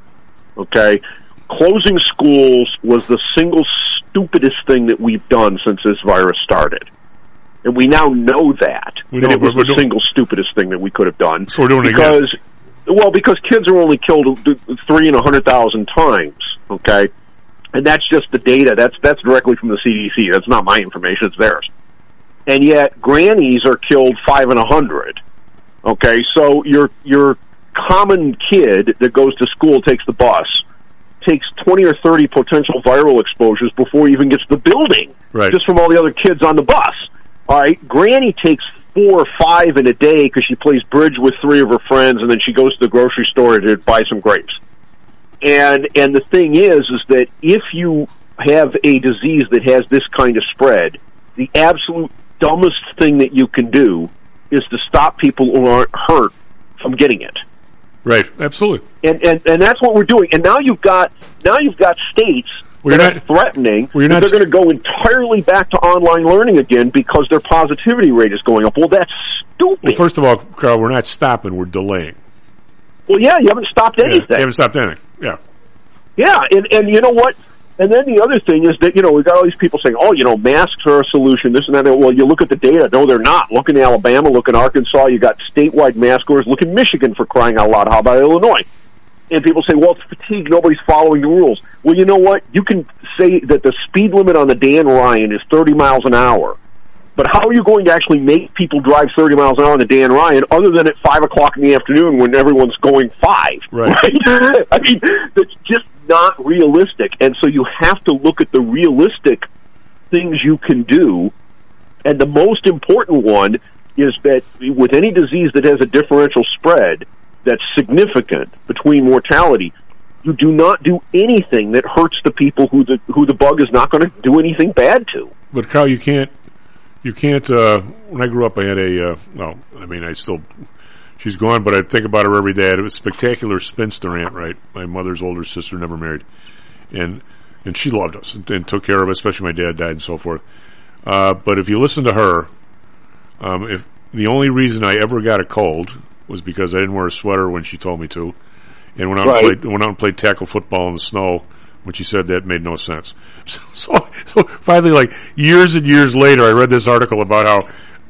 Okay, closing schools was the single stupidest thing that we've done since this virus started. And we now know that. We that know, it was we're the doing, single stupidest thing that we could have done. So we're doing it because, again. Well, because kids are only killed three in a hundred thousand times, okay? And that's just the data. That's that's directly from the C D C. That's not my information. It's theirs. And yet, grannies are killed five in a hundred. Okay, so your your common kid that goes to school, takes the bus, takes twenty or thirty potential viral exposures before he even gets to the building, right, just from all the other kids on the bus. All right, Granny takes four or five in a day because she plays bridge with three of her friends, and then she goes to the grocery store to buy some grapes. And and the thing is, is that if you have a disease that has this kind of spread, the absolute dumbest thing that you can do is to stop people who aren't hurt from getting it. Right, absolutely. And and and that's what we're doing. And now you've got now you've got states well, that not, are threatening well, that not they're going to go entirely back to online learning again because their positivity rate is going up. Well, that's stupid. Well, first of all, Carl, we're not stopping; we're delaying. Well, yeah, you haven't stopped anything. Yeah, you haven't stopped anything. Yeah. Yeah, and and you know what? And then the other thing is that, you know, we've got all these people saying, oh, you know, masks are a solution, this and that. Well, you look at the data. No, they're not. Look in Alabama, look in Arkansas. You got statewide mask orders. Look in Michigan, for crying out loud. How about Illinois? And people say, well, it's fatigue. Nobody's following the rules. Well, you know what? You can say that the speed limit on the Dan Ryan is thirty miles an hour. But how are you going to actually make people drive thirty miles an hour on the Dan Ryan other than at five o'clock in the afternoon when everyone's going five? Right. right? I mean, that's just not realistic. And so you have to look at the realistic things you can do. And the most important one is that with any disease that has a differential spread that's significant between mortality, you do not do anything that hurts the people who the who the bug is not going to do anything bad to. But Carl, you can't you can't. Uh, when I grew up, I had a uh, well, I mean, I still she's gone, but I think about her every day. I had a spectacular spinster aunt, right? My mother's older sister, never married, and and she loved us and, and took care of us. Especially my dad died and so forth. Uh, but if you listen to her, um, if the only reason I ever got a cold was because I didn't wear a sweater when she told me to, and went out right. and played, went out and played tackle football in the snow when she said that made no sense. So, so, so finally, like years and years later, I read this article about how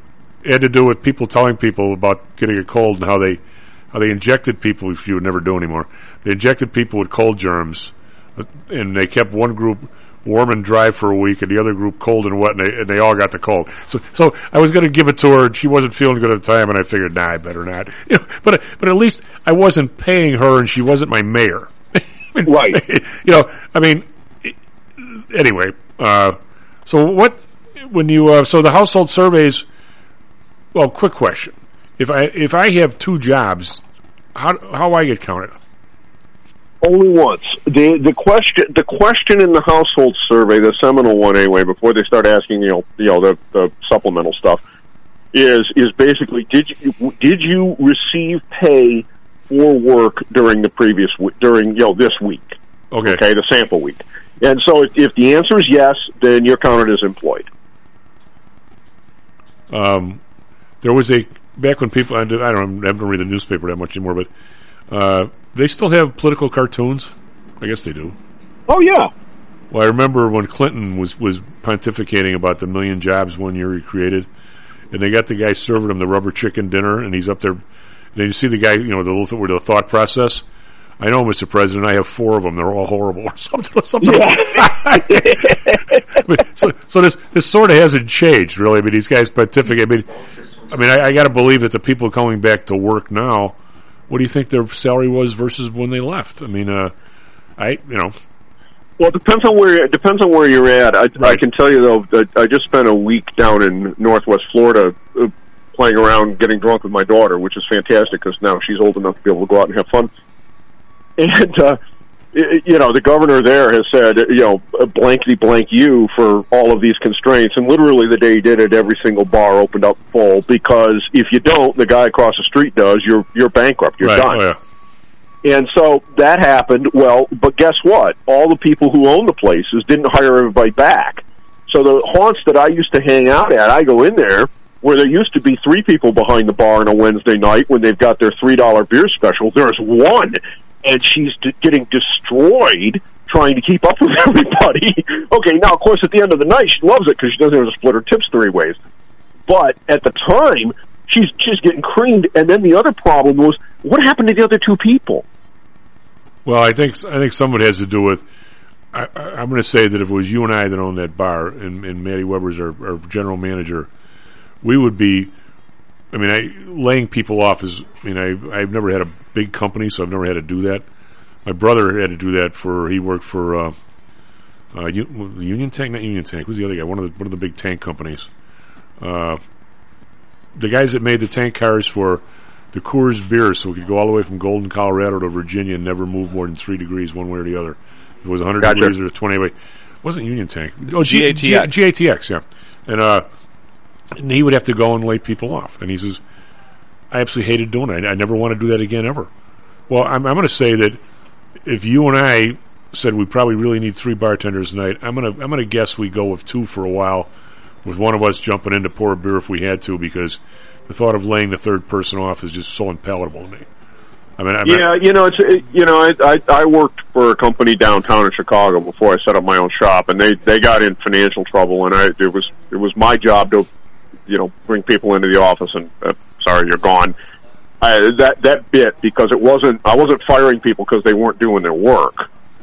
it had to do with people telling people about getting a cold and how they how they injected people, which you would never do anymore. They injected people with cold germs, and they kept one group warm and dry for a week, and the other group cold and wet, and they, and they all got the cold. So, so I was going to give it to her, and she wasn't feeling good at the time, and I figured, nah, I better not. You know, but but at least I wasn't paying her, and she wasn't my mayor. I mean, right. You know, I mean, anyway. Uh, so what when you uh, so the household surveys? Well, quick question: if I if I have two jobs, how how do I get counted? Only once. The the question the question in the household survey, the seminal one anyway, before they start asking, you know, you know the, the supplemental stuff, is is basically did you did you receive pay for work during the previous week, during you know this week? Okay. Okay, the sample week. And so if, if the answer is yes, then you're counted as employed. Um, there was a back when people I don't I don't read the newspaper that much anymore, but uh, they still have political cartoons. I guess they do. Oh yeah. Well, I remember when Clinton was was pontificating about the million jobs one year he created, and they got the guy serving him the rubber chicken dinner, and he's up there. And you see the guy, you know, the little with the thought process. I know, Mister President, I have four of them. They're all horrible, or something. something. Yeah. so, so this this sort of hasn't changed, really. I mean, these guys pontificate. I mean, I mean, I, I got to believe that the people coming back to work now, what do you think their salary was versus when they left? I mean, uh, I you know. Well, it depends on where it depends on where you're at. I, right. I can tell you though that I just spent a week down in Northwest Florida, uh, playing around, getting drunk with my daughter, which is fantastic because now she's old enough to be able to go out and have fun. And, uh, it, you know, the governor there has said, you know, blankety blank you for all of these constraints. And literally the day he did it, every single bar opened up full because if you don't, the guy across the street does, you're, you're bankrupt. You're right. done. Oh, yeah. And so that happened. Well, but guess what? All the people who own the places didn't hire everybody back. So the haunts that I used to hang out at, I go in there where there used to be three people behind the bar on a Wednesday night when they've got their three dollar beer special. There's one, and she's d- getting destroyed trying to keep up with everybody. Okay, now, of course, at the end of the night, she loves it because she doesn't have to split her tips three ways. But at the time, she's just getting creamed. And then the other problem was, what happened to the other two people? Well, I think I think some of it has to do with. I, I, I'm going to say that if it was you and I that owned that bar, and, and Matty Weber's our, our general manager, we would be. I mean, I, laying people off is. I mean, I I've never had a big company, so I've never had to do that. My brother had to do that for. He worked for uh, uh, Union Tank, not Union Tank. Who's the other guy? One of the one of the big tank companies. Uh, the guys that made the tank cars for the Coors beer, so we could go all the way from Golden, Colorado to Virginia and never move more than three degrees one way or the other. If it was one hundred Gotcha. degrees or twenty. It wasn't Union Tank. Oh, G A T X. G A T X, yeah. And, uh, and he would have to go and lay people off. And he says, I absolutely hated doing it. I, I never want to do that again ever. Well, I'm, I'm going to say that if you and I said we probably really need three bartenders tonight, I'm going to I'm going to guess we go with two for a while, with one of us jumping in to pour a beer if we had to, because the thought of laying the third person off is just so unpalatable to me. I mean, I mean yeah, you know, it's it, you know, I, I I worked for a company downtown in Chicago before I set up my own shop, and they they got in financial trouble, and I it was it was my job to, you know, bring people into the office and uh, sorry, you're gone. I, that that bit because it wasn't I wasn't firing people because they weren't doing their work.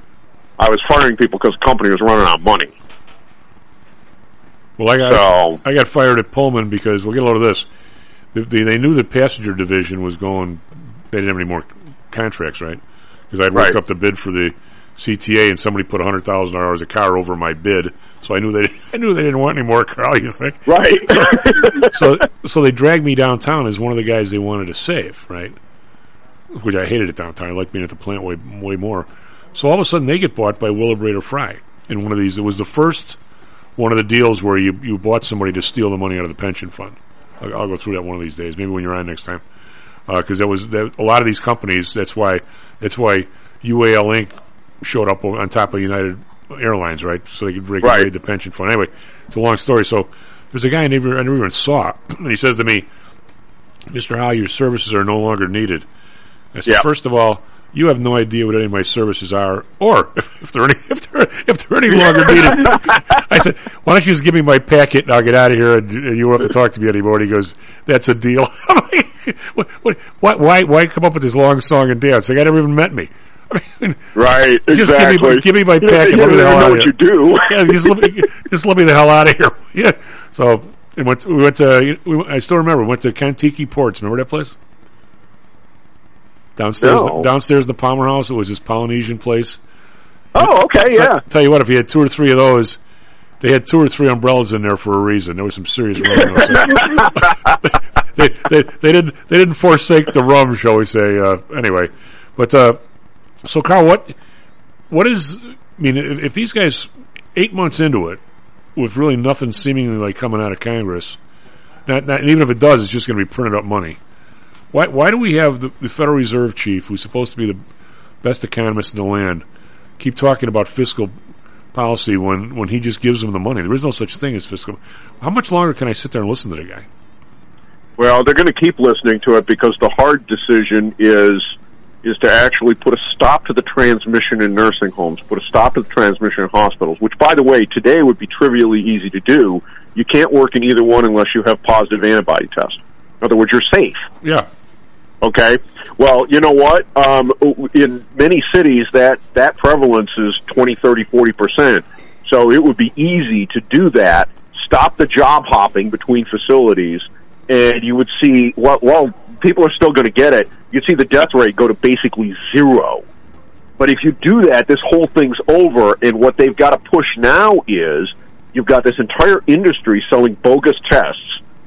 I was firing people because the company was running out of money. Well, I got so, I got fired at Pullman because we'll get a load of this. They, they, they knew the passenger division was going. They didn't have any more contracts, right? Because I'd worked right. up the bid for the C T A, and somebody put a hundred thousand dollars a car over my bid, so I knew they I knew they didn't want any more, Carl. You think? Right. so, so so they dragged me downtown as one of the guys they wanted to save, right? Which I hated it downtown. I liked being at the plant way way more. So all of a sudden they get bought by Willebrator Fry in one of these. It was the first one of the deals where you you bought somebody to steal the money out of the pension fund. I'll, I'll go through that one of these days, maybe when you're on next time. Because uh, that was that, a lot of these companies. That's why that's why U A L Incorporated showed up on top of United Airlines, right? So they could, they could right. raid the pension fund. Anyway, it's a long story. So there's a guy I never I never even saw, and he says to me, "Mister Howe, your services are no longer needed." I said, yeah. first of all, you have no idea what any of my services are, or if they're any if they're if they're any longer needed. I said, why don't you just give me my packet and I'll get out of here and, and you won't have to talk to me anymore. And he goes, that's a deal. I'm like, what, what, why, why, why come up with this long song and dance? The guy never even met me. I mean, right, just exactly. Give me, give me my packet. You, let me the hell know out what of you here. do. Yeah, just let me, just let me the hell out of here. Yeah. So we went. To, we went to. We, I still remember. We went to Contiki Ports. Remember that place? Downstairs, no. downstairs the Palmer House. It was this Polynesian place. Oh, okay, so yeah. I, tell you what, if you had two or three of those, they had two or three umbrellas in there for a reason. There was some serious rum. they, they, they didn't they didn't forsake the rum, shall we say? Uh, anyway, but uh, so Carl, what what is? I mean, if, if these guys eight months into it, with really nothing seemingly like coming out of Congress, not, not and even if it does, it's just going to be printed up money. Why why do we have the, the Federal Reserve chief, who's supposed to be the best economist in the land, keep talking about fiscal policy when, when he just gives them the money? There is no such thing as fiscal. How much longer can I sit there and listen to the guy? Well, they're going to keep listening to it because the hard decision is is to actually put a stop to the transmission in nursing homes, put a stop to the transmission in hospitals, which, by the way, today would be trivially easy to do. You can't work in either one unless you have positive antibody tests. In other words, you're safe. Yeah. Okay. Well, you know what? Um, in many cities, that, that prevalence is twenty, thirty, forty percent. So it would be easy to do that, stop the job hopping between facilities, and you would see, well, well people are still going to get it, you'd see the death rate go to basically zero. But if you do that, this whole thing's over, and what they've got to push now is you've got this entire industry selling bogus tests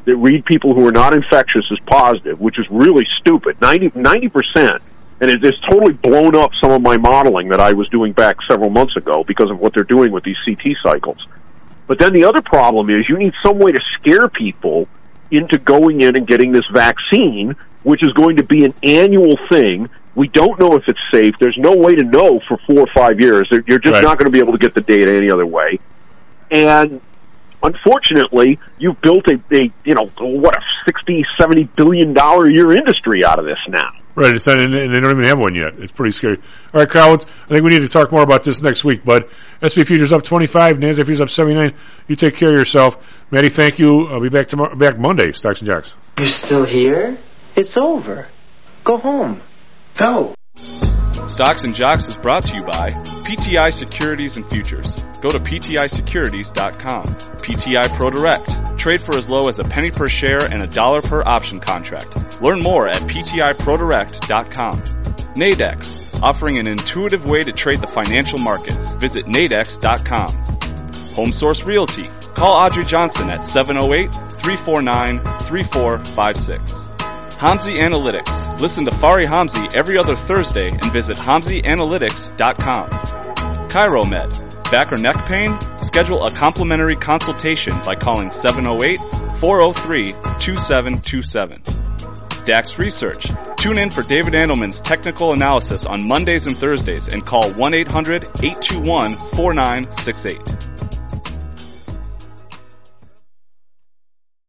that read people who are not infectious as positive, which is really stupid, ninety, ninety percent. And it has totally blown up some of my modeling that I was doing back several months ago because of what they're doing with these C T cycles. But then the other problem is you need some way to scare people into going in and getting this vaccine, which is going to be an annual thing. We don't know if it's safe. There's no way to know for four or five years. You're just right. not going to be able to get the data any other way. And unfortunately, you've built a, a you know, what, a sixty, seventy billion dollar a year industry out of this now. Right, it's not, and they don't even have one yet. It's pretty scary. All right, Kyle, I think we need to talk more about this next week, but S and P Futures up twenty-five, NASDAQ Futures up seventy-nine. You take care of yourself. Maddie, thank you. I'll be back tomorrow, back Monday, Stocks and Jocks. You're still here? It's over. Go home. Go. Stocks and Jocks is brought to you by P T I Securities and Futures. Go to P T I securities dot com. P T I ProDirect. Trade for as low as a penny per share and a dollar per option contract. Learn more at P T I Pro Direct dot com. Nadex. Offering an intuitive way to trade the financial markets. Visit Nadex dot com. HomeSource Realty. Call Audrey Johnson at seven oh eight, three four nine, three four five six. Hamzy Analytics. Listen to Fari Hamzy every other Thursday and visit Hamzy Analytics dot com. ChiroMed. Back or neck pain? Schedule a complimentary consultation by calling seven oh eight, four oh three, two seven two seven. Dax Research. Tune in for David Andelman's technical analysis on Mondays and Thursdays and call one eight hundred, eight two one, four nine six eight.